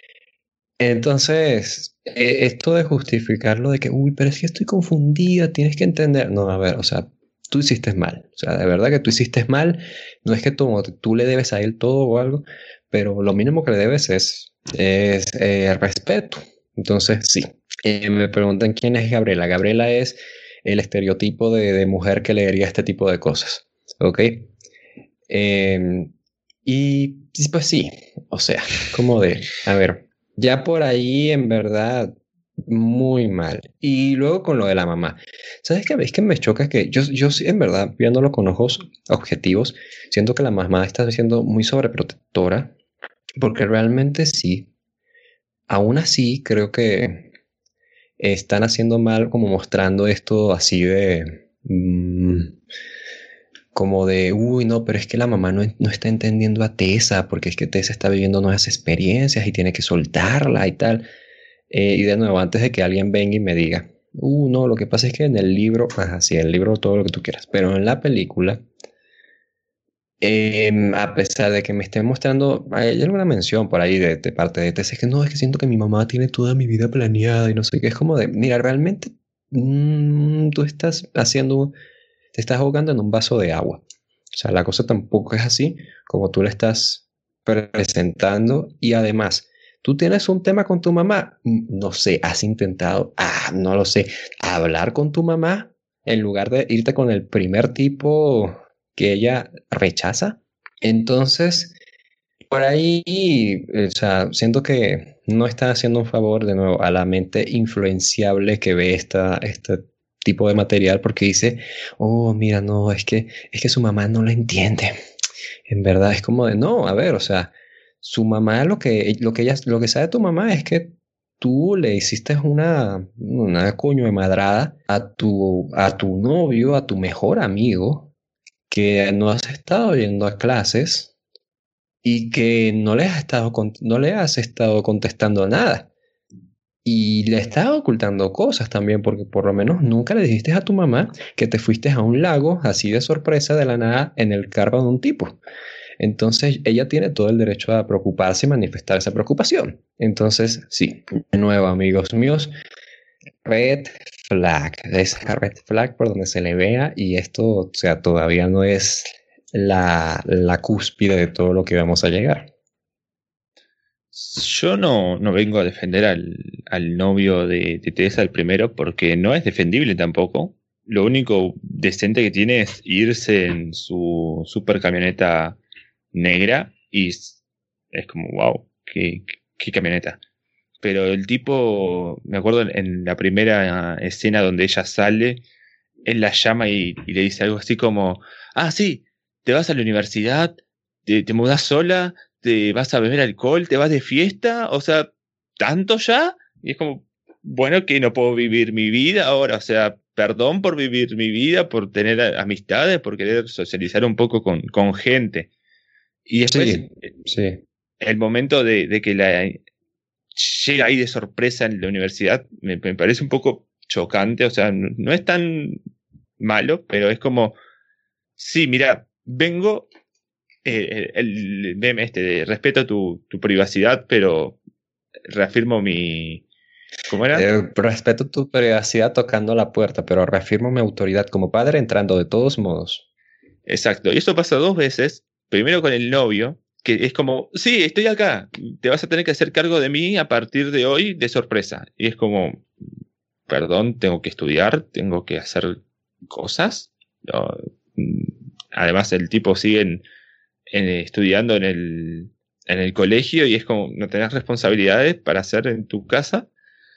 Entonces, esto de justificarlo de que, uy, pero es que estoy confundida, tienes que entender. No, a ver, o sea, tú hiciste mal. O sea, de verdad que tú hiciste mal. No es que tú le debes a él todo o algo, pero lo mínimo que le debes es respeto. Entonces, sí. Me preguntan quién es Gabriela. Gabriela es el estereotipo de mujer que leería este tipo de cosas. ¿Ok? Y pues sí, o sea, como a ver. Ya por ahí, en verdad, muy mal. Y luego con lo de la mamá. ¿Sabes qué? Es que me choca que yo en verdad, viéndolo con ojos objetivos, siento que la mamá está siendo muy sobreprotectora, porque realmente sí. Aún así, creo que están haciendo mal como mostrando esto así de... como de, uy, no, pero es que la mamá no está entendiendo a Tessa, porque es que Tessa está viviendo nuevas experiencias y tiene que soltarla y tal. Y de nuevo, antes de que alguien venga y me diga, no, lo que pasa es que en el libro, sí, en el libro todo lo que tú quieras, pero en la película, a pesar de que me estén mostrando, hay alguna mención por ahí de parte de Tessa, es que no, es que siento que mi mamá tiene toda mi vida planeada y no sé qué, es como de, mira, realmente tú estás te estás ahogando en un vaso de agua. O sea, la cosa tampoco es así como tú le estás presentando. Y además, tú tienes un tema con tu mamá. No sé, has intentado, no lo sé, hablar con tu mamá en lugar de irte con el primer tipo que ella rechaza. Entonces, por ahí, o sea, siento que no está haciendo un favor de nuevo a la mente influenciable que ve este tipo de material, porque dice, mira, no, es que su mamá no lo entiende. En verdad es como de, no, a ver, o sea, su mamá lo que sabe tu mamá es que tú le hiciste una coño de madrada a tu novio, a tu mejor amigo, que no has estado yendo a clases y que no le has estado contestando nada. Y le estás ocultando cosas también, porque por lo menos nunca le dijiste a tu mamá que te fuiste a un lago así de sorpresa de la nada en el carro de un tipo. Entonces ella tiene todo el derecho a preocuparse y manifestar esa preocupación. Entonces, sí, de nuevo, amigos míos, red flag, esa red flag por donde se le vea, y esto, o sea, todavía no es la cúspide de todo lo que vamos a llegar. Yo no vengo a defender al novio de Teresa, el primero, porque no es defendible tampoco. Lo único decente que tiene es irse en su super camioneta negra y es como, wow, qué camioneta. Pero el tipo, me acuerdo en la primera escena donde ella sale, él la llama y le dice algo así como, ah, sí, te vas a la universidad, te mudás sola, te vas a beber alcohol, te vas de fiesta, o sea, ¿tanto ya? Y es como, bueno, que no puedo vivir mi vida ahora, o sea, perdón por vivir mi vida, por tener amistades, por querer socializar un poco con gente. Y después, sí. el momento de que la llega ahí de sorpresa en la universidad, me parece un poco chocante, o sea, no es tan malo, pero es como, sí, mira, vengo, el meme de respeto tu privacidad, pero reafirmo mi... ¿Cómo era? Respeto tu privacidad tocando la puerta, pero reafirmo mi autoridad como padre entrando de todos modos. Exacto, y eso pasa 2 veces, primero con el novio, que es como, sí, estoy acá, te vas a tener que hacer cargo de mí a partir de hoy de sorpresa. Y es como, perdón, tengo que estudiar, tengo que hacer cosas. No, además el tipo sigue estudiando en el colegio y es como, no tenés responsabilidades para hacer en tu casa.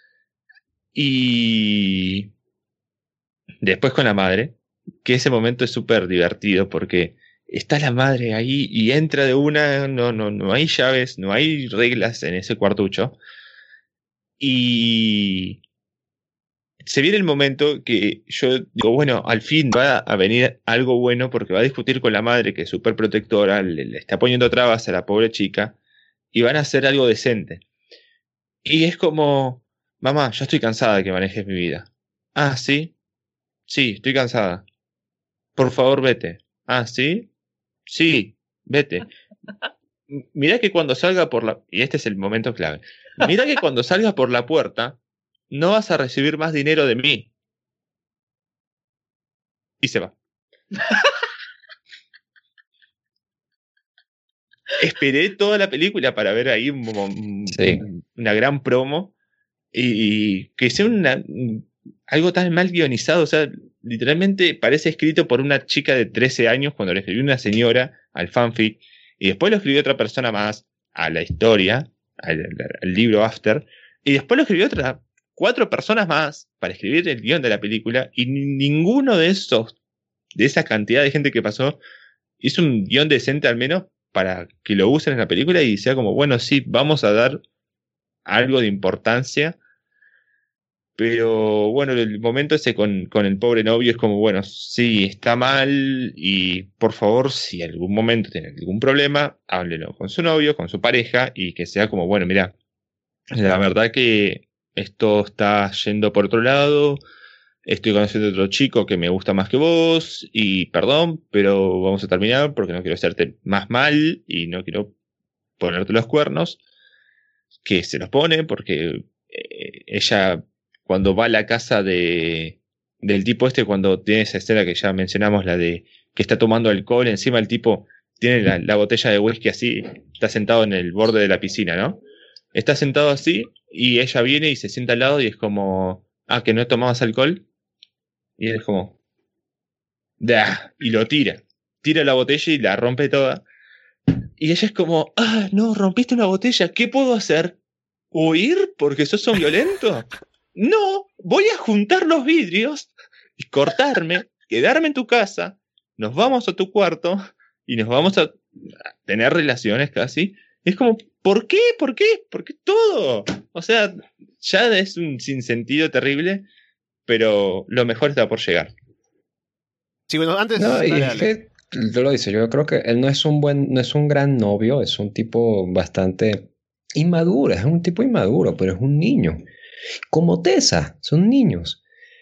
Y después con la madre, que ese momento es súper divertido porque está la madre ahí y entra de una, no hay llaves, no hay reglas en ese cuartucho. Y se viene el momento que yo digo, bueno, al fin va a venir algo bueno porque va a discutir con la madre que es súper protectora, le está poniendo trabas a la pobre chica y van a hacer algo decente. Y es como, mamá, yo estoy cansada de que manejes mi vida. Ah, ¿sí? Sí, estoy cansada. Por favor, vete. Ah, ¿sí? Sí, vete. Mirá que cuando salga por la... Y este es el momento clave. Mirá que cuando salga por la puerta, no vas a recibir más dinero de mí. Y se va. Esperé toda la película para ver ahí una gran promo y que sea algo tan mal guionizado. O sea, literalmente parece escrito por una chica de 13 años cuando le escribió una señora al fanfic y después lo escribió otra persona más a la historia, al libro After, y después lo escribió 4 personas más para escribir el guión de la película y ninguno de esa cantidad de gente que pasó hizo un guión decente al menos para que lo usen en la película y sea como, bueno, sí, vamos a dar algo de importancia. Pero bueno, el momento ese con el pobre novio es como, bueno, sí, está mal y por favor, si en algún momento tiene algún problema, háblelo con su novio, con su pareja y que sea como, bueno, mira, la verdad que esto está yendo por otro lado, estoy conociendo a otro chico que me gusta más que vos y perdón, pero vamos a terminar porque no quiero hacerte más mal y no quiero ponerte los cuernos, que se los pone porque ella... Cuando va a la casa del tipo cuando tiene esa escena que ya mencionamos, la de que está tomando alcohol, encima el tipo tiene la botella de whisky así, está sentado en el borde de la piscina, ¿no? Está sentado así y ella viene y se sienta al lado y es como, ah, ¿que no tomabas alcohol? Y él es como, ¡dah! Y lo tira la botella y la rompe toda. Y ella es como, ah, no, rompiste una botella, ¿qué puedo hacer? ¿Huir porque sos un violento? No, voy a juntar los vidrios y cortarme, quedarme en tu casa, nos vamos a tu cuarto y nos vamos a tener relaciones casi. Es como, ¿por qué? ¿Por qué? ¿Por qué todo? O sea, ya es un sinsentido terrible, pero lo mejor está por llegar. Sí, bueno, antes... No, y dale, es que yo lo dice, yo creo que él no es un gran novio, es un tipo bastante inmaduro, es un tipo inmaduro, pero es un niño. Como Tessa, son niños.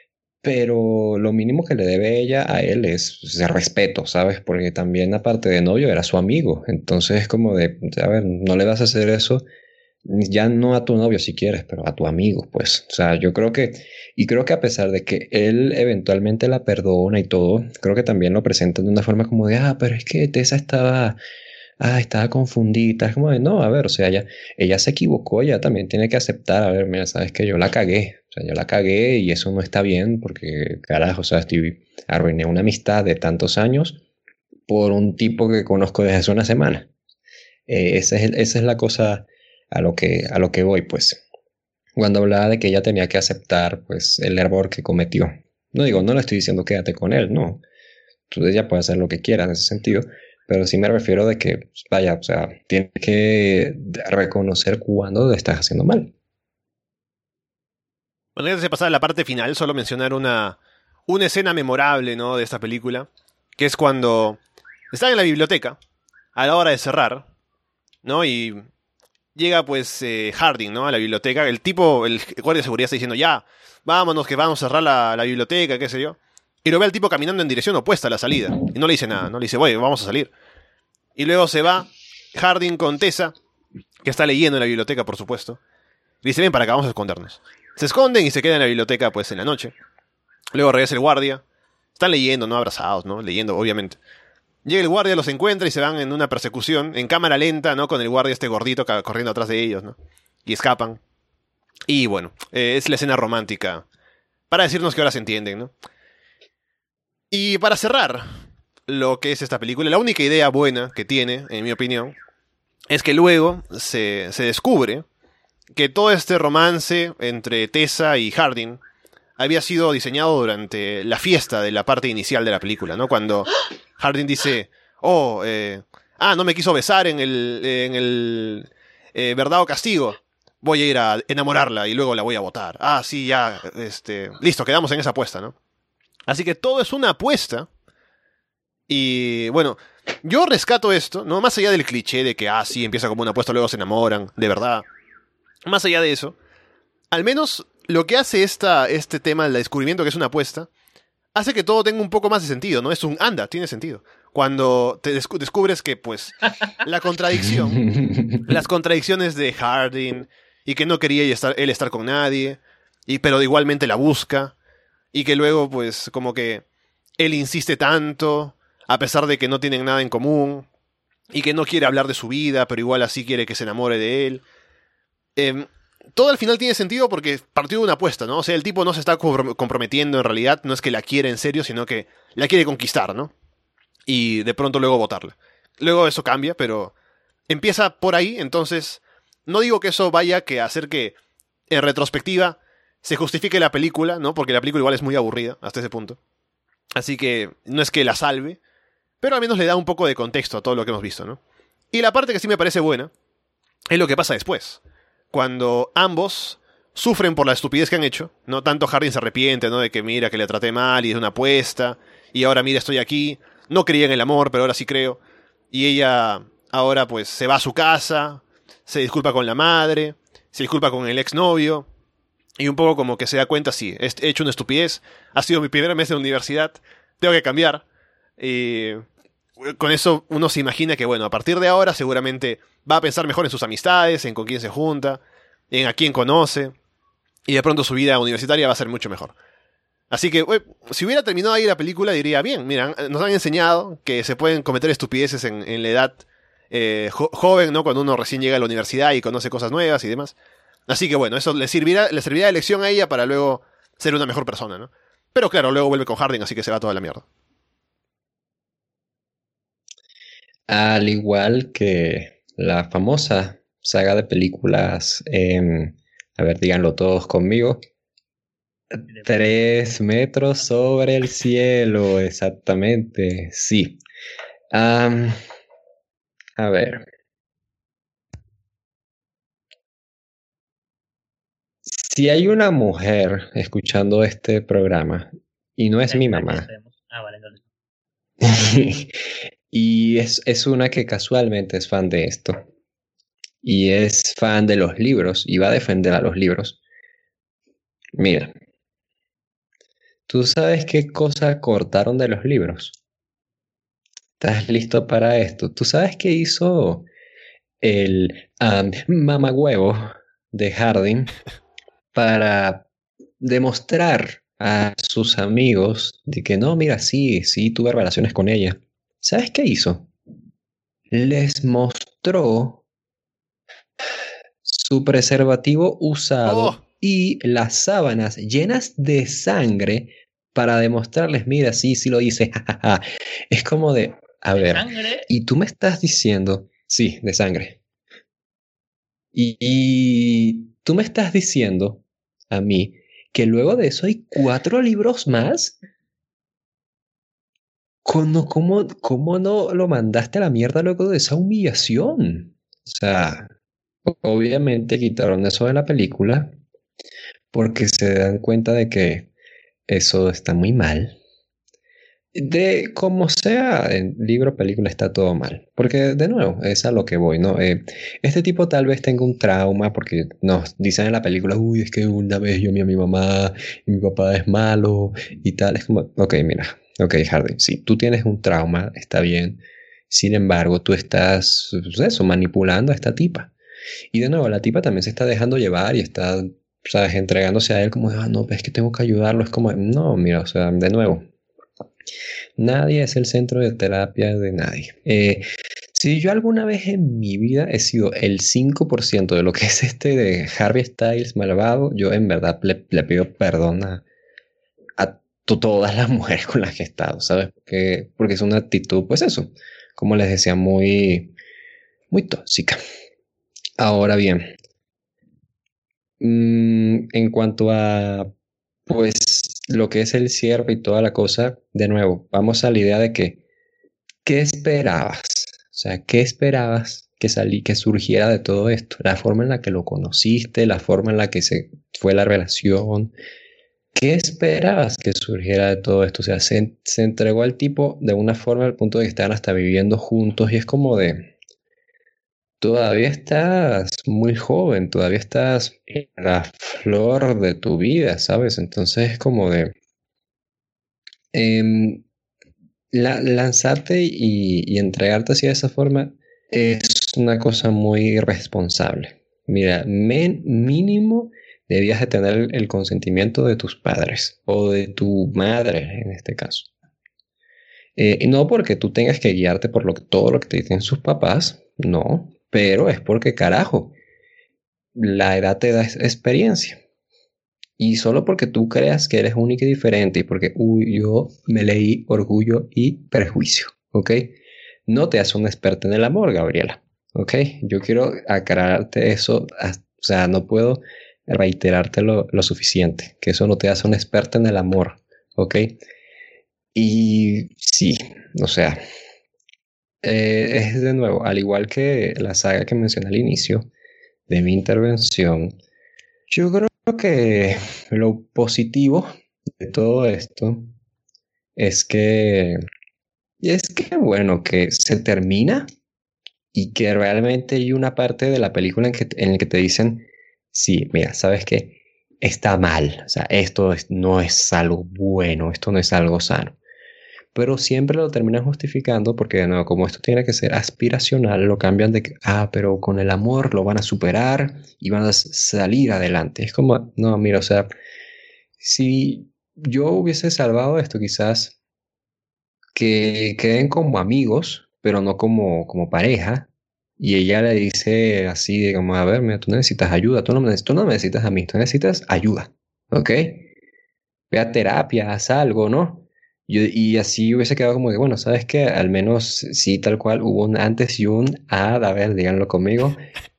pero lo mínimo que le debe ella a él es ese respeto, ¿sabes? Porque también aparte de novio era su amigo, entonces es como de, a ver, no le vas a hacer eso, ya no a tu novio si quieres, pero a tu amigo, pues. O sea, yo creo que, y creo que a pesar de que él eventualmente la perdona y todo, creo que también lo presenta de una forma como de, pero es que Tessa estaba confundida. Es como de, no, a ver, o sea, ella se equivocó, ella también tiene que aceptar, a ver, mira, sabes que yo la cagué. O sea, yo la cagué y eso no está bien porque, carajo, o sea, arruiné una amistad de tantos años por un tipo que conozco desde hace una semana. Esa es la cosa a lo que voy, pues. Cuando hablaba de que ella tenía que aceptar, pues, el error que cometió. No digo, no le estoy diciendo quédate con él, no. Entonces ella puede hacer lo que quiera en ese sentido. Pero sí me refiero de que, vaya, o sea, tienes que reconocer cuando lo estás haciendo mal. Bueno, antes de pasar a la parte final, solo mencionar una escena memorable, ¿no?, de esta película, que es cuando están en la biblioteca, a la hora de cerrar, ¿no? Y llega, pues, Harding, ¿no?, a la biblioteca. El guardia de seguridad está diciendo, ya, vámonos, que vamos a cerrar la biblioteca, qué sé yo. Y lo ve al tipo caminando en dirección opuesta a la salida. Y no le dice nada, no le dice, bueno, vamos a salir. Y luego se va Harding con Tessa, que está leyendo en la biblioteca, por supuesto. Y dice, ven para acá, vamos a escondernos. Se esconden y se quedan en la biblioteca, pues, en la noche. Luego regresa el guardia. Están leyendo, ¿no? Abrazados, ¿no? Leyendo, obviamente. Llega el guardia, los encuentra y se van en una persecución, en cámara lenta, ¿no? Con el guardia este gordito corriendo atrás de ellos, ¿no? Y escapan. Y bueno, es la escena romántica. Para decirnos que ahora se entienden, ¿no? Y para cerrar lo que es esta película, la única idea buena que tiene, en mi opinión, es que luego se descubre que todo este romance entre Tessa y Harding había sido diseñado durante la fiesta de la parte inicial de la película, ¿no? Cuando Harding dice, no me quiso besar en el verdad o castigo, voy a ir a enamorarla y luego la voy a botar. Sí, ya, listo, quedamos en esa apuesta, ¿no? Así que todo es una apuesta. Y bueno, yo rescato esto, ¿no? Más allá del cliché de que, sí, empieza como una apuesta, luego se enamoran, de verdad. Más allá de eso, al menos lo que hace este tema, el descubrimiento que es una apuesta, hace que todo tenga un poco más de sentido, ¿no? Tiene sentido. Cuando te descubres que, pues, las contradicciones de Harding, y que no quería él estar con nadie, pero igualmente la busca, y que luego, pues, como que él insiste tanto, a pesar de que no tienen nada en común, y que no quiere hablar de su vida, pero igual así quiere que se enamore de él. Todo al final tiene sentido porque partió de una apuesta, ¿no? O sea, el tipo no se está comprometiendo en realidad, no es que la quiere en serio, sino que la quiere conquistar, ¿no? Y de pronto luego botarla. Luego eso cambia, pero empieza por ahí, entonces no digo que eso vaya a hacer que en retrospectiva se justifique la película, ¿no? Porque la película igual es muy aburrida hasta ese punto. Así que no es que la salve, pero al menos le da un poco de contexto a todo lo que hemos visto, ¿no? Y la parte que sí me parece buena es lo que pasa después. Cuando ambos sufren por la estupidez que han hecho, ¿no? Tanto Harding se arrepiente, ¿no? De que mira que le traté mal y es una apuesta, y ahora mira estoy aquí, no creía en el amor, pero ahora sí creo. Y ella ahora pues se va a su casa, se disculpa con la madre, se disculpa con el exnovio, y un poco como que se da cuenta, sí, he hecho una estupidez, ha sido mi primer mes de universidad, tengo que cambiar. Y con eso uno se imagina que, bueno, a partir de ahora seguramente va a pensar mejor en sus amistades, en con quién se junta, en a quién conoce, y de pronto su vida universitaria va a ser mucho mejor. Así que, si hubiera terminado ahí la película, diría, bien, mira, nos han enseñado que se pueden cometer estupideces en la edad joven, ¿no? Cuando uno recién llega a la universidad y conoce cosas nuevas y demás. Así que bueno, eso le servirá de lección a ella para luego ser una mejor persona, ¿no? Pero claro, luego vuelve con Harding, así que se va toda la mierda. Al igual que la famosa saga de películas, a ver, díganlo todos conmigo, 3 metros sobre el cielo, exactamente, sí. A ver. Si hay una mujer escuchando este programa y no es mi mamá, Vale, entonces. y es una que casualmente es fan de esto, y es fan de los libros, y va a defender a los libros, mira, ¿Tú sabes qué cosa cortaron de los libros? ¿Estás listo para esto? ¿Tú sabes qué hizo el mamagüevo de Harding para demostrar a sus amigos de que no, mira, sí, sí, tuve relaciones con ella? ¿Sabes qué hizo? Les mostró su preservativo usado ¡Oh! y las sábanas llenas de sangre para demostrarles, mira, sí, sí lo hice. Es como de, a ¿De ver, sangre? y tú me estás diciendo, sí, de sangre. Y tú me estás diciendo a mí que luego de eso hay 4 libros más. ¿Cómo no lo mandaste a la mierda luego de esa humillación? O sea, obviamente quitaron eso de la película porque se dan cuenta de que eso está muy mal. De como sea, en libro o película está todo mal. Porque, de nuevo, es a lo que voy, ¿no? Este tipo tal vez tenga un trauma porque nos dicen en la película, uy, es que una vez yo vi a mi mamá y mi papá es malo y tal. Es como, ok, mira, ok, Hardy, si tú tienes un trauma, está bien. Sin embargo, tú estás, pues eso, manipulando a esta tipa. Y de nuevo, la tipa también se está dejando llevar y está, ¿sabes?, entregándose a él como, no, es que tengo que ayudarlo. Es como, no, mira, o sea, de nuevo. Nadie es el centro de terapia de nadie. Si yo alguna vez en mi vida he sido el 5% de lo que es este de Harvey Styles malvado, yo en verdad le pido perdón a todas las mujeres con las que he estado, ¿sabes? Porque es una actitud, pues eso, como les decía, muy, muy tóxica. Ahora bien, en cuanto a, pues, lo que es el cierre y toda la cosa, de nuevo, vamos a la idea de que, ¿qué esperabas? O sea, ¿qué esperabas que surgiera de todo esto? La forma en la que lo conociste, la forma en la que se fue la relación. ¿Qué esperabas que surgiera de todo esto? O sea, se entregó al tipo de una forma al punto de que estaban hasta viviendo juntos y es como de, todavía estás muy joven, todavía estás en la flor de tu vida, ¿sabes? Entonces es como de em, lanzarte y entregarte así de esa forma es una cosa muy irresponsable. Mira, mínimo debías de tener el consentimiento de tus padres o de tu madre en este caso. Y no porque tú tengas que guiarte por todo lo que te dicen sus papás, no, pero es porque carajo, la edad te da experiencia. Y solo porque tú creas que eres única y diferente y porque yo me leí Orgullo y Prejuicio, ¿ok? No te hace un experto en el amor, Gabriela, ¿ok? Yo quiero aclararte eso, o sea, no puedo reiterarte lo suficiente, que eso no te hace un experto en el amor, ¿ok? Y sí, o sea, es de nuevo, al igual que la saga que mencioné al inicio de mi intervención, yo creo que lo positivo de todo esto es que bueno, que se termina y que realmente hay una parte de la película en la que te dicen, sí, mira, ¿sabes qué? Está mal, o sea, no es algo bueno, esto no es algo sano. Pero siempre lo terminan justificando porque, de nuevo, como esto tiene que ser aspiracional, lo cambian de que, pero con el amor lo van a superar y van a salir adelante. Es como, no, mira, o sea, si yo hubiese salvado esto, quizás que queden como amigos, pero no como pareja. Y ella le dice así, de como, a ver, mira, tú necesitas ayuda, tú no me necesitas a mí, tú necesitas ayuda, ¿ok? Ve a terapia, haz algo, ¿no? Y así hubiese quedado como que, bueno, ¿sabes qué? Al menos sí, tal cual, hubo un antes y un a ver, díganlo conmigo.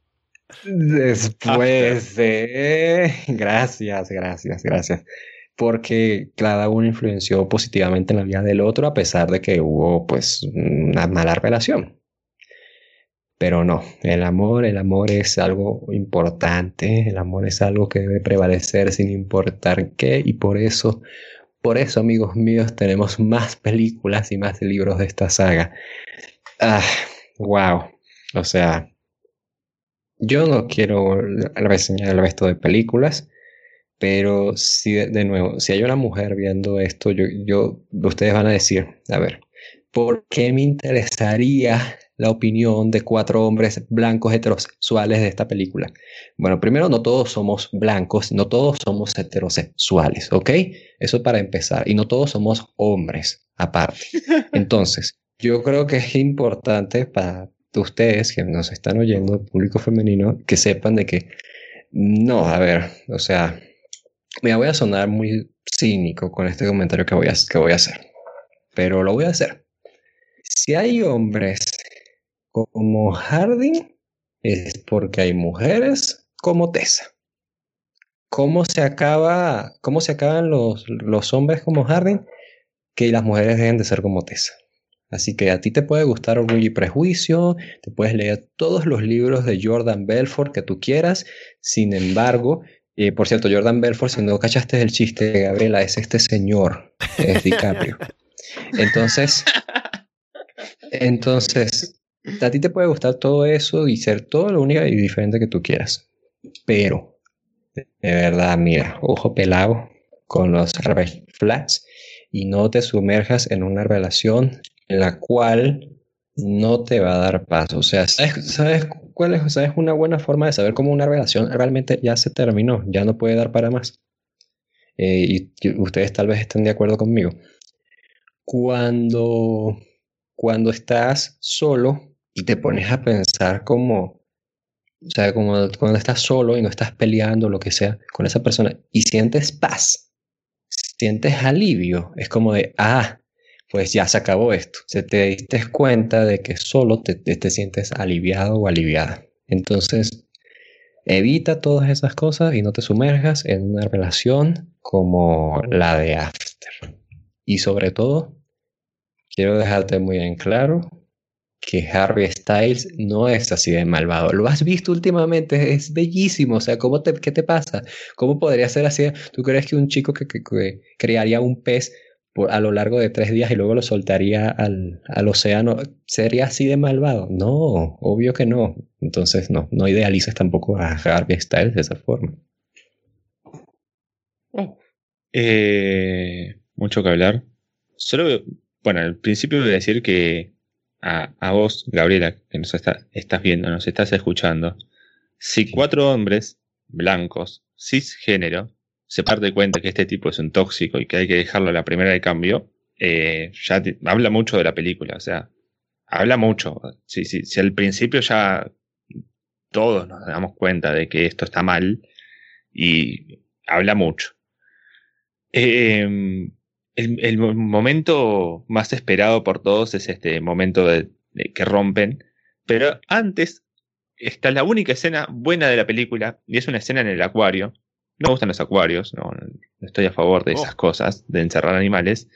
Después de... Gracias. Porque cada uno influenció positivamente en la vida del otro a pesar de que hubo, pues, una mala relación. Pero no, el amor es algo importante, el amor es algo que debe prevalecer sin importar qué, y por eso, amigos míos, tenemos más películas y más libros de esta saga. Wow. O sea, yo no quiero reseñar el resto de películas, Pero si de nuevo, si hay una mujer viendo esto, ustedes van a decir, a ver, ¿por qué me interesaría la opinión de 4 hombres blancos heterosexuales de esta película? Bueno, primero, no todos somos blancos, no todos somos heterosexuales, ¿ok? Eso para empezar. Y no todos somos hombres, aparte. Entonces, yo creo que es importante para ustedes que nos están oyendo, público femenino, que sepan de que, no, a ver, o sea, me voy a sonar muy cínico con este comentario que voy a hacer, pero lo voy a hacer. Si hay hombres como Harding, es porque hay mujeres como Tessa. ¿Cómo se acaban los hombres como Harding? Que las mujeres dejen de ser como Tessa. Así que a ti te puede gustar Orgullo y Prejuicio, te puedes leer todos los libros de Jordan Belfort que tú quieras. Sin embargo, por cierto, Jordan Belfort, si no cachaste el chiste, Gabriela, es este señor, es DiCaprio. Entonces, a ti te puede gustar todo eso y ser todo lo único y diferente que tú quieras. Pero, de verdad, mira, ojo pelado con los red flags y no te sumerjas en una relación en la cual no te va a dar paz. O sea, ¿sabes una buena forma de saber cómo una relación realmente ya se terminó, ya no puede dar para más? Y ustedes tal vez estén de acuerdo conmigo. Cuando estás solo y te pones a pensar como cuando estás solo y no estás peleando, lo que sea, con esa persona y sientes paz, sientes alivio, es como de, pues ya se acabó esto. Se te diste cuenta de que solo te sientes aliviado o aliviada. Entonces, evita todas esas cosas y no te sumerjas en una relación como la de After. Y sobre todo, quiero dejarte muy en claro que Harry Styles no es así de malvado. Lo has visto últimamente, es bellísimo. O sea, ¿qué te pasa? ¿Cómo podría ser así? ¿Tú crees que un chico que criaría un pez a lo largo de 3 días y luego lo soltaría al océano sería así de malvado? No, obvio que no. Entonces no idealices tampoco a Harvey Styles de esa forma. Mucho que hablar. Bueno, al principio voy a decir que a vos, Gabriela, que nos estás viendo, nos estás escuchando, si 4 hombres blancos, cisgénero, se parte cuenta que este tipo es un tóxico y que hay que dejarlo a la primera de cambio, habla mucho de la película, o sea, habla mucho. Si al principio ya todos nos damos cuenta de que esto está mal, y habla mucho. El momento más esperado por todos es este momento de que rompen, pero antes está la única escena buena de la película, y es una escena en el acuario. No me gustan los acuarios, no estoy a favor de esas cosas, de encerrar animales.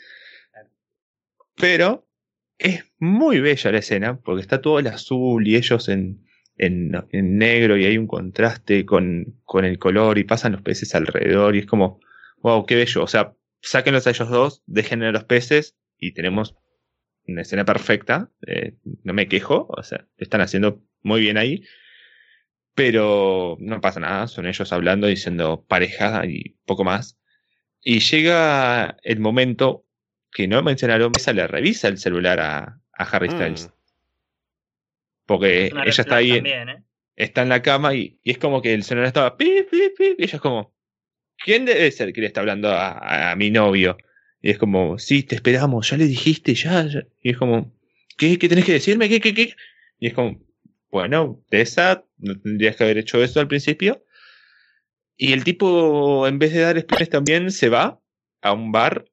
Pero es muy bella la escena, porque está todo el azul y ellos en negro, y hay un contraste con el color, y pasan los peces alrededor, y es como, wow, qué bello. O sea, sáquenlos a ellos dos, dejen a los peces, y tenemos una escena perfecta. No me quejo, o sea, lo están haciendo muy bien ahí. Pero no pasa nada, son ellos hablando, diciendo pareja y poco más. Y llega el momento que no mencionaron, Mesa le revisa el celular a Harry Styles. Porque ella está ahí, también, está en la cama y es como que el celular estaba pip, pip, pip, y ella es como, ¿quién debe ser que le está hablando a mi novio? Y es como, sí, te esperamos, ya le dijiste, ya. Y es como, ¿qué tenés que decirme? ¿Qué? Y es como, bueno, Tessa, no tendrías que haber hecho eso al principio. Y el tipo, en vez de dar explicaciones también, se va a un bar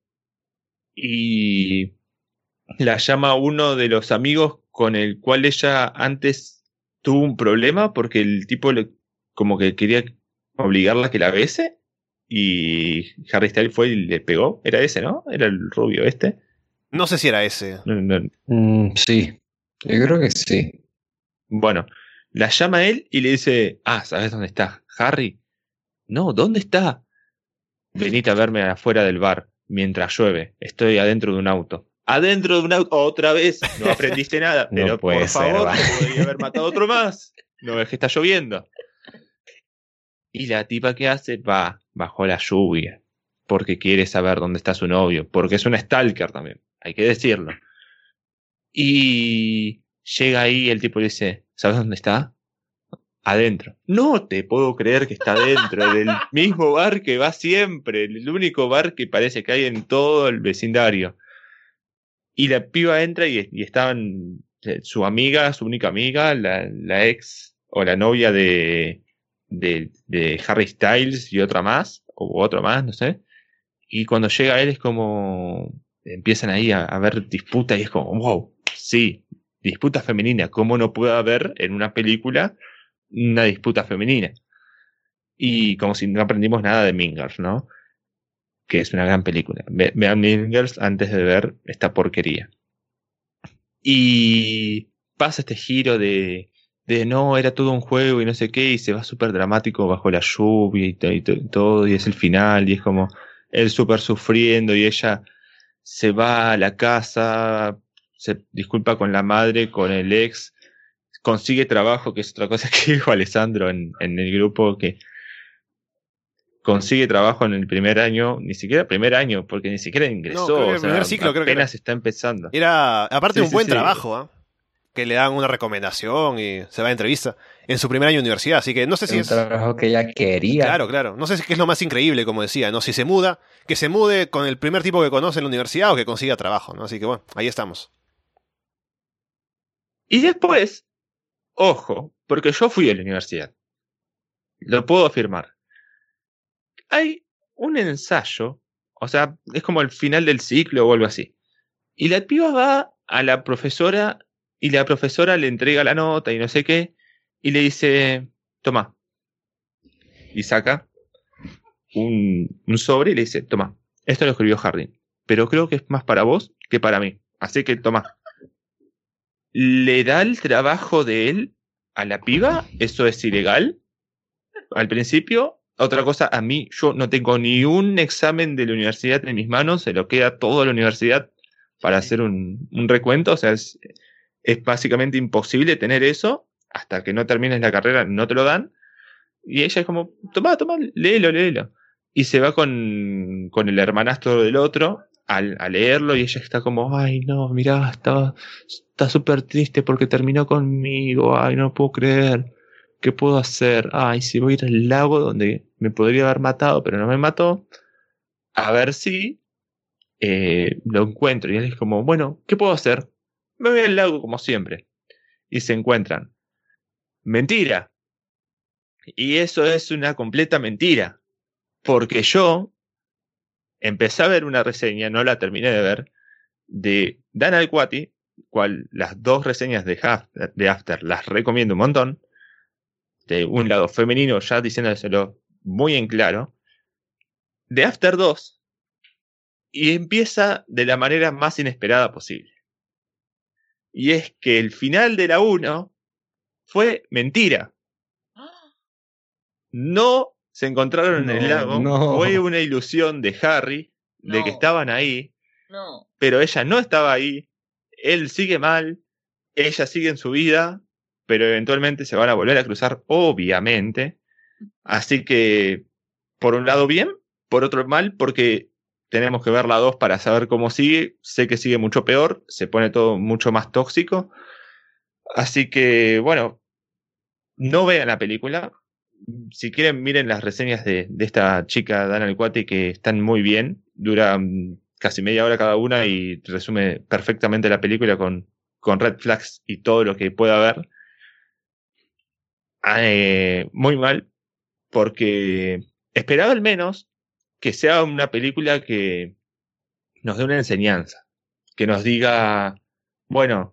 y la llama a uno de los amigos con el cual ella antes tuvo un problema, porque el tipo como que quería obligarla a que la bese, y Harry Styles fue y le pegó. Era ese, ¿no? Era el rubio este. No sé si era ese. Sí, yo creo que sí. Bueno, la llama a él y le dice, ¿sabes dónde está Harry? No, ¿dónde está? Venite a verme afuera del bar mientras llueve. Estoy adentro de un auto. ¿Adentro de un auto? Otra vez. No aprendiste nada. Pero no por favor, te podría haber matado otro más. No ves que está lloviendo. Y la tipa que hace va bajo la lluvia, porque quiere saber dónde está su novio, porque es una stalker también, hay que decirlo. Y llega ahí y el tipo le dice, ¿sabes dónde está? Adentro. No te puedo creer que está adentro del mismo bar que va siempre, el único bar que parece que hay en todo el vecindario. Y la piba entra y estaban su amiga, su única amiga, la ex o la novia de Harry Styles y otra más, o otro más, no sé. Y cuando llega él es como empiezan ahí a haber disputas y es como, wow, sí, disputa femenina, ¿cómo no puede haber en una película una disputa femenina? Y como si no aprendimos nada de Mean Girls, ¿no? Que es una gran película. Vean Mean Girls antes de ver esta porquería. Y pasa este giro de no, era todo un juego y no sé qué, y se va súper dramático bajo la lluvia y todo, y es el final, y es como él súper sufriendo, y ella se va a la casa, se disculpa con la madre, con el ex, consigue trabajo, que es otra cosa que dijo Alessandro en el grupo, que consigue trabajo en el primer año, ni siquiera primer año, porque ni siquiera ingresó, No, creo que o el sea, primer ciclo creo que apenas está empezando. era aparte Sí, un buen sí. trabajo, ¿ah? Que le dan una recomendación y se va a entrevista en su primer año de universidad, así que no sé si Un es... trabajo que ella quería. Claro, no sé si es lo más increíble, como decía, ¿no? Si se muda, que se mude con el primer tipo que conoce en la universidad o que consiga trabajo, ¿no? Así que bueno, ahí estamos. Y después, ojo, porque yo fui a la universidad, lo puedo afirmar. Hay un ensayo, o sea, es como el final del ciclo o algo así. Y la piba va a la profesora y la profesora le entrega la nota y no sé qué, y le dice, toma. Y saca un sobre y le dice, toma, esto lo escribió Harry, pero creo que es más para vos que para mí, así que toma. Le da el trabajo de él a la piba, eso es ilegal. Al principio, otra cosa, a mí, yo no tengo ni un examen de la universidad en mis manos, se lo queda todo a la universidad para hacer un recuento, o sea, es básicamente imposible tener eso, hasta que no termines la carrera no te lo dan, y ella es como, toma, léelo. Y se va con el hermanastro del otro a leerlo, y ella está como, ay no, mirá, está súper triste porque terminó conmigo, ay no puedo creer. ¿Qué puedo hacer? Ay, si voy a ir al lago donde me podría haber matado, pero no me mató. A ver si lo encuentro. Y él es como, bueno, ¿qué puedo hacer? Me voy al lago como siempre. Y se encuentran. Mentira. Y eso es una completa mentira. Porque yo empecé a ver una reseña, no la terminé de ver, de Dan Alquati, cual las dos reseñas de After las recomiendo un montón. De un lado femenino, ya diciéndoselo muy en claro, de After 2, y empieza de la manera más inesperada posible. Y es que el final de la 1 fue mentira. No se encontraron en el lago, fue una ilusión de Harry, de que estaban ahí, pero ella no estaba ahí, él sigue mal, ella sigue en su vida, pero eventualmente se van a volver a cruzar, obviamente. Así que, por un lado bien, por otro mal, porque tenemos que ver la 2 para saber cómo sigue. Sé que sigue mucho peor, se pone todo mucho más tóxico. Así que, bueno, no vean la película. Si quieren, miren las reseñas de esta chica, Dana Alquati, que están muy bien. Duran casi media hora cada una y resume perfectamente la película con red flags y todo lo que pueda haber. Muy mal, porque esperaba al menos que sea una película que nos dé una enseñanza, que nos diga, bueno,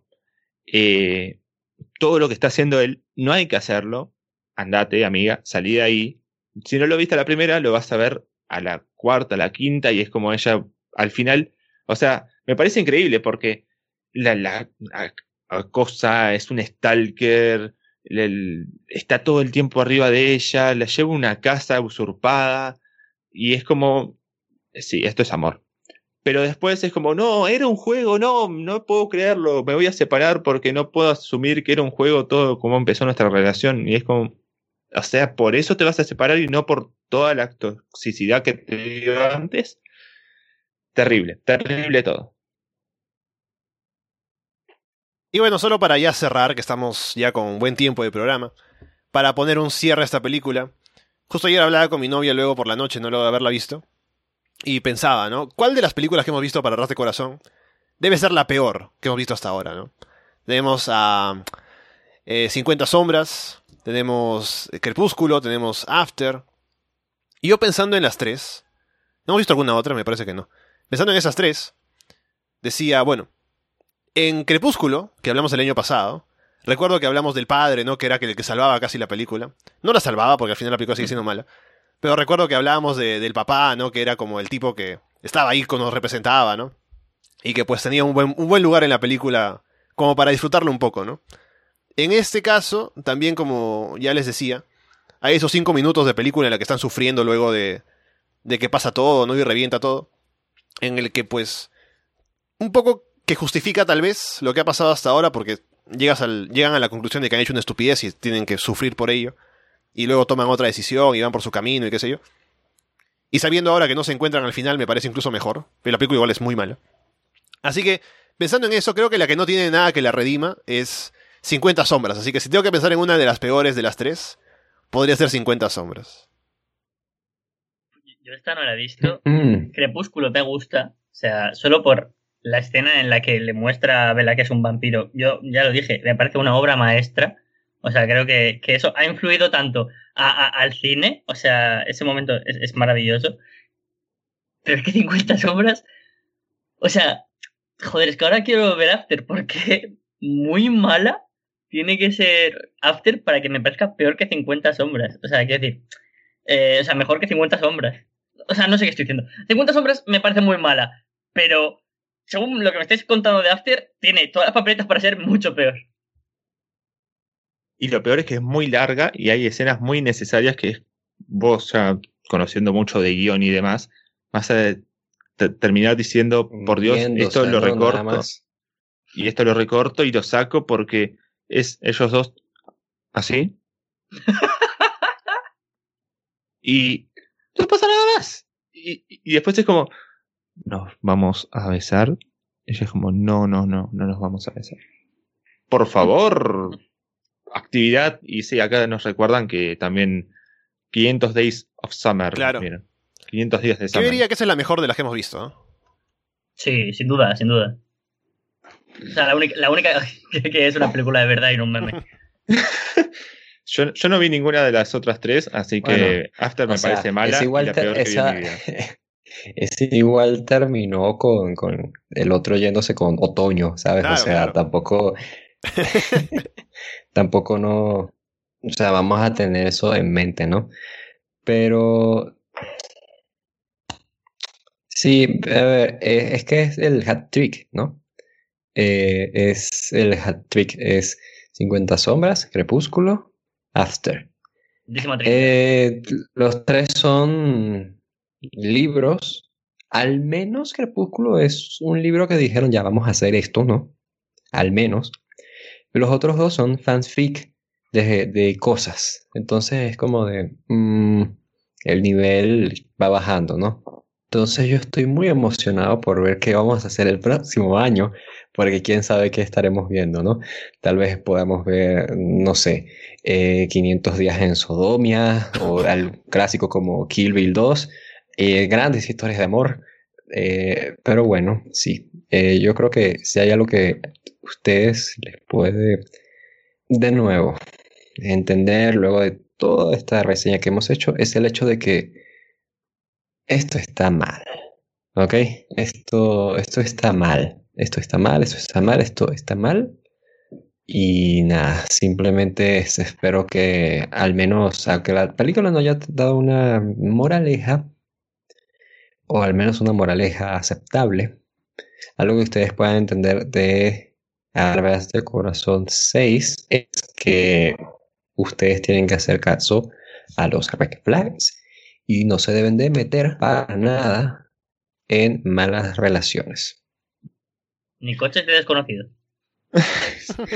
todo lo que está haciendo él no hay que hacerlo, andate amiga, salí de ahí, si no lo viste a la primera lo vas a ver a la cuarta, a la quinta, y es como ella al final, o sea, me parece increíble porque la cosa es un stalker, está todo el tiempo arriba de ella, la lleva a una casa usurpada y es como, sí, esto es amor. Pero después es como, no, era un juego, no puedo creerlo, me voy a separar porque no puedo asumir que era un juego todo como empezó nuestra relación. Y es como, O sea, por eso te vas a separar y no por toda la toxicidad que te dio antes. Terrible, terrible todo. Y bueno, solo para ya cerrar, que estamos ya con buen tiempo de programa, para poner un cierre a esta película. Justo ayer hablaba con mi novia luego por la noche, no luego de haberla visto, y pensaba, ¿no? ¿Cuál de las películas que hemos visto para Ras de Corazón debe ser la peor que hemos visto hasta ahora, ¿no? Tenemos a 50 sombras, tenemos Crepúsculo, tenemos After. Y yo pensando en las tres, ¿no hemos visto alguna otra? Me parece que no. Pensando en esas tres, decía, bueno, en Crepúsculo, que hablamos el año pasado, recuerdo que hablamos del padre, ¿no? Que era el que salvaba casi la película. No la salvaba, porque al final la película sigue siendo mala. Pero recuerdo que hablábamos del papá, ¿no? Que era como el tipo que estaba ahí, que nos representaba, ¿no? Y que pues tenía un buen lugar en la película como para disfrutarlo un poco, ¿no? En este caso, también como ya les decía, hay esos 5 minutos de película en la que están sufriendo luego de que pasa todo, ¿no? Y revienta todo. En el que pues un poco que justifica tal vez lo que ha pasado hasta ahora, porque llegan a la conclusión de que han hecho una estupidez y tienen que sufrir por ello. Y luego toman otra decisión y van por su camino y qué sé yo. Y sabiendo ahora que no se encuentran al final me parece incluso mejor. Pero la película igual es muy mala. Así que, pensando en eso, creo que la que no tiene nada que la redima es 50 sombras. Así que si tengo que pensar en una de las peores de las tres, podría ser 50 sombras. Yo esta no la he visto. Crepúsculo me gusta. O sea, solo por la escena en la que le muestra a Bella que es un vampiro. Yo ya lo dije, me parece una obra maestra. O sea, creo que eso ha influido tanto al cine. O sea, ese momento es maravilloso. Pero es que 50 sombras... O sea, joder, es que ahora quiero ver After porque muy mala tiene que ser After para que me parezca peor que 50 sombras. O sea, quiero decir... o sea, mejor que 50 sombras. O sea, no sé qué estoy diciendo. 50 sombras me parece muy mala. Pero, según lo que me estáis contando de After, tiene todas las papeletas para ser mucho peor. Y lo peor es que es muy larga y hay escenas muy necesarias que vos, ya conociendo mucho de guión y demás, vas a terminar diciendo, por Dios, esto lo recorto. Y esto lo recorto y lo saco porque es ellos dos así. Y no pasa nada más. Y después es como, nos vamos a besar. Y ella es como, no nos vamos a besar. Por favor, actividad. Y sí, acá nos recuerdan que también 500 Days of Summer. Claro. Mira, 500 días de Yo summer. diría que esa es la mejor de las que hemos visto, ¿no? Sí, sin duda, sin duda. O sea, la única que es una película de verdad y no un meme. Yo no vi ninguna de las otras tres, así que Bueno, After me parece mala y la peor que vi en mi vida. Ese igual terminó con el otro yéndose con otoño, ¿sabes? Claro, o sea, claro. tampoco no, o sea, vamos a tener eso en mente, ¿no? Pero sí, a ver, es que es el hat trick, ¿no? Es el hat trick, es 50 sombras, Crepúsculo, After. Los tres son libros. Al menos Crepúsculo es un libro que dijeron, ya vamos a hacer esto, ¿no? Al menos. Los otros dos son fanfic de cosas. Entonces es como de... el nivel va bajando, ¿no? Entonces yo estoy muy emocionado por ver qué vamos a hacer el próximo año, porque quién sabe qué estaremos viendo, ¿no? Tal vez podamos ver, no sé, 500 días en Sodomia, o al clásico como Kill Bill 2, grandes historias de amor, pero bueno, sí, yo creo que si hay algo que ustedes les puede, de nuevo, entender luego de toda esta reseña que hemos hecho, es el hecho de que esto está mal, ¿ok? Esto está mal, esto está mal, esto está mal, esto está mal. Y nada, simplemente espero que al menos, aunque la película no haya dado una moraleja, o al menos una moraleja aceptable, algo que ustedes puedan entender de Armas de Corazón 6 es que ustedes tienen que hacer caso a los red flags y no se deben de meter para nada en malas relaciones. Ni coches de desconocidos.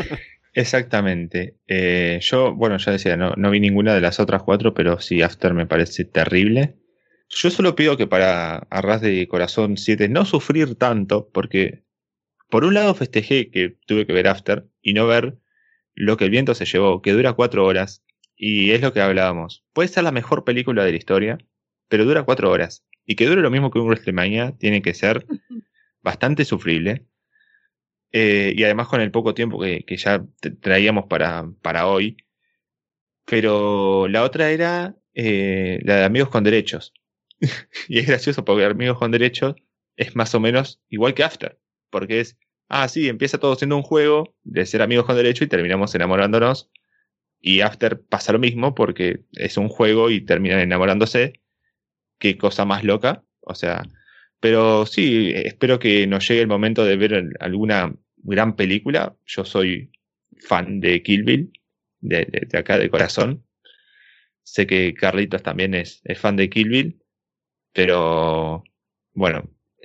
Exactamente. Yo, bueno, ya decía, no vi ninguna de las otras 4, pero sí, After me parece terrible. Yo solo pido que para Arras de Corazón 7 no sufrir tanto, porque por un lado festejé que tuve que ver After y no ver Lo que el viento se llevó, que dura 4 horas, y es lo que hablábamos. Puede ser la mejor película de la historia, pero dura 4 horas. Y que dure lo mismo que un WrestleMania tiene que ser bastante sufrible. Y además con el poco tiempo que ya traíamos para hoy. Pero la otra era la de Amigos con Derechos. Y es gracioso porque Amigos con Derechos es más o menos igual que After. Porque es, sí, empieza todo siendo un juego de ser amigos con derechos y terminamos enamorándonos. Y After pasa lo mismo porque es un juego y terminan enamorándose. Qué cosa más loca. O sea, pero sí, espero que nos llegue el momento de ver alguna gran película. Yo soy fan de Kill Bill, de acá de corazón. Sé que Carlitos también es fan de Kill Bill, pero bueno,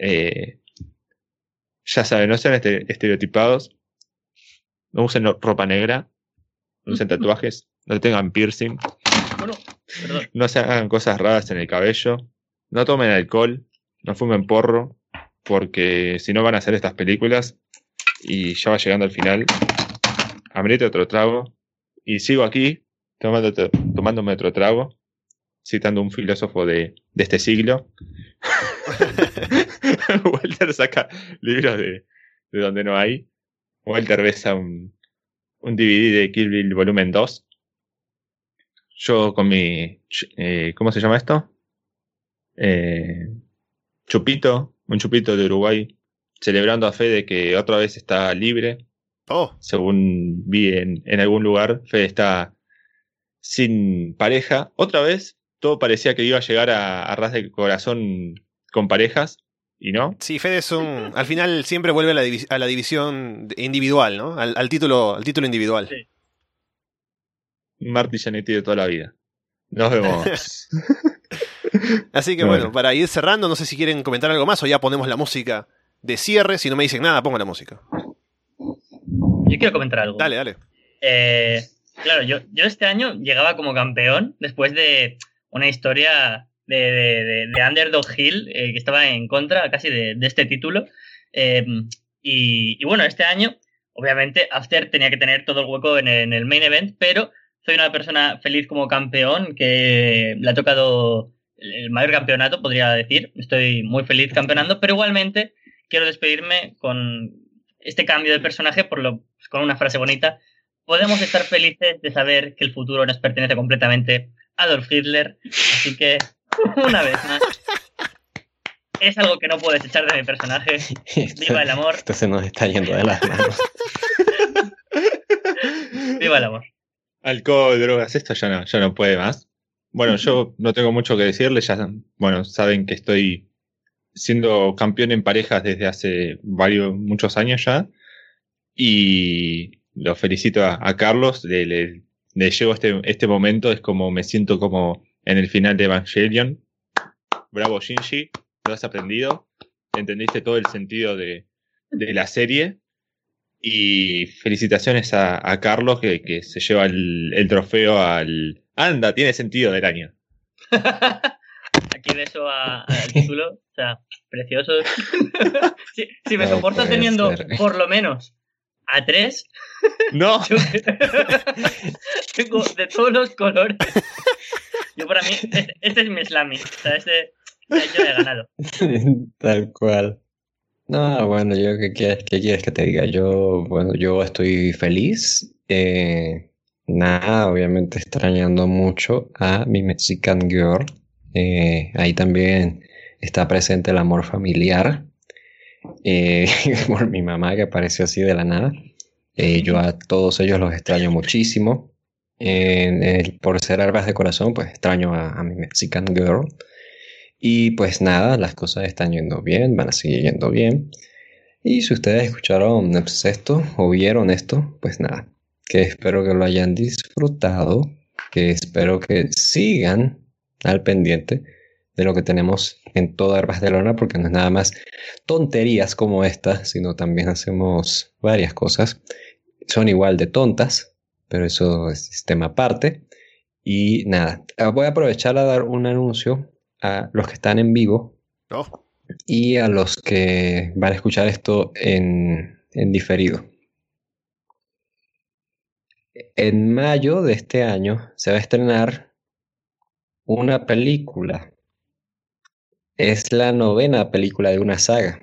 ya saben, no sean estereotipados, no usen ropa negra, no usen tatuajes, no tengan piercing, Bueno, perdón. no se hagan cosas raras en el cabello, no tomen alcohol, no fumen porro, porque si no van a hacer estas películas y ya va llegando al final. Amerite otro trago y sigo aquí tomándome otro trago, citando un filósofo de este siglo. Walter saca libros de donde no hay. Walter besa un DVD de Kill Bill volumen 2. Yo con mi ¿cómo se llama esto? Un chupito de Uruguay, celebrando a Fede que otra vez está libre. Oh, Según vi en algún lugar, Fede está sin pareja. Otra vez, todo parecía que iba a llegar a ras de corazón con parejas, y no. sí, Fede es un... Al final siempre vuelve a la división individual, ¿no? Al título individual. Sí. Marty Jannetty de toda la vida. Nos vemos. Así que bueno, para ir cerrando, no sé si quieren comentar algo más o ya ponemos la música de cierre. Si no me dicen nada, pongo la música. Yo quiero comentar algo. Dale, dale. Claro, yo este año llegaba como campeón después de una historia de Underdog Hill, que estaba en contra casi de este título. Y bueno, este año, obviamente, After tenía que tener todo el hueco en el main event, pero soy una persona feliz como campeón, que le ha tocado el mayor campeonato, podría decir. Estoy muy feliz campeonando, pero igualmente quiero despedirme con este cambio de personaje con una frase bonita. Podemos estar felices de saber que el futuro nos pertenece completamente a Adolf Hitler, así que una vez más es algo que no puedes echar de mi personaje. Viva el amor. Esto se nos está yendo de las manos. Viva el amor. Alcohol, drogas, esto ya no puede más. Bueno, yo no tengo mucho que decirles, saben que estoy siendo campeón en parejas desde hace muchos años ya, y lo felicito a Carlos, le llevo este momento, es como me siento como en el final de Evangelion. Bravo Shinji, lo has aprendido, entendiste todo el sentido de la serie, y felicitaciones a Carlos que se lleva el trofeo Anda, tiene sentido del año. Aquí beso al título, o sea, precioso. Si me No soportas puede teniendo ser. por lo menos a 3, No, tengo de todos los colores. Yo para mí, este es mi slammy, o sea, yo he ganado. Tal cual. No, bueno, yo qué quieres que te diga. Yo estoy feliz. Nada, obviamente extrañando mucho a mi Mexican Girl. Ahí también está presente el amor familiar. Por mi mamá que apareció así de la nada. Yo a todos ellos los extraño muchísimo. Por ser Armas de Corazón, pues extraño a mi Mexican Girl. Y pues nada, las cosas están yendo bien, van a seguir yendo bien. Y si ustedes escucharon esto o vieron esto, pues nada, que espero que lo hayan disfrutado, que espero que sigan al pendiente de lo que tenemos en toda Barcelona, porque no es nada más tonterías como esta, sino también hacemos varias cosas. son igual de tontas, pero eso es tema aparte. Y nada, voy a aprovechar a dar un anuncio a los que están en vivo Oh, y a los que van a escuchar esto en diferido. En mayo de este año se va a estrenar una película. Es la 9ª película de una saga.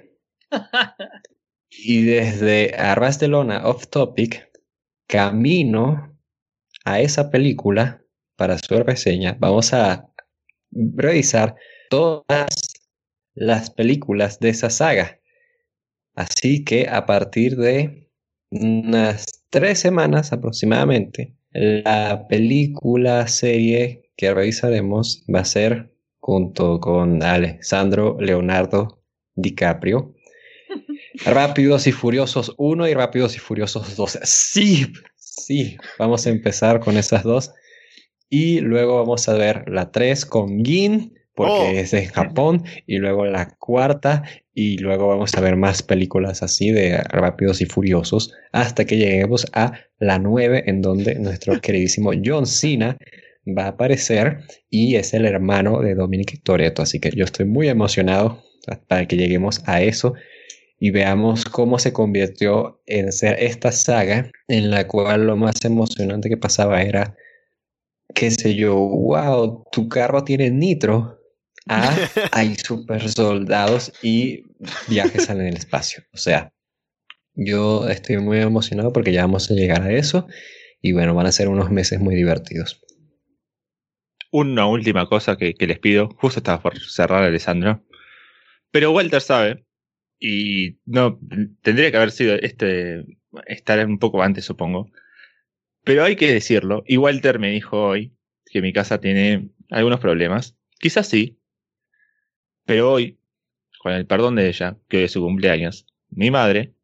Y desde Arras de Lona Off Topic, camino a esa película para su reseña, vamos a revisar todas las películas de esa saga. Así que a partir de unas 3 semanas aproximadamente, la película serie que revisaremos va a ser junto con Alessandro Leonardo DiCaprio, Rápidos y Furiosos 1 y Rápidos y Furiosos 2. Sí, vamos a empezar con esas dos. Y luego vamos a ver la 3 con Gin, porque es en Japón. Y luego la 4. Y luego vamos a ver más películas así de Rápidos y Furiosos. Hasta que lleguemos a la 9, en donde nuestro queridísimo John Cena va a aparecer. Y es el hermano de Dominic Toretto. Así que yo estoy muy emocionado para que lleguemos a eso. Y veamos cómo se convirtió en ser esta saga en la cual lo más emocionante que pasaba era, qué sé yo, wow, tu carro tiene nitro. Hay super soldados y viajes en el espacio. O sea, yo estoy muy emocionado porque ya vamos a llegar a eso. Y bueno, van a ser unos meses muy divertidos. Una última cosa que les pido, justo estaba por cerrar, Alessandro, pero Walter sabe. Y no, tendría que haber sido estar un poco antes, supongo. Pero hay que decirlo. Y Walter me dijo hoy que mi casa tiene algunos problemas. Quizás sí. Pero hoy, con el perdón de ella, que hoy es su cumpleaños, mi madre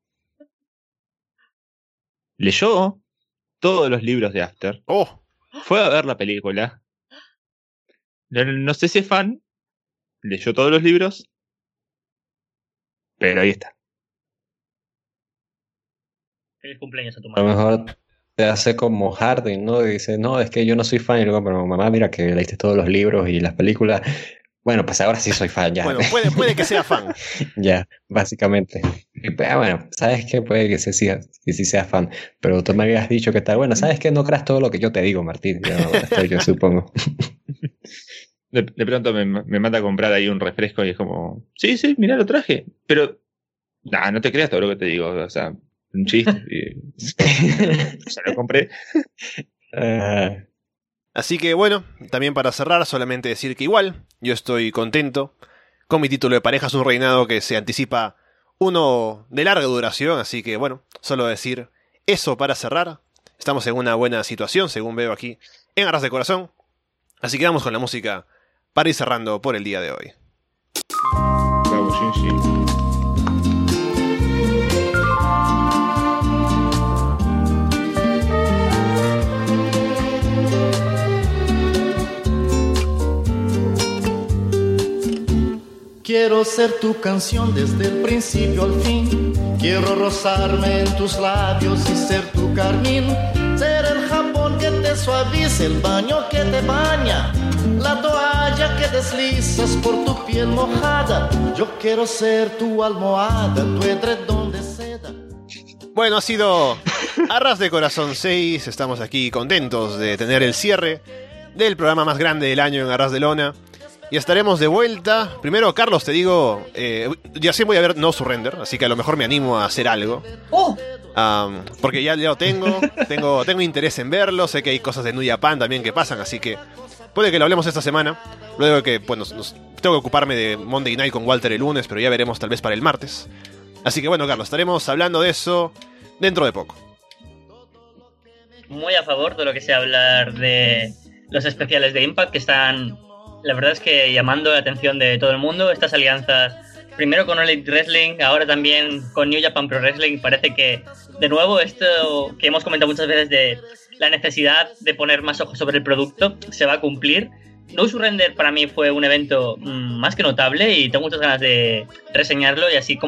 leyó todos los libros de After. oh, Fue a ver la película. No sé si es fan. Leyó todos los libros. Pero ahí está. Feliz cumpleaños a tu A lo madre. mejor te hace como Harding, ¿no? Y dice, no, es que yo no soy fan. Y luego, pero mamá, mira que leíste todos los libros y las películas. Bueno, pues ahora sí soy fan, ya. bueno, puede que sea fan. Ya, básicamente. Bueno, ¿sabes qué? Puede que sí sea fan. Pero tú me habías dicho que tal. Bueno, ¿sabes qué? No creas todo lo que yo te digo, Martín. Yo supongo. De pronto me manda a comprar ahí un refresco y es como, sí, mirá, lo traje. Pero, no te creas todo lo que te digo. O sea, un chiste. Se lo compré. Así que bueno, también para cerrar, solamente decir que igual, yo estoy contento con mi título de Parejas un reinado que se anticipa uno de larga duración, así que bueno, solo decir eso para cerrar. Estamos en una buena situación, según veo aquí, en Arras de Corazón. Así que vamos con la música para ir cerrando por el día de hoy. Bravo, Shinji. Quiero ser tu canción desde el principio al fin. Quiero rozarme en tus labios y ser tu carmín. Ser el jabón que te suaviza, el baño que te baña, la toalla que deslizas por tu piel mojada. Yo quiero ser tu almohada, tu edredón de seda. Bueno, ha sido Arras de Corazón 6. Estamos aquí contentos de tener el cierre del programa más grande del año en Arras de Lona. Y estaremos de vuelta. Primero, Carlos, te digo, ya sí voy a ver No Surrender, así que a lo mejor me animo a hacer algo. Porque ya lo tengo interés en verlo. Sé que hay cosas de New Japan también que pasan, así que puede que lo hablemos esta semana. Luego de que, bueno, tengo que ocuparme de Monday Night con Walter el lunes, pero ya veremos tal vez para el martes. Así que bueno, Carlos, estaremos hablando de eso dentro de poco. Muy a favor de lo que sea hablar de los especiales de Impact, que están, la verdad es que llamando la atención de todo el mundo. Estas alianzas, primero con All Elite Wrestling, ahora también con New Japan Pro Wrestling, parece que de nuevo esto que hemos comentado muchas veces de la necesidad de poner más ojos sobre el producto se va a cumplir. No Surrender para mí fue un evento más que notable y tengo muchas ganas de reseñarlo, y así como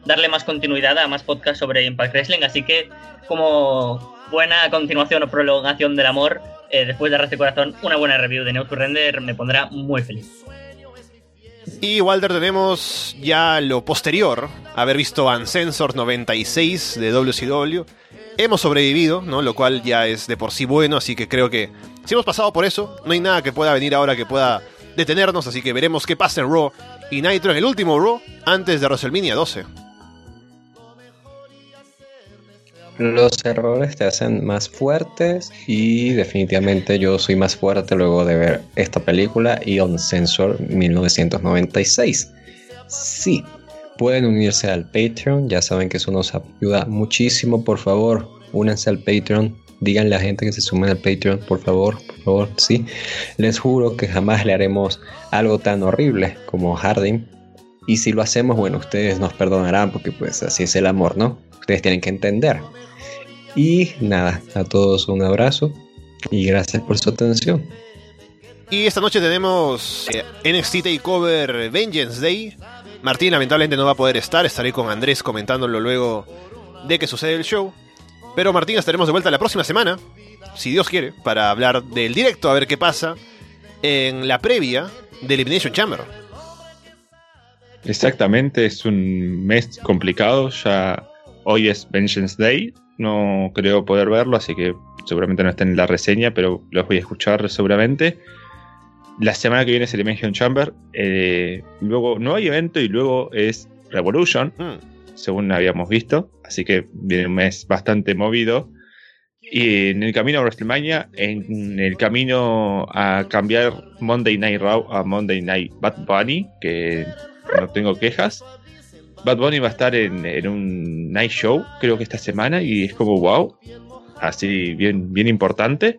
darle más continuidad a más podcasts sobre Impact Wrestling, así que como buena continuación o prolongación del amor, después de Arras de Corazón, una buena review de Neo Surrender me pondrá muy feliz. Y Walter, tenemos ya lo posterior, haber visto Uncensored 96 de WCW. Hemos sobrevivido, ¿no? Lo cual ya es de por sí bueno, así que creo que si hemos pasado por eso, no hay nada que pueda venir ahora que pueda detenernos, así que veremos qué pasa en Raw y Nitro en el último Raw antes de WrestleMania 12. Los errores te hacen más fuertes y definitivamente yo soy más fuerte luego de ver esta película y Uncensored 1996. Sí, pueden unirse al Patreon, ya saben que eso nos ayuda muchísimo. Por favor, únanse al Patreon, díganle a la gente que se sumen al Patreon, por favor, sí. Les juro que jamás le haremos algo tan horrible como Harding. Y si lo hacemos, bueno, ustedes nos perdonarán porque pues así es el amor, ¿no? Ustedes tienen que entender. Y nada, a todos un abrazo y gracias por su atención. Y esta noche tenemos NXT TakeOver Vengeance Day. Martín lamentablemente no va a poder estar, estaré con Andrés comentándolo luego de que sucede el show. Pero Martín, estaremos de vuelta la próxima semana, si Dios quiere, para hablar del directo, a ver qué pasa en la previa de Elimination Chamber. Exactamente, es un mes complicado, ya hoy es Vengeance Day, no creo poder verlo, así que seguramente no está en la reseña, pero los voy a escuchar seguramente. La semana que viene es Elimination Chamber, luego no hay evento y luego es Revolution, según habíamos visto, así que viene un mes bastante movido. Y en el camino a WrestleMania, en el camino a cambiar Monday Night Raw a Monday Night Bad Bunny, que no tengo quejas. Bad Bunny va a estar en un night show, creo que esta semana, y es como wow, así bien importante.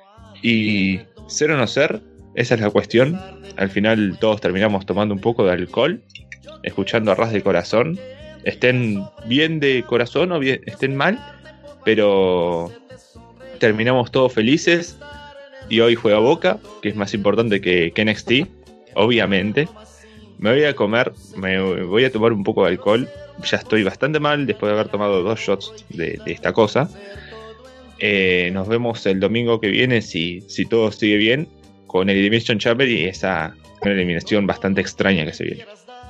Y ser o no ser, esa es la cuestión. Al final todos terminamos tomando un poco de alcohol, escuchando a ras de corazón, estén bien de corazón o bien, estén mal, pero terminamos todos felices. Y hoy juega Boca, que es más importante que NXT, obviamente. Me voy a voy a tomar un poco de alcohol. Ya estoy bastante mal después de haber tomado 2 shots de esta cosa. Nos vemos el domingo que viene, si todo sigue bien, con el Elimination Chamber y esa eliminación bastante extraña que se viene.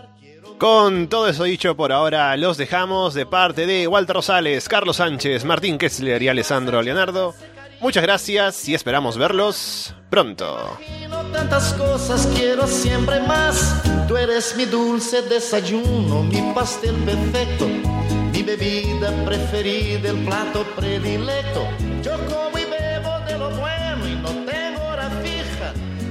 Con todo eso dicho, por ahora los dejamos de parte de Walter Rosales, Carlos Sánchez, Martín Kessler y Alessandro Leonardo. Muchas gracias y esperamos verlos pronto. Tantas cosas, quiero siempre más. Tú eres mi dulce desayuno, mi pastel perfecto, mi bebida preferida, el plato predilecto. Yo como y bebo de lo bueno y no tengo hora fija.